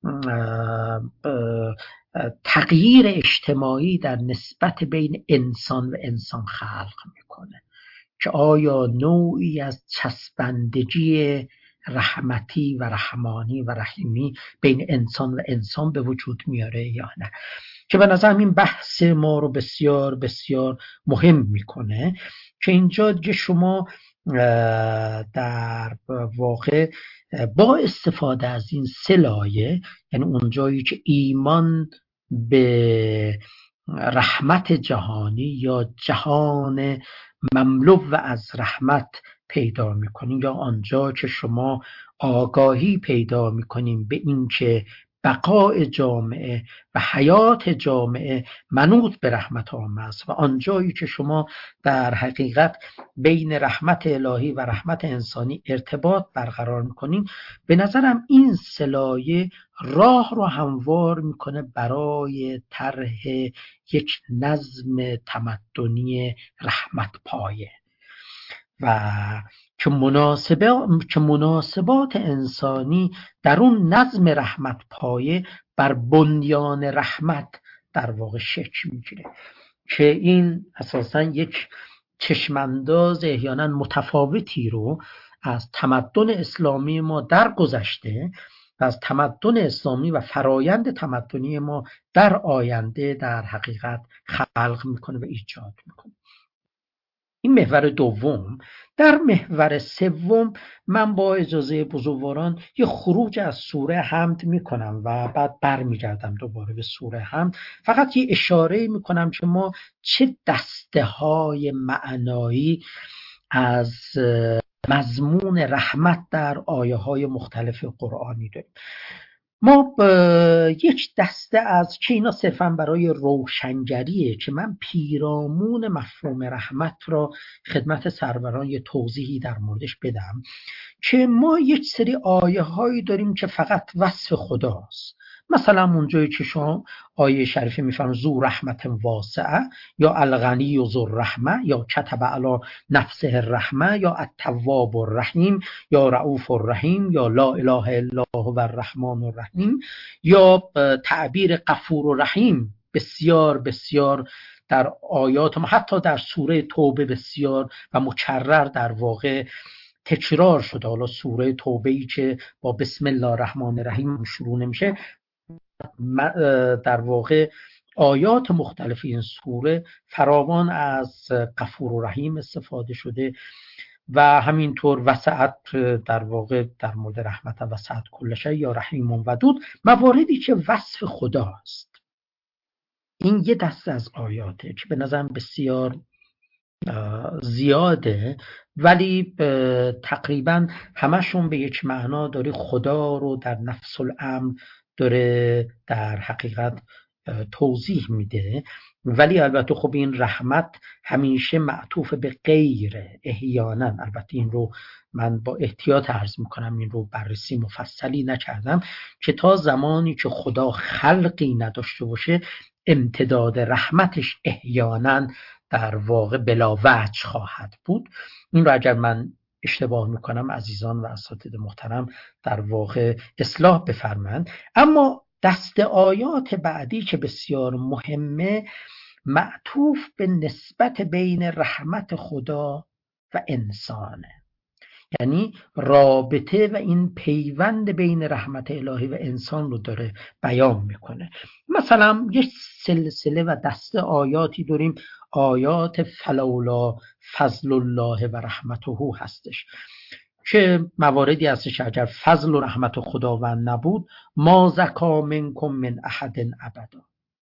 تغییر اجتماعی در نسبت بین انسان و انسان خلق میکنه، که آیا نوعی از چسبندگی رحمتی و رحمانی و رحیمی بین انسان و انسان به وجود میاره یا نه، که به نظرم این بحث ما رو بسیار بسیار مهم میکنه. که اینجا که شما در واقع با استفاده از این سه لایه، یعنی اونجایی که ایمان به رحمت جهانی یا جهان مملو و از رحمت پیدا میکنیم، یا آنجا که شما آگاهی پیدا میکنیم به این که بقای جامعه و حیات جامعه منوط به رحمت عامه است، و آنجایی که شما در حقیقت بین رحمت الهی و رحمت انسانی ارتباط برقرار میکنین، به نظرم این سه لایه راه رو هموار میکنه برای طرح یک نظم تمدنی رحمت پایه، و که مناسبات که مناسبات انسانی در اون نظم رحمت پایه بر بنیان رحمت در واقع شکل میگیره، که این اساساً یک چشمانداز احیانا متفاوتی رو از تمدن اسلامی ما در گذشته و از تمدن اسلامی و فرایند تمدنی ما در آینده در حقیقت خلق میکنه و ایجاد میکنه. این محور دوم. در محور سوم من با اجازه بزرگواران یه خروج از سوره حمد میکنم و بعد برمیگردم دوباره به سوره حمد. فقط یه اشاره میکنم که ما چه دسته های معنایی از مضمون رحمت در آیه های مختلف قرآنی داریم. ما یک دسته از که اینا صرفا برای روشنگریه که من پیرامون مفهوم رحمت را خدمت سروران یه توضیحی در موردش بدم، که ما یک سری آیه هایی داریم که فقط وصف خداست. مثلا اونجایی که شما آیه شریفه میفرمایند ذو رحمت واسعه، یا الغنی و ذو الرحمه، یا کتب علی نفسه الرحمه، یا التواب الرحیم، یا رؤوف الرحیم، یا لا اله الا هو الرحمن الرحیم، یا تعبیر غفور و رحیم بسیار بسیار در آیات ما، حتی در سوره توبه بسیار و مکرر در واقع تکرار شده. حالا سوره توبه ای که با بسم الله الرحمن الرحیم شروع نمیشه، در واقع آیات مختلف این سوره فراوان از غفور و رحیم استفاده شده، و همینطور وسعت در واقع در مورد رحمت وسعت کل شیء، یا رحیم ودود، مواردی که وصف خداست. این یه دسته از آیاته که به نظرم بسیار زیاده، ولی تقریبا همشون به یک معنا داره خدا رو در نفس الامر داره در حقیقت توضیح میده. ولی البته خب این رحمت همیشه معطوف به غیره احیانا. البته این رو من با احتیاط عرض میکنم، این رو بررسی مفصلی نکردم که تا زمانی که خدا خلقی نداشته باشه امتداد رحمتش احیانا در واقع بلا وجه خواهد بود. این رو اگر من اشتباه میکنم عزیزان و اساتید محترم در واقع اصلاح بفرمایند. اما دست آیات بعدی که بسیار مهمه معطوف به نسبت بین رحمت خدا و انسانه، یعنی رابطه و این پیوند بین رحمت الهی و انسان رو داره بیان میکنه. مثلا یک سلسله و دسته آیاتی داریم، آیات فلولا فضل الله و رحمته هستش که مواردی هستش اگر فضل و رحمت خداوند نبود ما زکا منکم من احد ابدا،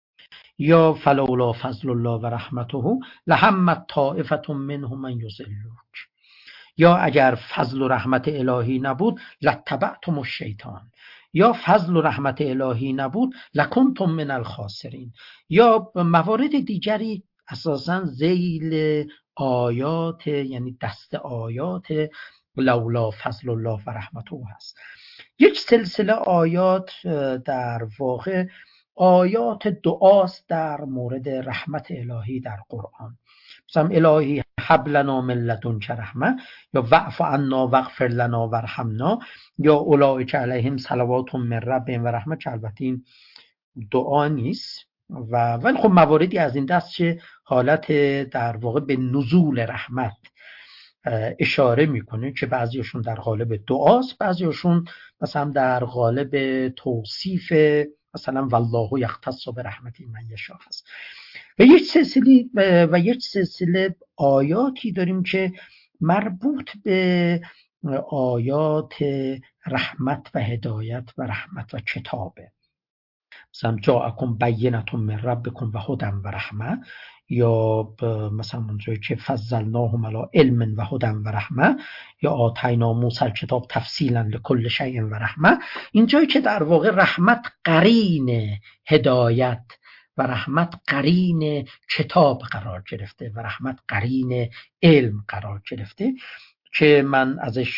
یا فلولا فضل الله و رحمته لهمت طائفة منهم من یضلوک، یا اگر فضل و رحمت الهی نبود لاتبعتم الشیطان، یا فضل و رحمت الهی نبود لکنتم من الخاسرین، یا موارد دیگری اساساً ذیل آیات یعنی دست آیات لولا فضل الله و رحمته هست. یک سلسله آیات در واقع آیات دعاست در مورد رحمت الهی در قرآن، مثلا الهی هب لنا من لدنک رحمه، یا واعف عنا واغفر لنا وارحمنا، یا اولئک علیهم صلوات من ربهم و رحمه، که البته این دعا نیست و ولی خب مواردی از این دست که حالت در واقع به نزول رحمت اشاره میکنه که بعضیشون در قالب دعاست، بعضیشون مثلا در قالب توصیف، مثلا والله یختص برحمته من یشاء است. و یک سلسله و یک سلسله آیاتی داریم که مربوط به آیات رحمت و هدایت و رحمت و کتابه، مثلا جاءکم بینة من ربکم و هدی و رحمه، یا مثلا اونجایی که فضلناهم علی علم و هدی و رحمه، یا آتینا موسی الکتاب تفصیلا لکل شیء و رحمه. اینجایی که در واقع رحمت قرین هدایت و رحمت قرین کتاب قرار گرفته و رحمت قرین علم قرار گرفته که من ازش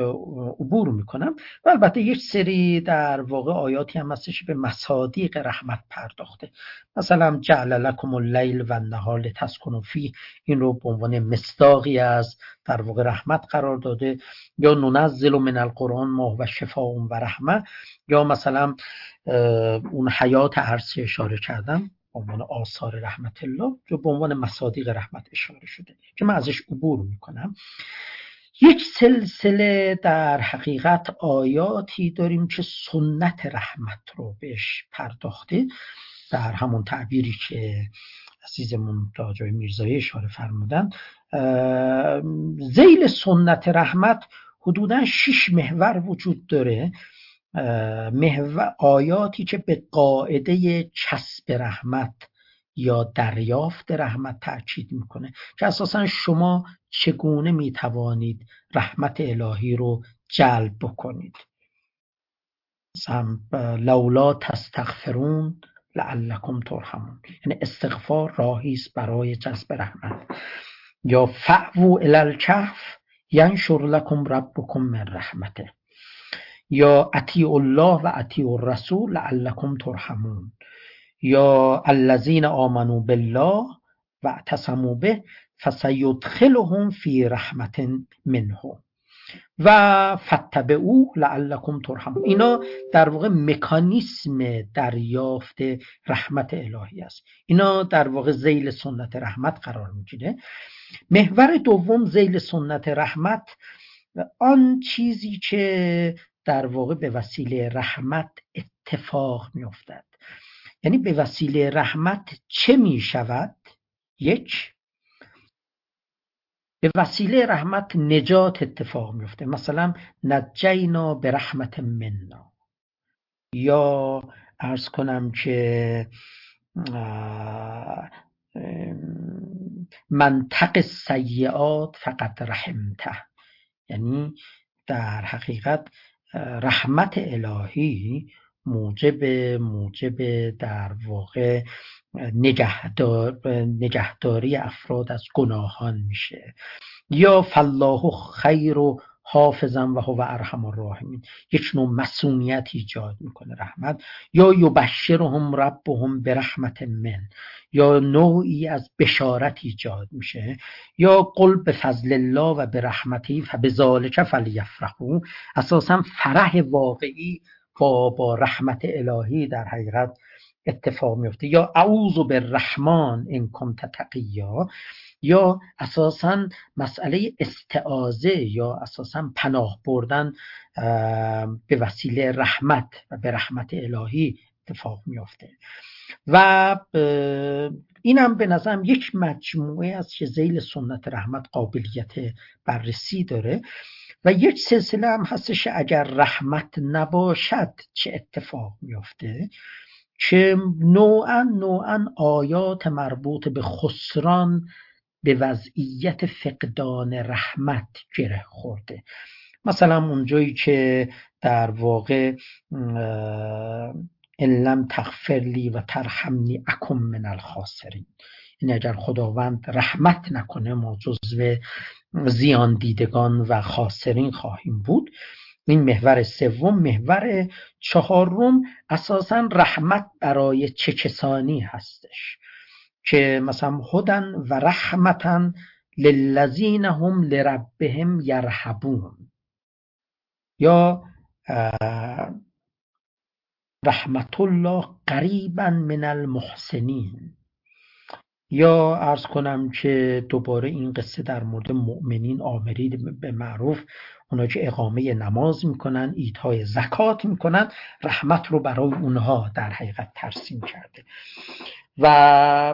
عبور میکنم. و البته یک سری در واقع آیاتی هم هستش به مصادیق رحمت پرداخته، مثلا جعل لکم اللیل و النهار لتسکنوا فیه، این رو به عنوان مصداقی از در واقع رحمت قرار داده، یا ننزل من القرآن ما هو شفاء و رحمه، یا مثلا اون حیات عرضی اشاره کردم به عنوان آثار رحمت الله که به عنوان مصادیق رحمت اشاره شده که من ازش عبور میکنم. یک سلسله در حقیقت آیاتی داریم که سنت رحمت رو بهش پرداخته، در همون تعبیری که عزیزمون راجع میرزایی اشاره فرمودن. ذیل سنت رحمت حدوداً شش محور وجود داره، محور آیاتی که به قاعده کسب رحمت یا دریافت رحمت تأکید میکنه که اساساً شما چگونه میتوانید رحمت الهی رو جلب بکنید. لولا تستغفرون لعلکم ترحمون، یعنی استغفار راهی است برای جذب رحمت. یا فعوا الی الکهف ینشر لکم ربکم من رحمته، یا اطیعوا الله و اطیعوا الرسول لعلکم ترحمون، یا الذین آمنوا بالله و اعتصموا به فسیدخلهم فی رحمت منه و فتبعوا لعلکم ترحمون. اینا در واقع مکانیسم دریافت رحمت الهی است، اینا در واقع ذیل سنت رحمت قرار میگیره. محور دوم ذیل سنت رحمت آن چیزی که در واقع به وسیله رحمت اتفاق میافتد، یعنی به وسیله رحمت چه می شود؟ یک، به وسیله رحمت نجات اتفاق میفته، مثلا نجینا به رحمت منا، یا عرض کنم که منطق سیئات فقط رحمته، یعنی در حقیقت رحمت الهی موجب موجب در واقع نگهدار نگهداری افراد از گناهان میشه. یا فالله خیر و حافظا و هو ارحم الراحمین، یک نوع مسئولیت ایجاد میکنه رحمت. یا یبشرهم ربهم برحمت من، یا نوعی از بشارت ایجاد میشه. یا قل بفضل الله و برحمته فبذلک فلیفرحوا، اساسا فرح واقعی با با رحمت الهی در حقیقت اتفاق میفته. یا اعوذ بالرحمن ان کنت تقیا، یا اساساً مسئله استعاذه یا اساساً پناه بردن به وسیله رحمت و به رحمت الهی اتفاق میفته. و اینم به نظرم یک مجموعه از که ذیل سنت رحمت قابلیت بررسی داره. و یک سلسله هم هستش اگر رحمت نباشد چه اتفاق میفته، که نوعا نوعا آیات مربوط به خسران به وضعیت فقدان رحمت گره خورده. مثلا اونجایی که در واقع ان لم تغفر لی و ترحمنی اکن من الخاسرین، این اگر خداوند رحمت نکنه ما جزو زیان دیدگان و خاسرین خواهیم بود. این محور سوم. محور چهارم اساساً رحمت برای چه کسانی هستش، که مثلا هدن و رحمتن للذین هم لربهم یرهبون، یا رحمت الله قریبا من المحسنین. یا عرض کنم که دوباره این قصه در مورد مؤمنین آمرید به معروف، اونا که اقامه نماز میکنن، ایتای زکات میکنن، رحمت رو برای اونها در حقیقت ترسیم کرده. و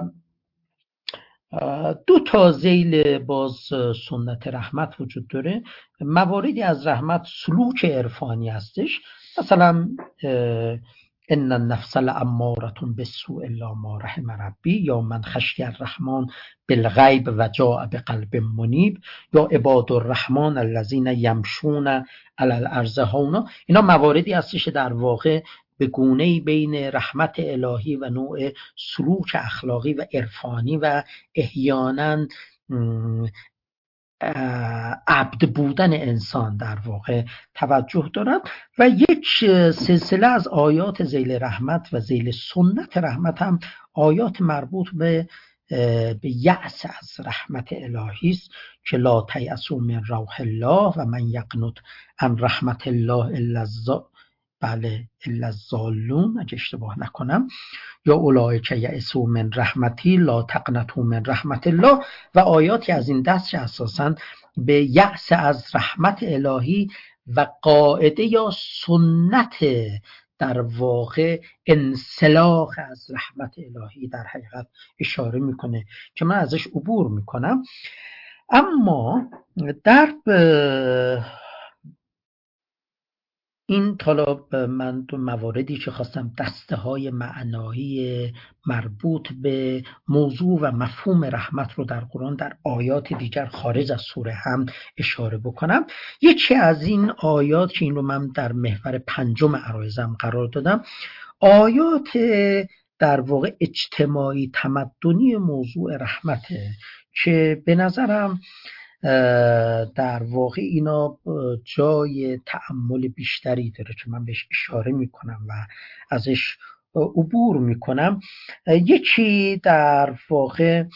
دو تا ذیل باز سنت رحمت وجود داره. مواردی از رحمت سلوک عرفانی هستش، مثلا ان النفس لاماره بالسوء الا ما رحم ربی، یا من خشی الرحمن بالغیب و جاء بقلب منیب، یا عباد الرحمن الذین یمشون علی الارض هونا. اینا مواردی هستش در واقع به گونه‌ای بین رحمت الهی و نوع سلوک اخلاقی و عرفانی و احیانا عبد بودن انسان در واقع توجه دارند. و یک سلسله از آیات ذیل رحمت و ذیل سنت رحمت هم آیات مربوط به به یأس از رحمت الهی است، که لا تیأسوا من روح الله و من یقنط عن رحمت الله الا الضالون، بله الا الضالون اگه اشتباه نکنم. یا اولئک یئسوا من رحمتی لا تقنطوا من رحمت الله. و آیاتی از این دست که اساساً به یأس از رحمت الهی و قاعده یا سنت در واقع انسلاخ از رحمت الهی در حقیقت اشاره میکنه که من ازش عبور میکنم. اما در این طالب من تو مواردی که خواستم دسته های معنایی مربوط به موضوع و مفهوم رحمت رو در قرآن در آیات دیگر خارج از سوره هم اشاره بکنم. یکی از این آیات که این رو من در محور پنجم عرایزم قرار دادم، آیات در واقع اجتماعی تمدنی موضوع رحمته، که به نظرم در واقع اینا جای تأمل بیشتری داره که من بهش اشاره میکنم و ازش عبور میکنم. یکی در واقع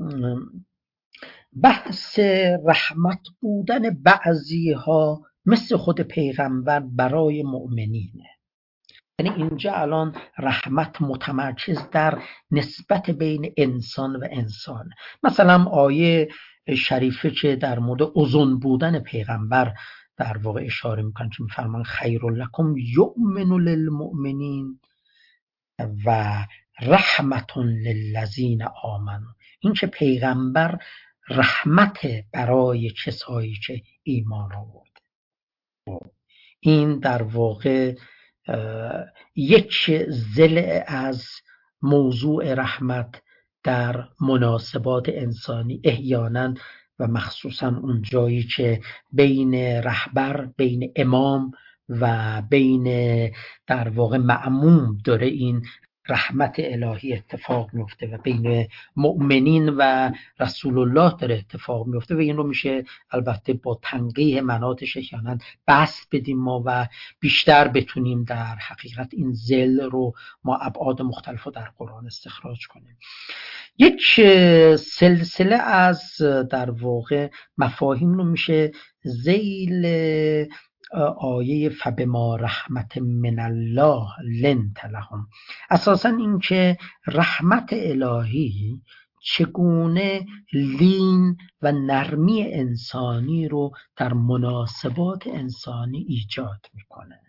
بحث رحمت بودن بعضی ها مثل خود پیغمبر برای مؤمنینه. یعنی اینجا الان رحمت متمرکز در نسبت بین انسان و انسان. مثلا آیه شریفه که در مورد اذن بودن پیغمبر در واقع اشاره میکنه که میفرمان خیر لکم یؤمن للمؤمنین و رحمت للذین آمنوا. این که پیغمبر رحمت برای کسایی که ایمان آورد. این در واقع یک ضلع از موضوع رحمت در مناسبات انسانی احیانا و مخصوصا اون جایی که بین رهبر، بین امام و بین در واقع مأموم داره این رحمت الهی اتفاق میفته و بین مؤمنین و رسول الله داره اتفاق میفته و این رو میشه البته با تنقیح مناطش احیانا بس بدیم ما و بیشتر بتونیم در حقیقت این ذل رو ما ابعاد مختلف رو در قرآن استخراج کنیم. یک سلسله از در واقع مفاهیم رو میشه ذیل آیه فبما رحمت من الله لنت لهم، اساسا این که رحمت الهی چگونه لین و نرمی انسانی رو در مناسبات انسانی ایجاد میکنه.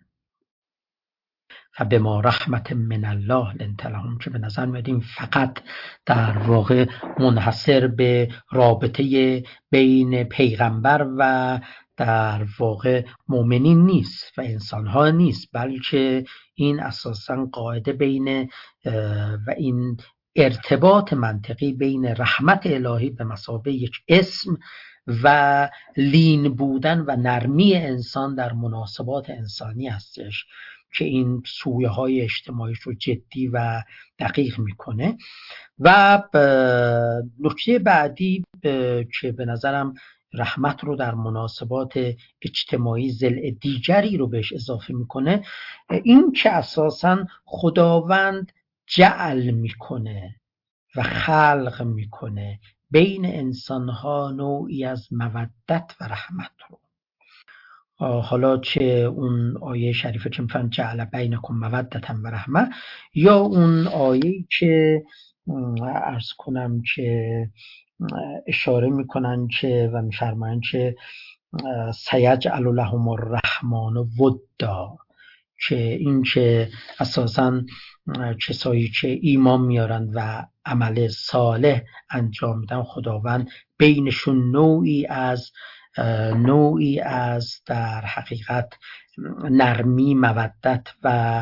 فبما رحمت من الله لنت لهم که به نظر میاد این فقط در واقع منحصر به رابطه بین پیغمبر و در واقع مؤمنین نیست و انسانها نیست، بلکه این اساساً قاعده بین و این ارتباط منطقی بین رحمت الهی به مثابه یک اسم و لین بودن و نرمی انسان در مناسبات انسانی هستش که این سویه های اجتماعی رو جدی و دقیق میکنه. و نکته بعدی که به نظرم رحمت رو در مناسبات اجتماعی ضلع دیگری رو بهش اضافه میکنه، این که اساساً خداوند جعل میکنه و خلق میکنه بین انسانها نوعی از مودت و رحمت رو. حالا چه اون آیه شریفه که میفهم جعل بینکم مودتا و رحمه، یا اون آیه که عرض کنم که اشاره میکنن که و میفرمایند که سیجعل لهم الرحمن ودا، که این که اساساً کسایی که ایمان میارن و عمل صالح انجام میدن خداوند بینشون نوعی از نوعی از در حقیقت نرمی، مودت و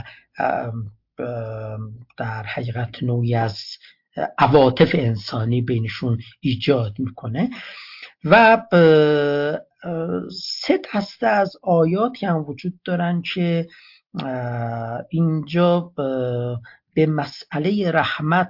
در حقیقت نوعی از عواطف انسانی بینشون ایجاد میکنه. و سه دسته از آیاتی هم وجود دارن که اینجا به مسئله رحمت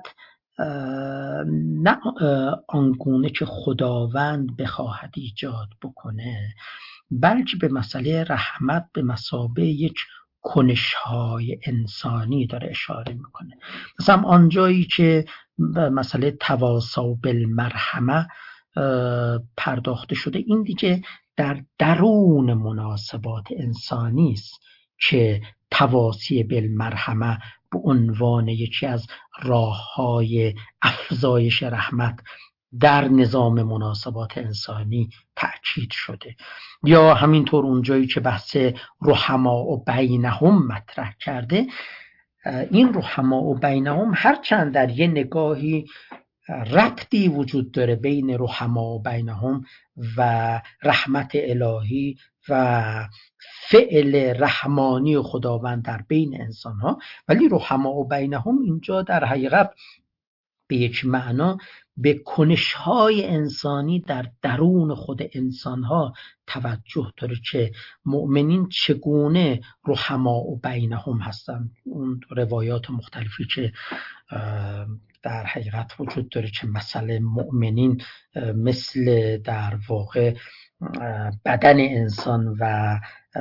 نه آنگونه که خداوند بخواهد ایجاد بکنه، بلکه به مسئله رحمت به مثابه یک کنش‌های انسانی داره اشاره میکنه. مثلا آنجایی که مسئله تواصی بالمرحمه پرداخته شده، این دیگه در درون مناسبات انسانی است که تواصی بالمرحمه به عنوان یکی از راه‌های افزایش رحمت در نظام مناسبات انسانی تأکید شده. یا همینطور اونجایی که بحث رحما و بینهم مطرح کرده، این رحما و بینهم هرچند در یه نگاهی ربطی وجود داره بین رحما و بینهم و رحمت الهی و فعل رحمانی خداوند در بین انسان ها، ولی رحما و بینهم اینجا در حقیقت به یک معنا به کنش‌های انسانی در درون خود انسان‌ها توجه داره که مؤمنین چگونه رحما و بینهم هستند. اون روایات مختلفی که در حقیقت وجود داره که مثلا مؤمنین مثل در واقع بدن انسان و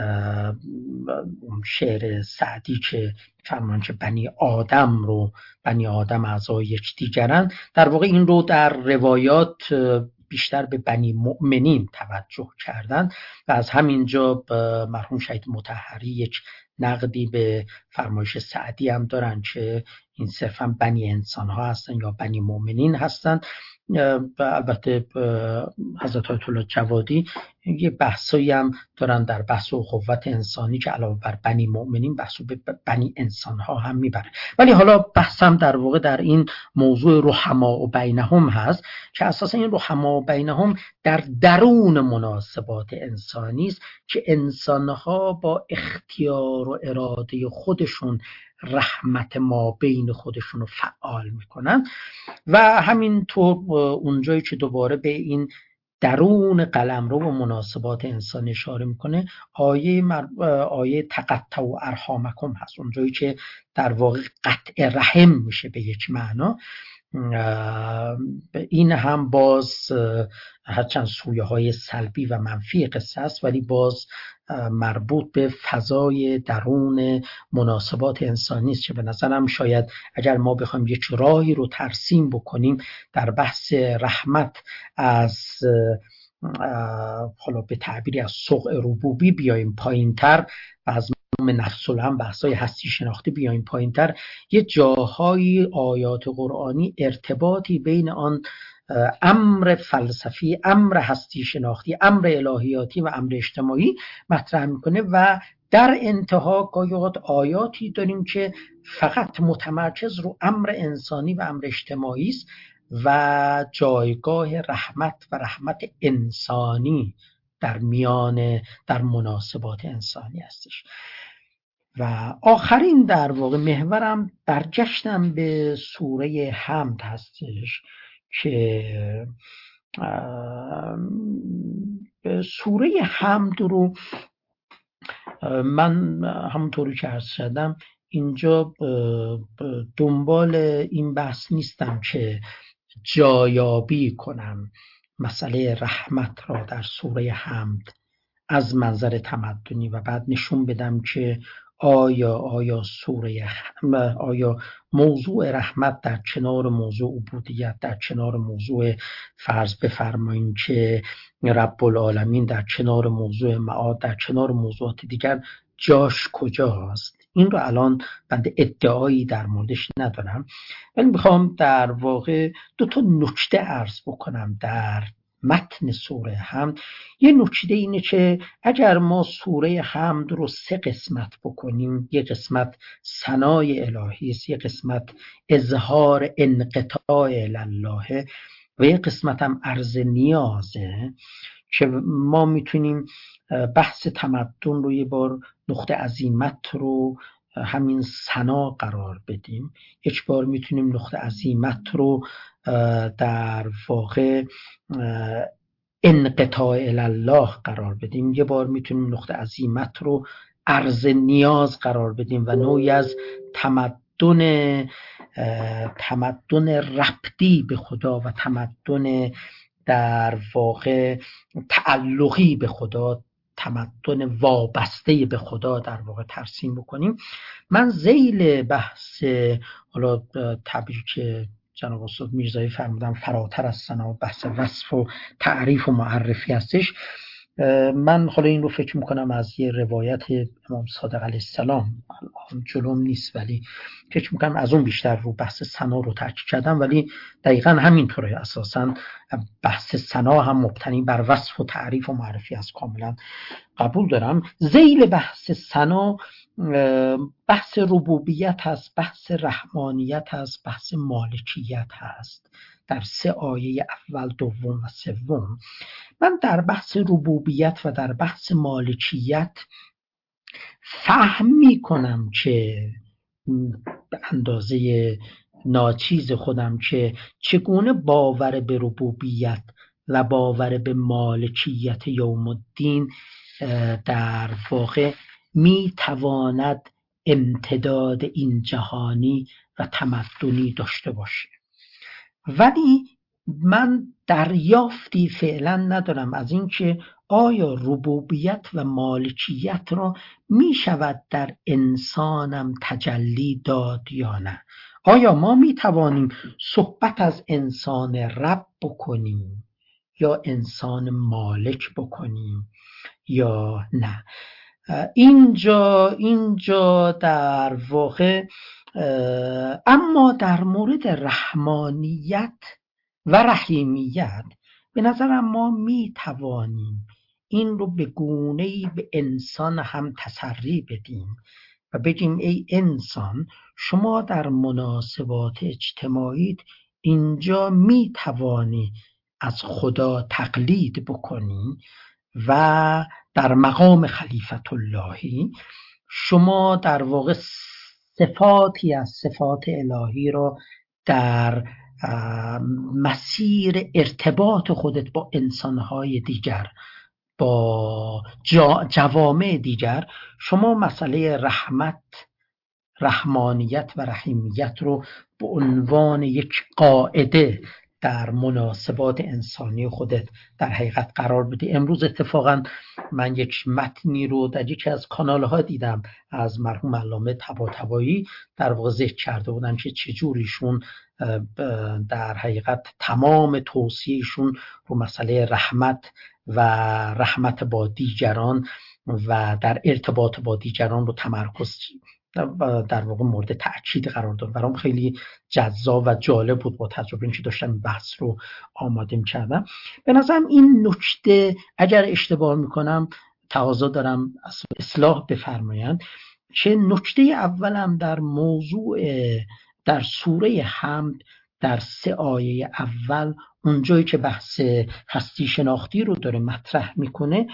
شعر سعدی که فرمان که بنی آدم رو بنی آدم اعضای یکدیگرند، در واقع این رو در روایات بیشتر به بنی مؤمنین توجه کردن و از همینجا مرحوم شهید مطهری یک نقدی به فرمایش سعدی هم دارن که این صرفا بنی انسان ها هستن یا بنی مؤمنین هستن. البته حضرت آیت الله جوادی یه بحثایی هم دارن در بحث و قوت انسانی که علاوه بر بنی مؤمنین بحثو به بنی انسان ها هم میبره. ولی حالا بحثم در واقع در این موضوع رحما و بینهم هست که اساسا این رحما و بینهم در درون مناسبات انسانی است که انسان ها با اختیار و اراده خودشون رحمت ما بین خودشون رو فعال میکنن. و همینطور اونجایی که دوباره به این درون قلمرو و مناسبات انسان اشاره میکنه، آیه مر... آیه تقطعوا ارحامکم هست، اونجایی که در واقع قطع رحم میشه به یک معنا. این هم باز هرچند سویه های سلبی و منفی قصه است، ولی باز مربوط به فضای درون مناسبات انسانی است که به نظرم شاید اگر ما بخوایم یک راهی رو ترسیم بکنیم در بحث رحمت، از حالا به تعبیری از سوق ربوبی بیایم پایین‌تر و از نفس الهم بحثای هستی شناختی بیایم پایین‌تر، یه جاهای آیات قرآنی ارتباطی بین آن امر فلسفی، امر هستی شناختی، امر الهیاتی و امر اجتماعی مطرح میکنه و در انتها گاهی اوقات آیاتی داریم که فقط متمرکز رو امر انسانی و امر اجتماعی است و جایگاه رحمت و رحمت انسانی در میان در مناسبات انسانی هستش. و آخرین در واقع محورم برگشتم به سوره حمد هستش که سوره حمد رو من همونطوری که عرض کردم اینجا دنبال این بحث نیستم که جایابی کنم مسئله رحمت را در سوره حمد از منظر تمدنی و بعد نشون بدم که آیا آیا سوره آیا موضوع رحمت در کنار موضوع عبودیت، در کنار موضوع فرض بفرماییم که رب العالمین، در کنار موضوع معاد، در کنار موضوعات دیگر جاش کجاست؟ این رو الان بنده ادعایی در موردش ندارم، ولی میخوام در واقع دو تا نکته عرض بکنم در متن سوره حمد. یه نکته اینه که اگر ما سوره حمد رو سه قسمت بکنیم، یه قسمت ثنای الهی است، یه قسمت اظهار انقطاع الله و یه قسمت هم عرض نیازه، که ما میتونیم بحث تمدن رو یه بار نقطه عزیمت رو همین ثنا قرار بدیم، یک بار میتونیم نقطه عزیمت رو در واقع انقطاع الله قرار بدیم، یه بار میتونیم نقطه عزیمت رو عرض نیاز قرار بدیم و نوعی از تمدن تمدن ربطی به خدا و تمدن در واقع تعلقی به خدا، تمدن وابسته به خدا در واقع ترسیم بکنیم. من ذیل بحث حالا تعبیری که جناب استاد میرزایی فرمودن فراتر از ثنا، بحث وصف و تعریف و معرفی هستش. من حالا این رو فکر میکنم از یه روایت امام صادق علیه السلام، الان جلوم نیست ولی فکر میکنم از اون بیشتر رو بحث ثنا رو تاکید کردم، ولی دقیقا همینطوره. اساسا بحث ثنا هم مبتنی بر وصف و تعریف و معرفی است، کاملا قبول دارم. ذیل بحث ثنا بحث ربوبیت هست، بحث رحمانیت هست، بحث مالکیت هست در سه آیه اول، دوم و سوم. من در بحث ربوبیت و در بحث مالکیت فهم می کنم که به اندازه ناچیز خودم که چگونه باور به ربوبیت و باور به مالکیت یوم الدین در واقع می تواند امتداد این جهانی و تمدنی داشته باشه، ولی من دریافتی فعلا ندارم از اینکه آیا ربوبیت و مالکیت را می شود در انسانم تجلی داد یا نه. آیا ما می توانیم صحبت از انسان رب بکنیم یا انسان مالک بکنیم یا نه؟ اینجا اینجا در واقع اما در مورد رحمانیت و رحیمیت به نظرم ما می توانیم این رو به گونه‌ای به انسان هم تسری بدیم و بگیم ای انسان، شما در مناسبات اجتماعی اینجا می توانی از خدا تقلید بکنی و در مقام خلیفت اللهی شما در واقع صفاتی از صفات الهی رو در مسیر ارتباط خودت با انسانهای دیگر، با جوامع دیگر، شما مسئله رحمت، رحمانیت و رحیمیت رو به عنوان یک قاعده در مناسبات انسانی خودت در حقیقت قرار بدی. امروز اتفاقا من یک متنی رو در یکی از کانال‌ها دیدم از مرحوم علامه طباطبایی، در واقع ذکر کرده بودن که چجوریشون در حقیقت تمام توصیهشون رو مسئله رحمت و رحمت با دیگران و در ارتباط با دیگران رو تمرکز در واقع مورد تأکید قرار داد. برام خیلی جذاب و جالب بود با تجربه اینکه داشتم بحث رو آماده می‌کردم. به نظرم این نکته اگر اشتباه میکنم تقاضا دارم اصلاح بفرمایند، که نکته اولم در موضوع در سوره حمد در سه آیه اول اونجایی که بحث هستی شناختی رو داره مطرح میکنه،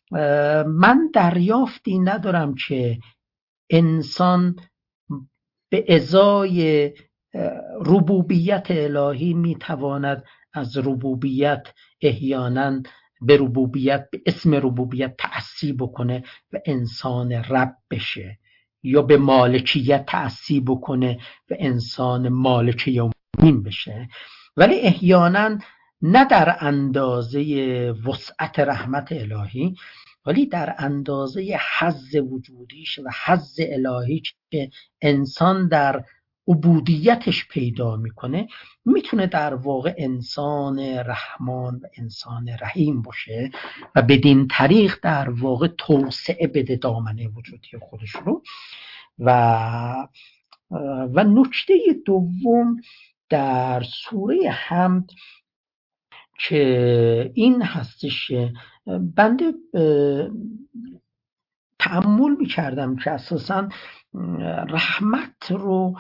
من دریافتی ندارم که انسان به ازای ربوبیت الهی میتواند از ربوبیت احیانا به ربوبیت به اسم ربوبیت تعصی بکنه و انسان رب بشه، یا به مالکیت تعصی بکنه و انسان مالک یومین بشه. ولی احیانا نه در اندازه وسعت رحمت الهی، ولی در اندازه حظ وجودیش و حظ الهی که انسان در عبودیتش پیدا میکنه، میتونه در واقع انسان رحمان و انسان رحیم باشه و بدین طریق در واقع توسعه بده دامنه وجودی خودش رو. و و نکته دوم در سوره حمد که این هستش، بنده تأمل می‌کردم که اساساً رحمت رو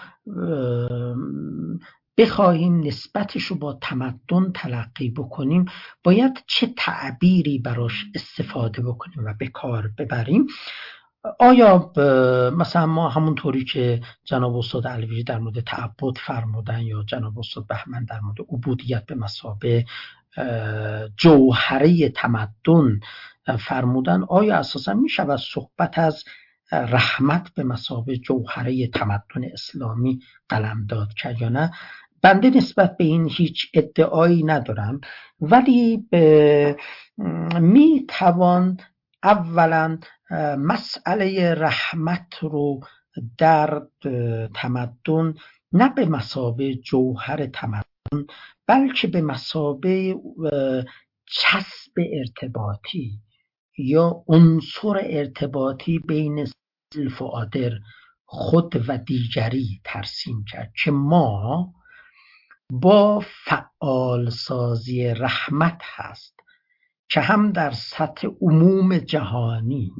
بخواهیم نسبتش رو با تمدن تلقی بکنیم، باید چه تعبیری براش استفاده بکنیم و به کار ببریم. آیا مثلا ما همونطوری که جناب استاد علوی در مورد تعبد فرمودن یا جناب استاد بهمن در مورد عبودیت به مثابه جوهره تمدن فرمودن، آیا اساسا می شود صحبت از رحمت به مثابه جوهره تمدن اسلامی قلمداد کرد یا نه؟ بنده نسبت به این هیچ ادعایی ندارم، ولی می توان اولا مسئله رحمت رو در تمدن نه به مثابه جوهر تمدن بلکه به مثابه چسب ارتباطی یا عنصر ارتباطی بین سلف و آدر، خود و دیگری ترسیم کرد که ما با فعال سازی رحمت هست که هم در سطح عموم جهانی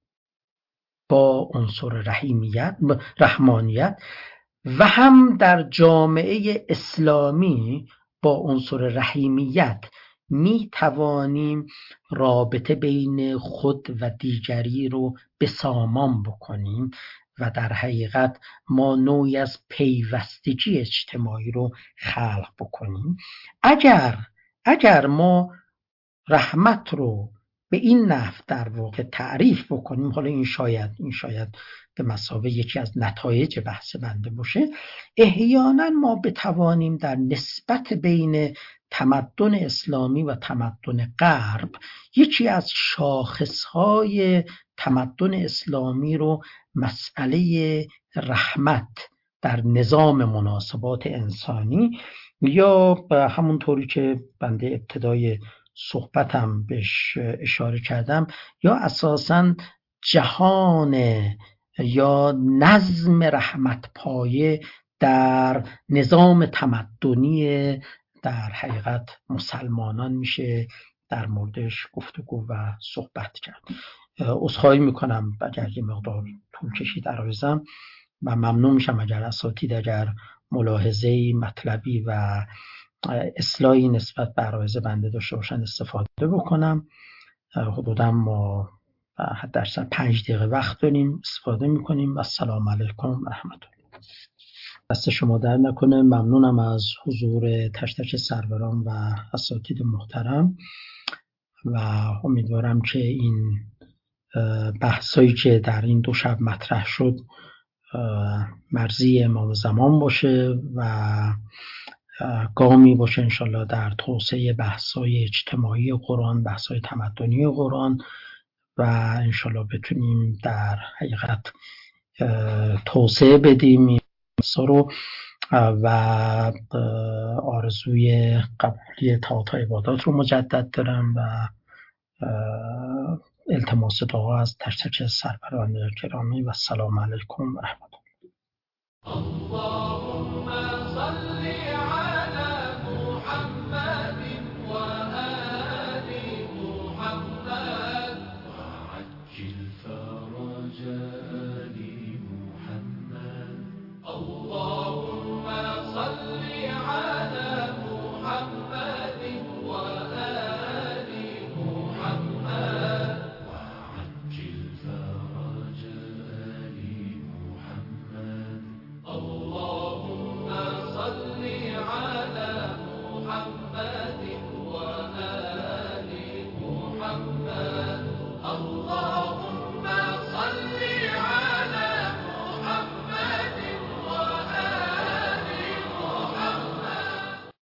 با عنصر رحیمیت رحمانیت و هم در جامعه اسلامی با عنصر رحیمیت می توانیم رابطه بین خود و دیگری رو به سامان بکنیم و در حقیقت ما نوعی از پیوستگی اجتماعی رو خلق بکنیم. اگر اگر ما رحمت رو به این نحو در واقع تعریف بکنیم، حالا این شاید این شاید به مثابه یکی از نتایج بحث بنده باشه، احیانا ما بتوانیم در نسبت بین تمدن اسلامی و تمدن غرب یکی از شاخصهای تمدن اسلامی رو مسئله رحمت در نظام مناسبات انسانی، یا همونطوری که بنده ابتدای صحبتم بهش اشاره کردم، یا اساساً جهان یا نظم رحمت پایه در نظام تمدنی در حقیقت مسلمانان میشه در موردش گفتگو و صحبت کرد. عذرخواهی میکنم اگر یه مقدار طول کشید عرایزم و ممنون میشم اگر اساتید اگر ملاحظه‌ای مطلبی و اصلاحی نسبت به عرایز بنده داشته باشن استفاده بکنم. حدوداً ما حد اکثر پنج دقیقه وقت داریم استفاده میکنیم. و السلام علیکم و رحمت الله. دست شما در نکنه. ممنونم از حضور تک تک سروران و اساتید محترم و امیدوارم که این بحثایی که در این دو شب مطرح شد مرزی امام زمان باشه و گامی باشه انشالله در توسعه بحث‌های اجتماعی قرآن، بحث‌های تمدنی قرآن و انشالله بتونیم در حقیقت توسعه بدیم این بحث‌ها رو و آرزوی قبولی طاعات و عبادات رو مجدد دارم و التماس دعا از تک تک سروران گرامی و السلام علیکم و رحمت الله.